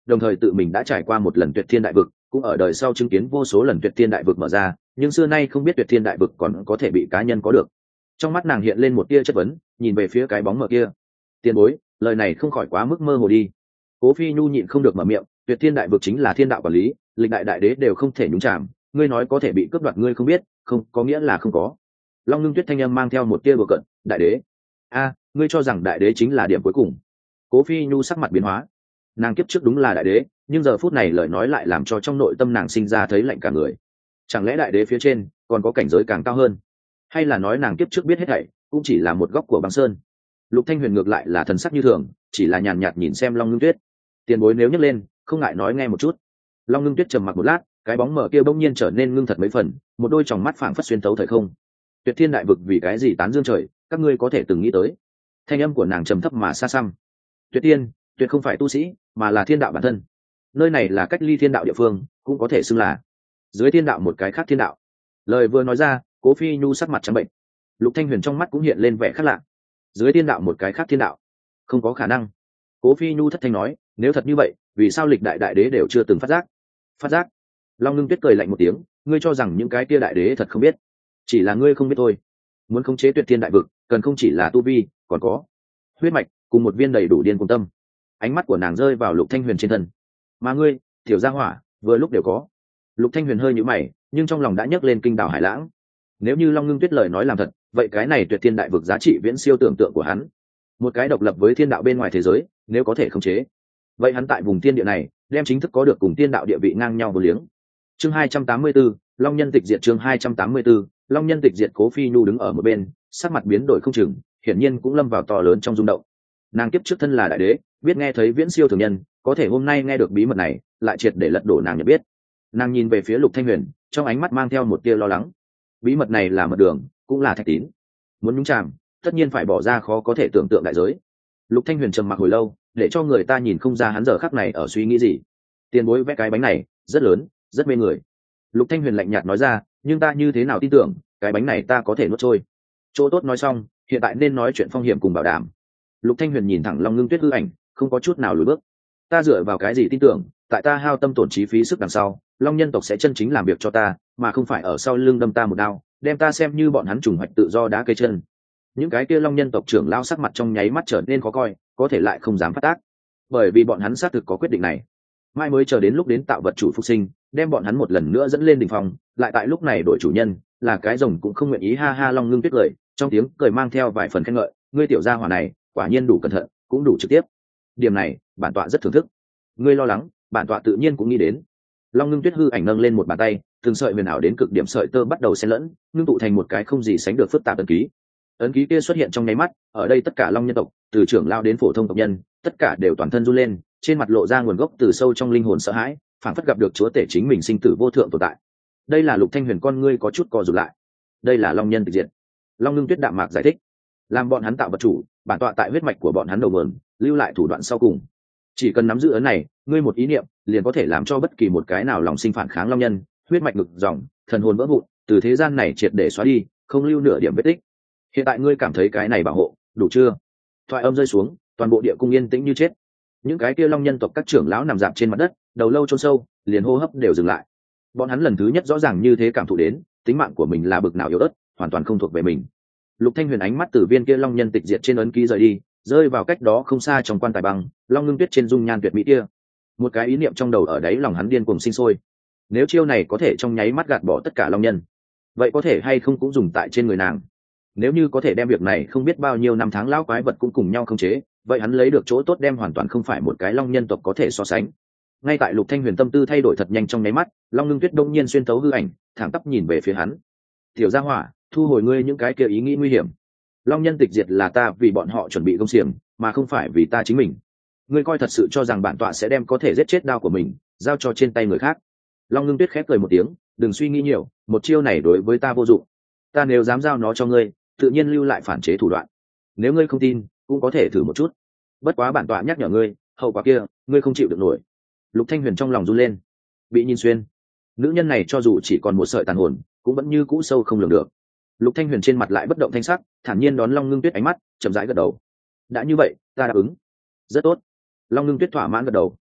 đồng thời tự mình đã trải qua một lần tuyệt thiên đại vực, cũng ở đời sau chứng kiến vô số lần tuyệt thiên đại vực mở ra, nhưng xưa nay không biết tuyệt thiên đại vực còn có thể bị cá nhân có được. Trong mắt nàng hiện lên một tia chất vấn, nhìn về phía cái bóng mờ kia. Tiền bối, lời này không khỏi quá mức mơ hồ đi. Cố Phi Nhu nhịn không được mở miệng, tuyệt thiên đại vực chính là thiên đạo quản lý, lịch đại đại đế đều không thể nhúng chạm, ngươi nói có thể bị cướp đoạt ngươi không biết, không có nghĩa là không có. Long Ngưng Tuyết thanh âm mang theo một tia bừa cận, đại đế? A, ngươi cho rằng đại đế chính là điểm cuối cùng? Cố Phi Nhu sắc mặt biến hóa. Nàng kiếp trước đúng là đại đế, nhưng giờ phút này lời nói lại làm cho trong nội tâm nàng sinh ra thấy lạnh cả người. Chẳng lẽ đại đế phía trên còn có cảnh giới càng cao hơn? Hay là nói nàng kiếp trước biết hết thảy, cũng chỉ là một góc của băng sơn? Lục Thanh Huyền ngược lại là thần sắc như thường, chỉ là nhàn nhạt nhìn xem Long Ngưng Tuyết. Tiền bối nếu nhấc lên, không ngại nói nghe một chút. Long Ngưng Tuyết trầm mặc một lát, cái bóng mờ kia bỗng nhiên trở nên ngưng thật mấy phần, một đôi tròng mắt phảng phất xuyên tấu thời không. Tuyệt thiên đại vực vì cái gì tán dương trời, các ngươi có thể từng nghĩ tới? Thanh âm của nàng trầm thấp mà xa xăm. Tuyệt tiên, tuyệt không phải tu sĩ, mà là thiên đạo bản thân. Nơi này là cách ly thiên đạo địa phương, cũng có thể xưng là dưới thiên đạo một cái khác thiên đạo. Lời vừa nói ra, Cố Phi Nhu sắc mặt trắng bệnh. Lục Thanh Huyền trong mắt cũng hiện lên vẻ khác lạ. Dưới thiên đạo một cái khác thiên đạo, không có khả năng. Cố Phi Nhu thất thanh nói, nếu thật như vậy, vì sao lịch đại đại đế đều chưa từng phát giác? Phát giác? Long Ngưng Tuyết cười lạnh một tiếng, ngươi cho rằng những cái kia đại đế thật không biết? Chỉ là ngươi không biết thôi. Muốn khống chế tuyệt thiên đại vực, cần không chỉ là tu vi, còn có huyết mạch cùng một viên đầy đủ điên cùng tâm. Ánh mắt của nàng rơi vào Lục Thanh Huyền trên thân. Mà ngươi, tiểu gia hỏa, vừa lúc đều có. Lục Thanh Huyền hơi nhíu mày, nhưng trong lòng đã nhấc lên kinh đảo hải lãng. Nếu như Long Ngưng Tuyết lời nói làm thật, vậy cái này tuyệt thiên đại vực giá trị viễn siêu tưởng tượng của hắn. Một cái độc lập với thiên đạo bên ngoài thế giới, nếu có thể khống chế, vậy hắn tại vùng thiên địa này đem chính thức có được cùng thiên đạo địa vị ngang nhau vô liếng. Chương 284, Long Nhân Tịch Diệt. Chương 284, Long Nhân Tịch Diệt. Cố Phi Nhu đứng ở một bên, sắc mặt biến đổi không chừng, hiển nhiên cũng lâm vào to lớn trong rung động. Nàng kiếp trước thân là đại đế, biết nghe thấy viễn siêu thường nhân, có thể hôm nay nghe được bí mật này, lại triệt để lật đổ nàng nhận biết. Nàng nhìn về phía Lục Thanh Huyền, trong ánh mắt mang theo một tia lo lắng. Bí mật này là mật đường, cũng là thạch tín. Muốn nhúng chàm, tất nhiên phải bỏ ra khó có thể tưởng tượng đại giới. Lục Thanh Huyền trầm mặc hồi lâu, để cho người ta nhìn không ra hắn giờ khắc này ở suy nghĩ gì. Tiền bối vẽ cái bánh này rất lớn, rất mê người. Lục Thanh Huyền lạnh nhạt nói ra, nhưng ta như thế nào tin tưởng cái bánh này ta có thể nuốt trôi? Chỗ tốt nói xong, hiện tại nên nói chuyện phong hiểm cùng bảo đảm. Lục Thanh Huyền nhìn thẳng Long Ngưng Tuyết hư ảnh, không có chút nào lùi bước. Ta dựa vào cái gì tin tưởng? Tại ta hao tâm tổn trí phí sức đằng sau, Long nhân tộc sẽ chân chính làm việc cho ta, mà không phải ở sau lưng đâm ta một đao, đem ta xem như bọn hắn trùng hoạch tự do đá cây chân. Những cái kia Long nhân tộc trưởng lao sắc mặt trong nháy mắt trở nên khó coi, có thể lại không dám phát tác, bởi vì bọn hắn xác thực có quyết định này. Mai mới chờ đến lúc đến tạo vật chủ phục sinh, đem bọn hắn một lần nữa dẫn lên đỉnh phòng, lại tại lúc này đổi chủ nhân, là cái rồng cũng không nguyện ý. Ha ha. Long Ngưng Tuyết cười, trong tiếng cười mang theo vài phần khen ngợi, ngươi tiểu gia hỏa này quả nhiên đủ cẩn thận, cũng đủ trực tiếp. Điểm này bản tọa rất thưởng thức. Ngươi lo lắng, bản tọa tự nhiên cũng nghĩ đến. Long Ngưng Tuyết hư ảnh nâng lên một bàn tay, từng sợi huyền ảo đến cực điểm sợi tơ bắt đầu xen lẫn, ngưng tụ thành một cái không gì sánh được phức tạp ấn ký. Ấn ký kia xuất hiện trong nháy mắt, ở đây tất cả Long nhân tộc, từ trưởng lao đến phổ thông tộc nhân, tất cả đều toàn thân run lên, trên mặt lộ ra nguồn gốc từ sâu trong linh hồn sợ hãi, phảng phất gặp được chúa tể chính mình sinh tử vô thượng tồn tại. Đây là Lục Thanh Huyền con ngươi có chút co rụt lại. Đây là Long Nhân Tịch Diệt. Long Ngưng Tuyết đạm mạc giải thích, làm bọn hắn tạo vật chủ, bản tọa tại huyết mạch của bọn hắn đầu nguồn, lưu lại thủ đoạn sau cùng. Chỉ cần nắm giữ ấn này, ngươi một ý niệm liền có thể làm cho bất kỳ một cái nào lòng sinh phản kháng long nhân, huyết mạch ngực dòng, thần hồn vỡ vụn, từ thế gian này triệt để xóa đi, không lưu nửa điểm vết tích. Hiện tại ngươi cảm thấy cái này bảo hộ đủ chưa? Thoại âm rơi xuống, toàn bộ địa cung yên tĩnh như chết. Những cái kia long nhân tộc các trưởng lão nằm dạp trên mặt đất, đầu lâu chôn sâu, liền hô hấp đều dừng lại. Bọn hắn lần thứ nhất rõ ràng như thế cảm thụ đến, tính mạng của mình là bực nào yếu ớt, hoàn toàn không thuộc về mình. Lục Thanh Huyền ánh mắt từ viên kia long nhân tịch diệt trên ấn ký rời đi, rơi vào cách đó không xa trong quan tài băng, Long Ngưng Tuyết trên dung nhan tuyệt mỹ kia. Một cái ý niệm trong đầu ở đấy lòng hắn điên cuồng sinh sôi. Nếu chiêu này có thể trong nháy mắt gạt bỏ tất cả long nhân, vậy có thể hay không cũng dùng tại trên người nàng? Nếu như có thể đem việc này không biết bao nhiêu năm tháng lão quái vật cũng cùng nhau khống chế, vậy hắn lấy được chỗ tốt đem hoàn toàn không phải một cái long nhân tộc có thể so sánh. Ngay tại Lục Thanh Huyền tâm tư thay đổi thật nhanh trong nháy mắt, Long Ngưng Tuyết đông nhiên xuyên tấu hư ảnh, thẳng tắp nhìn về phía hắn. Tiểu gia hỏa, thu hồi ngươi những cái kia ý nghĩ nguy hiểm. Long nhân tịch diệt là ta vì bọn họ chuẩn bị công xiềng, mà không phải vì ta chính mình. Ngươi coi thật sự cho rằng bản tọa sẽ đem có thể giết chết đao của mình giao cho trên tay người khác? Long Ngưng Tuyết khép cười một tiếng, đừng suy nghĩ nhiều, một chiêu này đối với ta vô dụng. Ta nếu dám giao nó cho ngươi, tự nhiên lưu lại phản chế thủ đoạn. Nếu ngươi không tin, cũng có thể thử một chút. Bất quá bản tọa nhắc nhở ngươi, hậu quả kia ngươi không chịu được nổi. Lục Thanh Huyền trong lòng run lên. Bị nhìn xuyên, nữ nhân này cho dù chỉ còn một sợi tàn hồn, cũng vẫn như cũ sâu không lường được. Lục Thanh Huyền trên mặt lại bất động thanh sắc, thản nhiên đón Long Ngưng Tuyết ánh mắt, chậm rãi gật đầu. Đã như vậy, ta đáp ứng. Rất tốt. Long Ngưng Tuyết thỏa mãn gật đầu.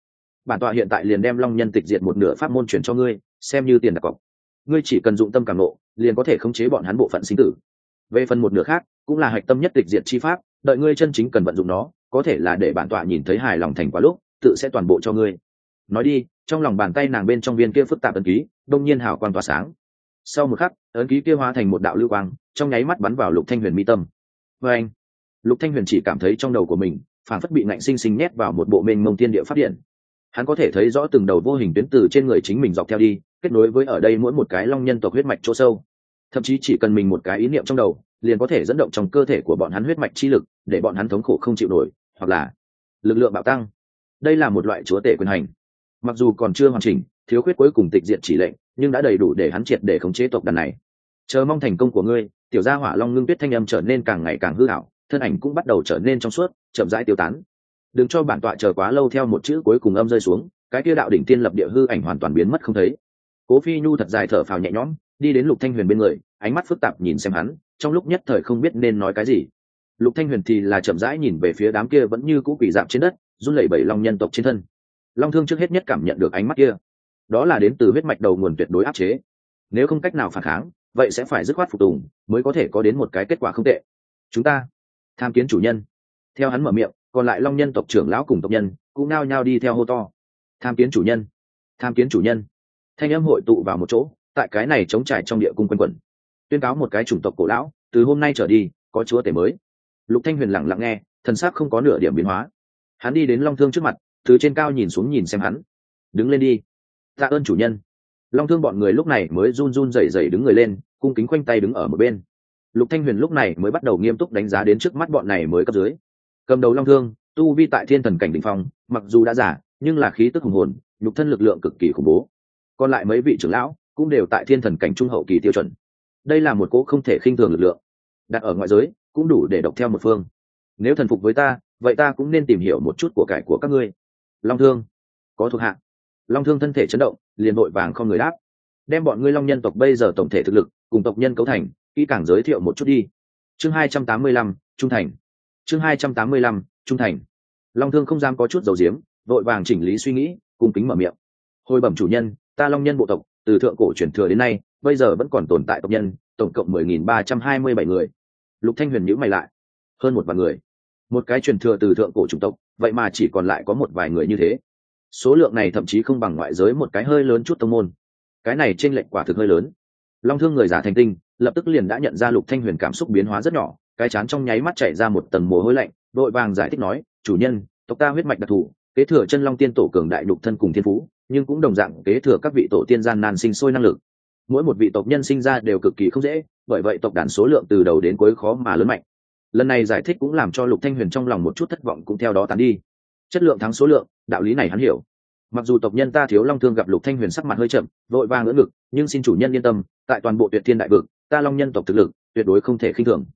bản tọa hiện tại liền đem long nhân tịch diệt một nửa pháp môn chuyển cho ngươi, xem như tiền đặt cọc. Ngươi chỉ cần dụng tâm cảm nộ, liền có thể khống chế bọn hắn bộ phận sinh tử. Về phần một nửa khác, cũng là hạch tâm nhất tịch diệt chi pháp, đợi ngươi chân chính cần vận dụng nó, có thể là để bản tọa nhìn thấy hài lòng thành quả lúc, tự sẽ toàn bộ cho ngươi. Nói đi, trong lòng bàn tay nàng bên trong viên kia phức tạp ấn ký, đông nhiên hào quang tỏa sáng. Sau một khắc, ấn ký kia hóa thành một đạo lưu quang, trong nháy mắt bắn vào Lục Thanh Huyền mi tâm. Và anh, Lục Thanh Huyền chỉ cảm thấy trong đầu của mình phản phất bị ngạnh sinh sinh nhét vào một bộ mênh mông thiên địa pháp điện. Hắn có thể thấy rõ từng đầu vô hình tuyến từ trên người chính mình dọc theo đi, kết nối với ở đây mỗi một cái long nhân tộc huyết mạch chỗ sâu. Thậm chí chỉ cần mình một cái ý niệm trong đầu, liền có thể dẫn động trong cơ thể của bọn hắn huyết mạch chi lực, để bọn hắn thống khổ không chịu nổi, hoặc là lực lượng bạo tăng. Đây là một loại chúa tể quyền hành. Mặc dù còn chưa hoàn chỉnh, thiếu khuyết cuối cùng tịch diệt chỉ lệnh, nhưng đã đầy đủ để hắn triệt để khống chế tộc đàn này. Chờ mong thành công của ngươi. Tiểu gia hỏa long ngưng tuyết thanh âm trở nên càng ngày càng hư ảo, thân ảnh cũng bắt đầu trở nên trong suốt, chậm rãi tiêu tán. Đừng cho bản tọa chờ quá lâu, theo một chữ cuối cùng âm rơi xuống, cái kia đạo đỉnh tiên lập địa hư ảnh hoàn toàn biến mất không thấy. Cố Phi Nhu thật dài thở phào nhẹ nhõm, đi đến Lục Thanh Huyền bên người, ánh mắt phức tạp nhìn xem hắn, trong lúc nhất thời không biết nên nói cái gì. Lục Thanh Huyền thì là chậm rãi nhìn về phía đám kia vẫn như cũ quỳ dạp trên đất, run lẩy bẩy long nhân tộc trên thân. Long Thương trước hết nhất cảm nhận được ánh mắt kia, đó là đến từ huyết mạch đầu nguồn tuyệt đối áp chế. Nếu không cách nào phản kháng, vậy sẽ phải dứt khoát phục tùng, mới có thể có đến một cái kết quả không tệ. Chúng ta tham kiến chủ nhân. Theo hắn mở miệng, còn lại long nhân tộc trưởng lão cùng tộc nhân cũng nao nhao đi theo hô to. Tham kiến chủ nhân, tham kiến chủ nhân. Thanh âm hội tụ vào một chỗ, tại cái này trống trải trong địa cung quanh quẩn, tuyên cáo một cái chủng tộc cổ lão, từ hôm nay trở đi có chúa tể mới. Lục Thanh Huyền lặng lặng nghe, thần sắc không có nửa điểm biến hóa. Hắn đi đến Long Thương trước mặt, từ trên cao nhìn xuống nhìn xem hắn. Đứng lên đi. Tạ ơn chủ nhân. Long Thương bọn người lúc này mới run run rẩy rẩy đứng người lên, cung kính khoanh tay đứng ở một bên. Lục Thanh Huyền lúc này mới bắt đầu nghiêm túc đánh giá đến trước mắt bọn này mới cấp dưới. Cầm đầu Long Thương, tu vi tại thiên thần cảnh đỉnh phong, mặc dù đã giả, nhưng là khí tức hùng hồn, nhục thân lực lượng cực kỳ khủng bố. Còn lại mấy vị trưởng lão cũng đều tại thiên thần cảnh trung hậu kỳ tiêu chuẩn. Đây là một cỗ không thể khinh thường lực lượng, đặt ở ngoại giới cũng đủ để độc theo một phương. Nếu thần phục với ta, vậy ta cũng nên tìm hiểu một chút của cải của các ngươi. Long Thương, có thuộc hạ. Long Thương thân thể chấn động, liền vội vàng không người đáp. Đem bọn ngươi long nhân tộc bây giờ tổng thể thực lực cùng tộc nhân cấu thành kỹ càng giới thiệu một chút đi. Chương 285, trung thành. Chương 285, trung thành. Long Thương không dám có chút dầu diếm, vội vàng chỉnh lý suy nghĩ, cung kính mở miệng. Hồi bẩm chủ nhân, ta long nhân bộ tộc từ thượng cổ truyền thừa đến nay, bây giờ vẫn còn tồn tại tộc nhân, tổng cộng 10.327 người. Lục Thanh Huyền nhíu mày lại. Hơn một vạn người. Một cái truyền thừa từ thượng cổ chủng tộc, vậy mà chỉ còn lại có một vài người như thế. Số lượng này thậm chí không bằng ngoại giới một cái hơi lớn chút tông môn. Cái này chênh lệch quả thực hơi lớn. Long Thương người giả thành tinh, lập tức liền đã nhận ra Lục Thanh Huyền cảm xúc biến hóa rất nhỏ, cái chán trong nháy mắt chảy ra một tầng mồ hôi lạnh, đội vàng giải thích nói, chủ nhân, tộc ta huyết mạch đặc thù, kế thừa chân long tiên tổ cường đại lục thân cùng thiên phú, nhưng cũng đồng dạng kế thừa các vị tổ tiên gian nan sinh sôi năng lực. Mỗi một vị tộc nhân sinh ra đều cực kỳ không dễ, bởi vậy tộc đàn số lượng từ đầu đến cuối khó mà lớn mạnh. Lần này giải thích cũng làm cho Lục Thanh Huyền trong lòng một chút thất vọng cũng theo đó tán đi. Chất lượng thắng số lượng, đạo lý này hắn hiểu. Mặc dù tộc nhân ta thiếu Long Thương gặp Lục Thanh Huyền sắc mặt hơi chậm, vội vàng ngỡ ngực, nhưng xin chủ nhân yên tâm, tại toàn bộ Tuyệt Thiên đại vực, ta long nhân tộc thực lực tuyệt đối không thể khinh thường.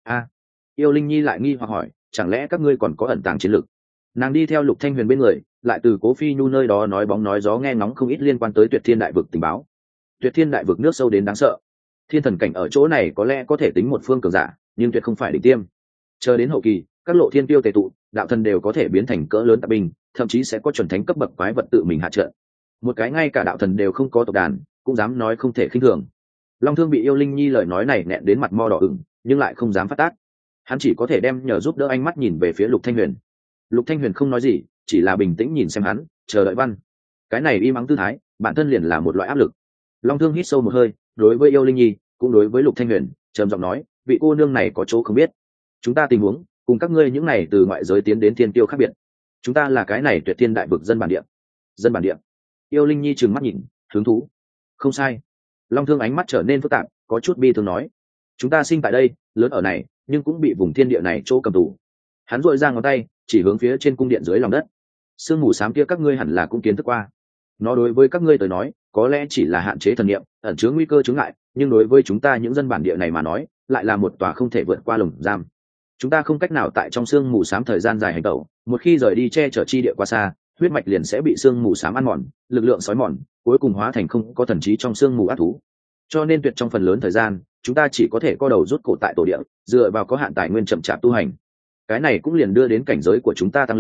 Yêu Linh Nhi lại nghi hoặc hỏi, chẳng lẽ các ngươi còn có ẩn tàng chiến lực? Nàng đi theo Lục Thanh Huyền bên người, lại từ Cố Phi Nhu nơi đó nói bóng nói gió nghe ngóng không ít liên quan tới Tuyệt Thiên đại vực tình báo. Tuyệt Thiên đại vực nước sâu đến đáng sợ, thiên thần cảnh ở chỗ này có lẽ có thể tính một phương cường giả, nhưng tuyệt không phải đỉnh tiêm. Chờ đến hậu kỳ, các lộ thiên tiêu tề tụ, đạo thần đều có thể biến thành cỡ lớn tạp binh, thậm chí sẽ có chuẩn thánh cấp bậc quái vật tự mình hạ trận. Một cái ngay cả đạo thần đều không có tộc đàn, cũng dám nói không thể khinh thường. Long Thương bị Yêu Linh Nhi lời nói này nẹn đến mặt mo đỏ ửng, nhưng lại không dám phát tác. Hắn chỉ có thể đem nhờ giúp đỡ ánh mắt nhìn về phía Lục Thanh Huyền. Lục Thanh Huyền không nói gì, chỉ là bình tĩnh nhìn xem hắn, chờ đợi văn. Cái này im ắng tư thái, bản thân liền là một loại áp lực. Long Thương hít sâu một hơi, đối với Yêu Linh Nhi, cũng đối với Lục Thanh Huyền, trầm giọng nói, vị cô nương này có chỗ không biết. Chúng ta tình huống, cùng các ngươi những này từ ngoại giới tiến đến thiên tiêu khác biệt. Chúng ta là cái này Tuyệt Thiên đại vực dân bản địa. Dân bản địa. Yêu Linh Nhi trừng mắt nhìn, hứng thú. Không sai. Long Thương ánh mắt trở nên phức tạp, có chút bi thương nói, chúng ta sinh tại đây, lớn ở này, nhưng cũng bị vùng thiên địa này chỗ cầm tù. Hắn duỗi ra ngón tay, chỉ hướng phía trên cung điện dưới lòng đất. Sương mù xám kia các ngươi hẳn là cũng kiến thức qua. Nó đối với các ngươi tới nói, có lẽ chỉ là hạn chế thần niệm, ẩn chứa nguy cơ chướng ngại, nhưng đối với chúng ta những dân bản địa này mà nói, lại là một tòa không thể vượt qua lồng giam. Chúng ta không cách nào tại trong sương mù xám thời gian dài hành tẩu, một khi rời đi che chở chi địa quá xa, huyết mạch liền sẽ bị sương mù xám ăn mòn, lực lượng sói mòn, cuối cùng hóa thành không có thần trí trong sương mù ác thú. Cho nên tuyệt trong phần lớn thời gian, chúng ta chỉ có thể co đầu rút cổ tại tổ địa, dựa vào có hạn tài nguyên chậm chạp tu hành. Cái này cũng liền đưa đến cảnh giới của chúng ta tăng lên,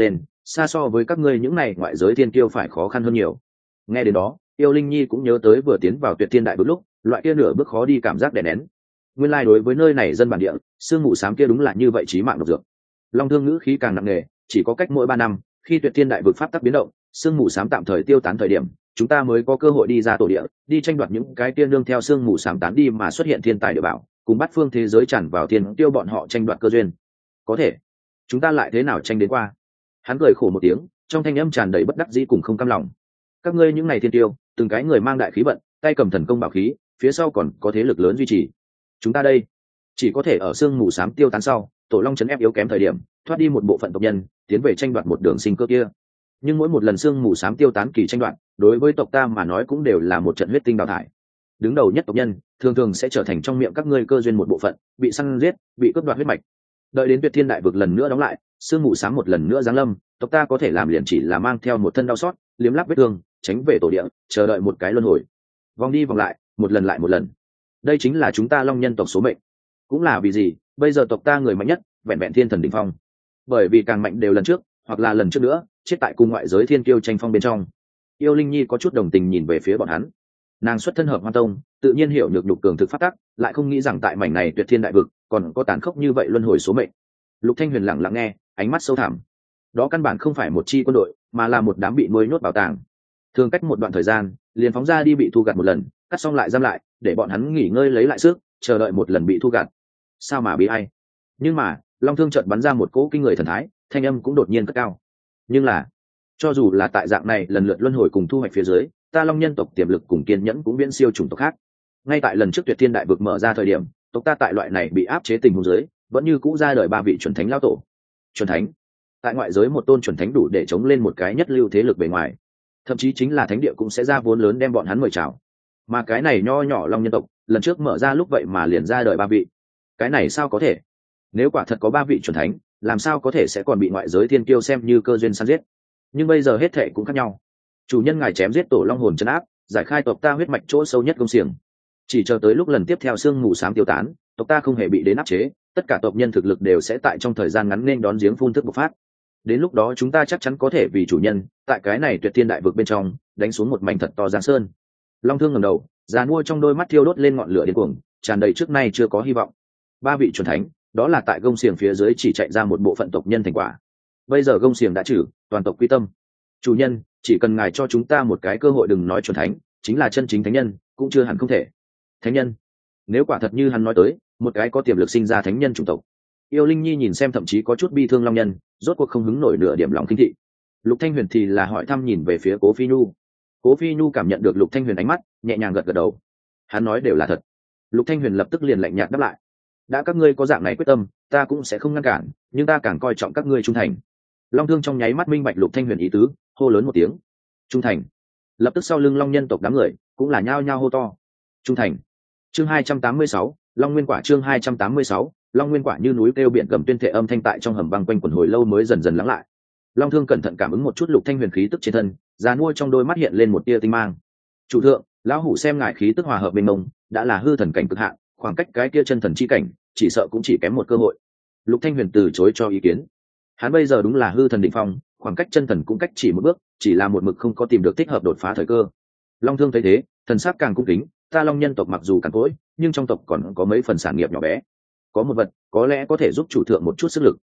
xa so với các ngươi những này ngoại giới thiên kiêu phải khó khăn hơn nhiều. Nghe đến đó, Yêu Linh Nhi cũng nhớ tới vừa tiến vào Tuyệt Thiên Đại Vực lúc, loại kia nửa bước khó đi cảm giác đè nén. Nguyên lai đối với nơi này dân bản địa, sương mù xám kia đúng là như vậy chí mạng độc dược. Long Thương ngữ khí càng nặng nề, chỉ có cách mỗi 3 năm, khi Tuyệt Thiên Đại Vực pháp tắc biến động, sương mù xám tạm thời tiêu tán thời điểm, chúng ta mới có cơ hội đi ra tổ địa, đi tranh đoạt những cái tiên nương theo sương mù xám tán đi mà xuất hiện thiên tài địa bảo, cùng bắt phương thế giới tràn vào thiên tiêu bọn họ tranh đoạt cơ duyên. Có thể, chúng ta lại thế nào tranh đến qua? Hắn cười khổ một tiếng, trong thanh âm tràn đầy bất đắc dĩ cùng không cam lòng. Các ngươi những này thiên tiêu, từng cái người mang đại khí vận, tay cầm thần công bảo khí, phía sau còn có thế lực lớn duy trì. Chúng ta đây, chỉ có thể ở sương mù xám tiêu tán sau, tổ long chấn ép yếu kém thời điểm, thoát đi một bộ phận tộc nhân, tiến về tranh đoạt một đường sinh cơ kia. Nhưng mỗi một lần sương mù xám tiêu tán kỳ tranh đoạt, đối với tộc ta mà nói cũng đều là một trận huyết tinh đào thải. Đứng đầu nhất tộc nhân, thường thường sẽ trở thành trong miệng các ngươi cơ duyên một bộ phận, bị săn giết, bị cướp đoạt huyết mạch. Đợi đến Tuyệt Thiên Đại Vực lần nữa đóng lại, sương mù xám một lần nữa giáng lâm, tộc ta có thể làm liền chỉ là mang theo một thân đau xót, liếm láp vết thương, tránh về tổ địa, chờ đợi một cái luân hồi. Vòng đi vòng lại, một lần lại một lần. Đây chính là chúng ta Long nhân tộc số mệnh. Cũng là vì gì, bây giờ tộc ta người mạnh nhất, vẹn vẹn thiên thần đỉnh phong. Bởi vì càng mạnh đều lần trước, hoặc là lần trước nữa, chết tại cùng ngoại giới thiên kiêu tranh phong bên trong. Yêu Linh Nhi có chút đồng tình nhìn về phía bọn hắn. Nàng xuất thân Hợp Hoan Tông, tự nhiên hiểu nhược nhục cường thực phát tắc, lại không nghĩ rằng tại mảnh này Tuyệt Thiên Đại Vực còn có tàn khốc như vậy luân hồi số mệnh. Lục Thanh Huyền lặng lặng nghe, ánh mắt sâu thẳm. Đó căn bản không phải một chi quân đội, mà là một đám bị nuôi nhốt bảo tàng. Thường cách một đoạn thời gian, liền phóng ra đi bị thu gặt một lần, cắt xong lại giam lại, để bọn hắn nghỉ ngơi lấy lại sức, chờ đợi một lần bị thu gặt. Sao mà bị ai? Nhưng mà, Long Thương chợt bắn ra một cỗ kinh người thần thái, thanh âm cũng đột nhiên cất cao. Nhưng là, cho dù là tại dạng này lần lượt luân hồi cùng thu hoạch phía dưới, ta Long nhân tộc tiềm lực cùng kiên nhẫn cũng viễn siêu chủng tộc khác. Ngay tại lần trước Tuyệt Thiên Đại Vực mở ra thời điểm, tộc ta tại loại này bị áp chế tình huống dưới, vẫn như cũ ra đời 3 vị chuẩn thánh lão tổ. Chuẩn thánh, tại ngoại giới một tôn chuẩn thánh đủ để chống lên một cái nhất lưu thế lực bề ngoài, thậm chí chính là thánh địa cũng sẽ ra vốn lớn đem bọn hắn mời chào. Mà cái này nho nhỏ Long nhân tộc, lần trước mở ra lúc vậy mà liền ra đời 3 vị. Cái này sao có thể? Nếu quả thật có 3 vị chuẩn thánh, làm sao có thể sẽ còn bị ngoại giới thiên kiêu xem như cơ duyên săn giết? Nhưng bây giờ hết thệ cũng khác nhau. Chủ nhân ngài chém giết tổ long hồn trấn áp, giải khai tộc ta huyết mạch chỗ sâu nhất công xiềng. Chỉ chờ tới lúc lần tiếp theo sương mù xám tiêu tán, tộc ta không hề bị đến áp chế, tất cả tộc nhân thực lực đều sẽ tại trong thời gian ngắn nên đón giếng phun thức bộc phát. Đến lúc đó chúng ta chắc chắn có thể vì chủ nhân, tại cái này Tuyệt Thiên Đại Vực bên trong, đánh xuống một mảnh thật to giang sơn. Long Thương ngẩng đầu, già mua trong đôi mắt thiêu đốt lên ngọn lửa điên cuồng, tràn đầy trước nay chưa có hy vọng. 3 vị chuẩn thánh, đó là tại gông xiềng phía dưới chỉ chạy ra một bộ phận tộc nhân thành quả. Bây giờ gông xiềng đã trừ, toàn tộc quy tâm. Chủ nhân, chỉ cần ngài cho chúng ta một cái cơ hội, đừng nói chuẩn thánh, chính là chân chính thánh nhân, cũng chưa hẳn không thể. Thánh nhân? Nếu quả thật như hắn nói tới, một cái có tiềm lực sinh ra thánh nhân chủng tộc. Yêu Linh Nhi nhìn xem thậm chí có chút bi thương Long nhân, rốt cuộc không hứng nổi nửa điểm lòng kinh thị. Lục Thanh Huyền thì là hỏi thăm nhìn về phía Cố Phi Nhu. Cố Phi Nhu cảm nhận được Lục Thanh Huyền ánh mắt, nhẹ nhàng gật gật đầu. Hắn nói đều là thật. Lục Thanh Huyền lập tức liền lạnh nhạt đáp lại. Đã các ngươi có dạng này quyết tâm, ta cũng sẽ không ngăn cản, nhưng ta càng coi trọng các ngươi trung thành. Long Thương trong nháy mắt minh bạch Lục Thanh Huyền ý tứ, hô lớn một tiếng. Trung thành. Lập tức sau lưng Long nhân tộc đám người cũng là nhao nhao hô to. Trung thành. Chương 286, Long Nguyên Quả. Chương 286, Long Nguyên Quả. Như núi kêu biển gầm tuyên thệ âm thanh tại trong hầm băng quanh quần hồi lâu mới dần dần lắng lại. Long Thương cẩn thận cảm ứng một chút Lục Thanh Huyền khí tức trên thân, già nuôi trong đôi mắt hiện lên một tia tinh mang. Chủ thượng, lão hủ xem ngài khí tức hòa hợp bên mông, đã là hư thần cảnh cực hạn, khoảng cách cái kia chân thần chi cảnh, chỉ sợ cũng chỉ kém một cơ hội. Lục Thanh Huyền từ chối cho ý kiến. Hắn bây giờ đúng là hư thần đỉnh phong, khoảng cách chân thần cũng cách chỉ một bước, chỉ là một mực không có tìm được thích hợp đột phá thời cơ. Long Thương thấy thế, thần sắc càng cung kính, ta Long nhân tộc mặc dù cằn cỗi, nhưng trong tộc còn có mấy phần sản nghiệp nhỏ bé. Có một vật, có lẽ có thể giúp chủ thượng một chút sức lực.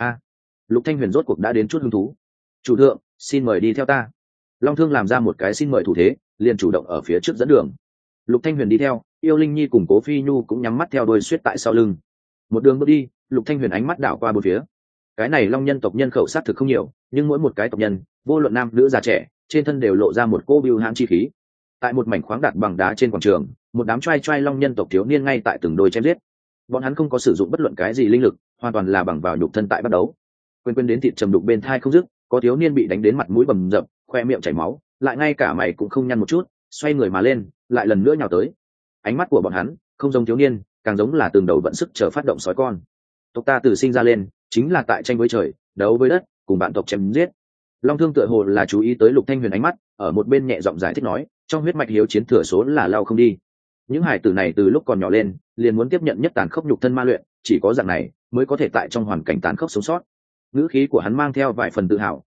Lục Thanh Huyền rốt cuộc đã đến chút hứng thú. Chủ thượng, xin mời đi theo ta. Long Thương làm ra một cái xin mời thủ thế, liền chủ động ở phía trước dẫn đường. Lục Thanh Huyền đi theo, Yêu Linh Nhi cùng Cố Phi Nhu cũng nhắm mắt theo đuôi suýt tại sau lưng. Một đường bước đi, Lục Thanh Huyền ánh mắt đảo qua bốn phía. Cái này Long nhân tộc nhân khẩu sát thực không nhiều, nhưng mỗi một cái tộc nhân, vô luận nam nữ già trẻ, trên thân đều lộ ra một cô bưu hãn chi khí. Tại một mảnh khoáng đạt bằng đá trên quảng trường, một đám trai trai Long nhân tộc thiếu niên ngay tại từng đôi chém giết. Bọn hắn không có sử dụng bất luận cái gì linh lực, hoàn toàn là bằng vào nhục thân tại bắt đấu. Quên đến thịt trầm đục bên thai không dứt, có thiếu niên bị đánh đến mặt mũi bầm dập, khoe miệng chảy máu, lại ngay cả mày cũng không nhăn một chút, xoay người mà lên, lại lần nữa nhào tới. Ánh mắt của bọn hắn không giống thiếu niên, càng giống là từng đầu vận sức chờ phát động sói con. Tộc ta từ sinh ra lên chính là tại tranh với trời, đấu với đất, cùng bạn tộc chém giết. Long Thương tựa hồ là chú ý tới Lục Thanh Huyền ánh mắt, ở một bên nhẹ giọng giải thích nói, trong huyết mạch hiếu chiến thừa số là lao không đi. Những hải tử này từ lúc còn nhỏ lên, liền muốn tiếp nhận nhất tàn khốc nhục thân ma luyện, chỉ có dạng này mới có thể tại trong hoàn cảnh tàn khốc sống sót. Ngữ khí của hắn mang theo vài phần tự hào,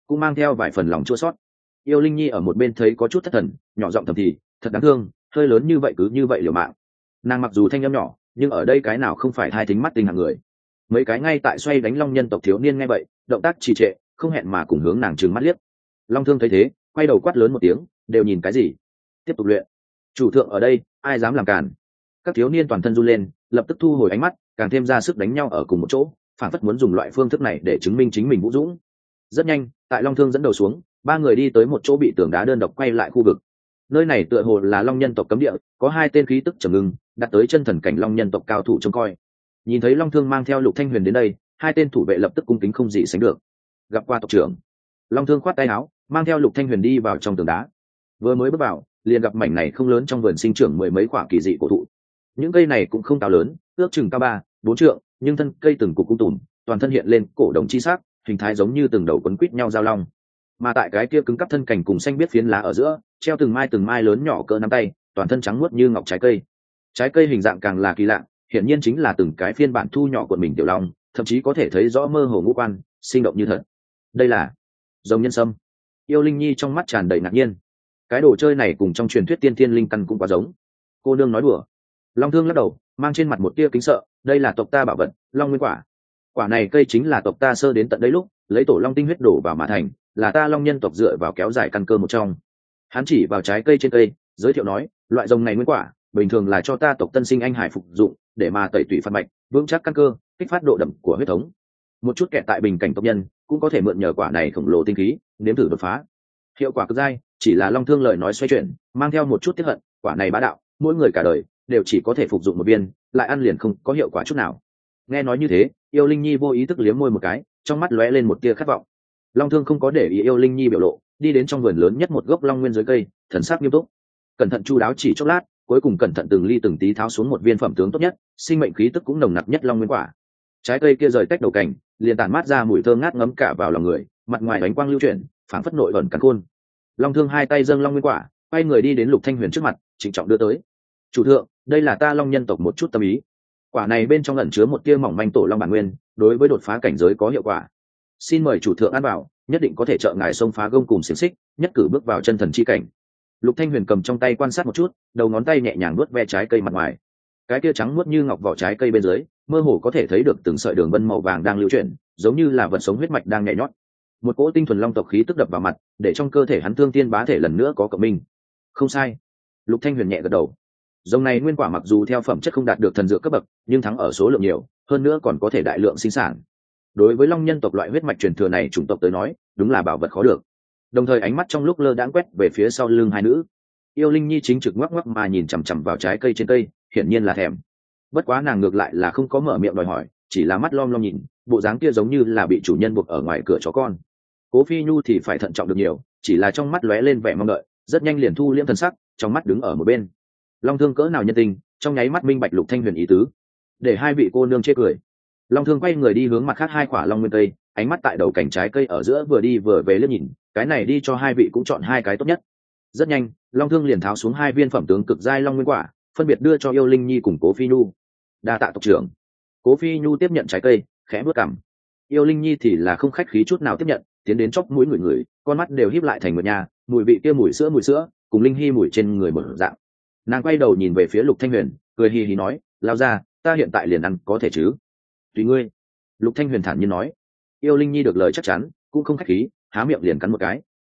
cũng mang theo vài phần lòng chua sót. Yêu Linh Nhi ở một bên thấy có chút thất thần, nhỏ giọng thầm thì, thật đáng thương, hơi lớn như vậy cứ như vậy liều mạng. Nàng mặc dù thanh âm nhỏ, nhưng ở đây cái nào không phải hai thính mắt tinh hạng người. Mấy cái ngay tại xoay đánh long nhân tộc thiếu niên nghe vậy, động tác trì trệ, không hẹn mà cùng hướng nàng trừng mắt liếc. Long Thương thấy thế, quay đầu quát lớn một tiếng, đều nhìn cái gì? Tiếp tục luyện. Chủ thượng ở đây, ai dám làm cản? Các thiếu niên toàn thân run lên, lập tức thu hồi ánh mắt, càng thêm ra sức đánh nhau ở cùng một chỗ, phản phất muốn dùng loại phương thức này để chứng minh chính mình vũ dũng. Rất nhanh, tại Long Thương dẫn đầu xuống, ba người đi tới một chỗ bị tường đá đơn độc quay lại khu vực. Nơi này tựa hồ là long nhân tộc cấm địa, có hai tên khí tức trầm ngưng, đặt tới chân thần cảnh long nhân tộc cao thủ trông coi. Nhìn thấy Long Thương mang theo Lục Thanh Huyền đến đây, hai tên thủ vệ lập tức cung kính không gì sánh được. Gặp qua tộc trưởng. Long Thương khoát tay áo, mang theo Lục Thanh Huyền đi vào trong tường đá. Vừa mới bước vào, liền gặp mảnh này không lớn trong vườn sinh trưởng mười mấy quả kỳ dị cổ thụ. Những cây này cũng không cao lớn, ước chừng cao 3-4 trượng, nhưng thân cây từng cục cung tùm, toàn thân hiện lên cổ đồng chi sắc, hình thái giống như từng đầu quấn quít nhau giao long. Mà tại cái kia cứng cắp thân cảnh cùng xanh biết phiến lá ở giữa, treo từng mai lớn nhỏ cỡ nắm tay, toàn thân trắng muốt như ngọc trái cây. Trái cây hình dạng càng là kỳ lạ, hiển nhiên chính là từng cái phiên bản thu nhỏ của mình tiểu long, thậm chí có thể thấy rõ mơ hồ ngũ quan, sinh động như thật. Đây là rồng nhân sâm. Yêu Linh Nhi trong mắt tràn đầy ngạc nhiên. Cái đồ chơi này cùng trong truyền thuyết tiên thiên linh căn cũng quá giống. Cô nương nói đùa. Long Thương lắc đầu, mang trên mặt một tia kính sợ, đây là tộc ta bảo vật, long nguyên quả. Quả này cây chính là tộc ta sơ đến tận đây lúc lấy tổ long tinh huyết đổ vào mà thành, là ta long nhân tộc dựa vào kéo dài căn cơ một trong. Hắn chỉ vào trái cây trên cây, giới thiệu nói, loại rồng này nguyên quả bình thường là cho ta tộc tân sinh anh hải phục dụng, để mà tẩy tủy phát mạch, vững chắc căn cơ, kích phát độ đậm của huyết thống. Một chút kẹt tại bình cảnh tộc nhân cũng có thể mượn nhờ quả này khổng lồ tinh khí, nếm thử đột phá. Hiệu quả cực dai, chỉ là Long Thương lời nói xoay chuyển, mang theo một chút tiếc hận, quả này bá đạo, mỗi người cả đời đều chỉ có thể phục dụng một viên, lại ăn liền không có hiệu quả chút nào. Nghe nói như thế, Yêu Linh Nhi vô ý thức liếm môi một cái, trong mắt lóe lên một tia khát vọng. Long Thương không có để ý Yêu Linh Nhi biểu lộ, đi đến trong vườn lớn nhất một gốc long nguyên dưới cây, thần sắc nghiêm túc, cẩn thận chu đáo chỉ chốc lát, cuối cùng cẩn thận từng ly từng tí tháo xuống một viên phẩm tướng tốt nhất, sinh mệnh khí tức cũng nồng nặc nhất long nguyên quả. Trái cây kia rời tách đầu cành, liền tản mát ra mùi thơm ngát ngấm cả vào lòng người, mặt ngoài ánh quang lưu chuyển, phảng phất nội ẩn cắn khôn. Long Thương hai tay dâng long nguyên quả, quay người đi đến Lục Thanh Huyền trước mặt, trịnh trọng đưa tới. Chủ thượng, đây là ta long nhân tộc một chút tâm ý. Quả này bên trong ẩn chứa một tia mỏng manh tổ long bản nguyên, đối với đột phá cảnh giới có hiệu quả. Xin mời chủ thượng ăn bảo, nhất định có thể trợ ngài xông phá gông cùng xiềng xích, nhất cử bước vào chân thần chi cảnh. Lục Thanh Huyền cầm trong tay quan sát một chút, đầu ngón tay nhẹ nhàng nuốt ve trái cây mặt ngoài. Cái kia trắng muốt như ngọc vỏ trái cây bên dưới, mơ hồ có thể thấy được từng sợi đường vân màu vàng đang lưu chuyển, giống như là vật sống huyết mạch đang nhảy nhót. Một cỗ tinh thuần long tộc khí tức đập vào mặt, để trong cơ thể hắn thương tiên bá thể lần nữa có cộng minh. Không sai. Lục Thanh Huyền nhẹ gật đầu. Dòng này nguyên quả mặc dù theo phẩm chất không đạt được thần dược cấp bậc, nhưng thắng ở số lượng nhiều, hơn nữa còn có thể đại lượng sinh sản. Đối với long nhân tộc loại huyết mạch truyền thừa này chủng tộc tới nói, đúng là bảo vật khó được. Đồng thời ánh mắt trong lúc lơ đãng quét về phía sau lưng hai nữ. Yêu Linh Nhi chính trực ngoắc ngoắc mà nhìn chằm chằm vào trái cây trên cây, hiển nhiên là thèm. Bất quá nàng ngược lại là không có mở miệng đòi hỏi, chỉ là mắt lom lom nhìn, bộ dáng kia giống như là bị chủ nhân buộc ở ngoài cửa chó con. Cố Phi Nhu thì phải thận trọng được nhiều, chỉ là trong mắt lóe lên vẻ mong đợi, rất nhanh liền thu liễm thần sắc, trong mắt đứng ở một bên. Long Thương cỡ nào nhân tình, trong nháy mắt minh bạch Lục Thanh Huyền ý tứ, để hai vị cô nương chê cười. Long Thương quay người đi hướng mặt khác hai quả long nguyên cây, ánh mắt tại đầu cành trái cây ở giữa vừa đi vừa về liếc nhìn, cái này đi cho hai vị cũng chọn hai cái tốt nhất. Rất nhanh, Long Thương liền tháo xuống hai viên phẩm tướng cực giai long nguyên quả, phân biệt đưa cho Yêu Linh Nhi cùng Cố Phi Nhu. Đa tạ tộc trưởng. Cố Phi Nhu tiếp nhận trái cây, khẽ bước cằm. Yêu Linh Nhi thì là không khách khí chút nào tiếp nhận, tiến đến chóp mũi người, con mắt đều híp lại thành một nhà, mùi vị kia mùi sữa cùng linh hy mùi trên người một dạng. Nàng quay đầu nhìn về phía Lục Thanh Huyền, cười hì hì nói, lao ra, ta hiện tại liền ăn có thể chứ? Tùy ngươi. Lục Thanh Huyền thản nhiên nói. Yêu Linh Nhi được lời chắc chắn, cũng không khách khí, há miệng liền cắn một cái.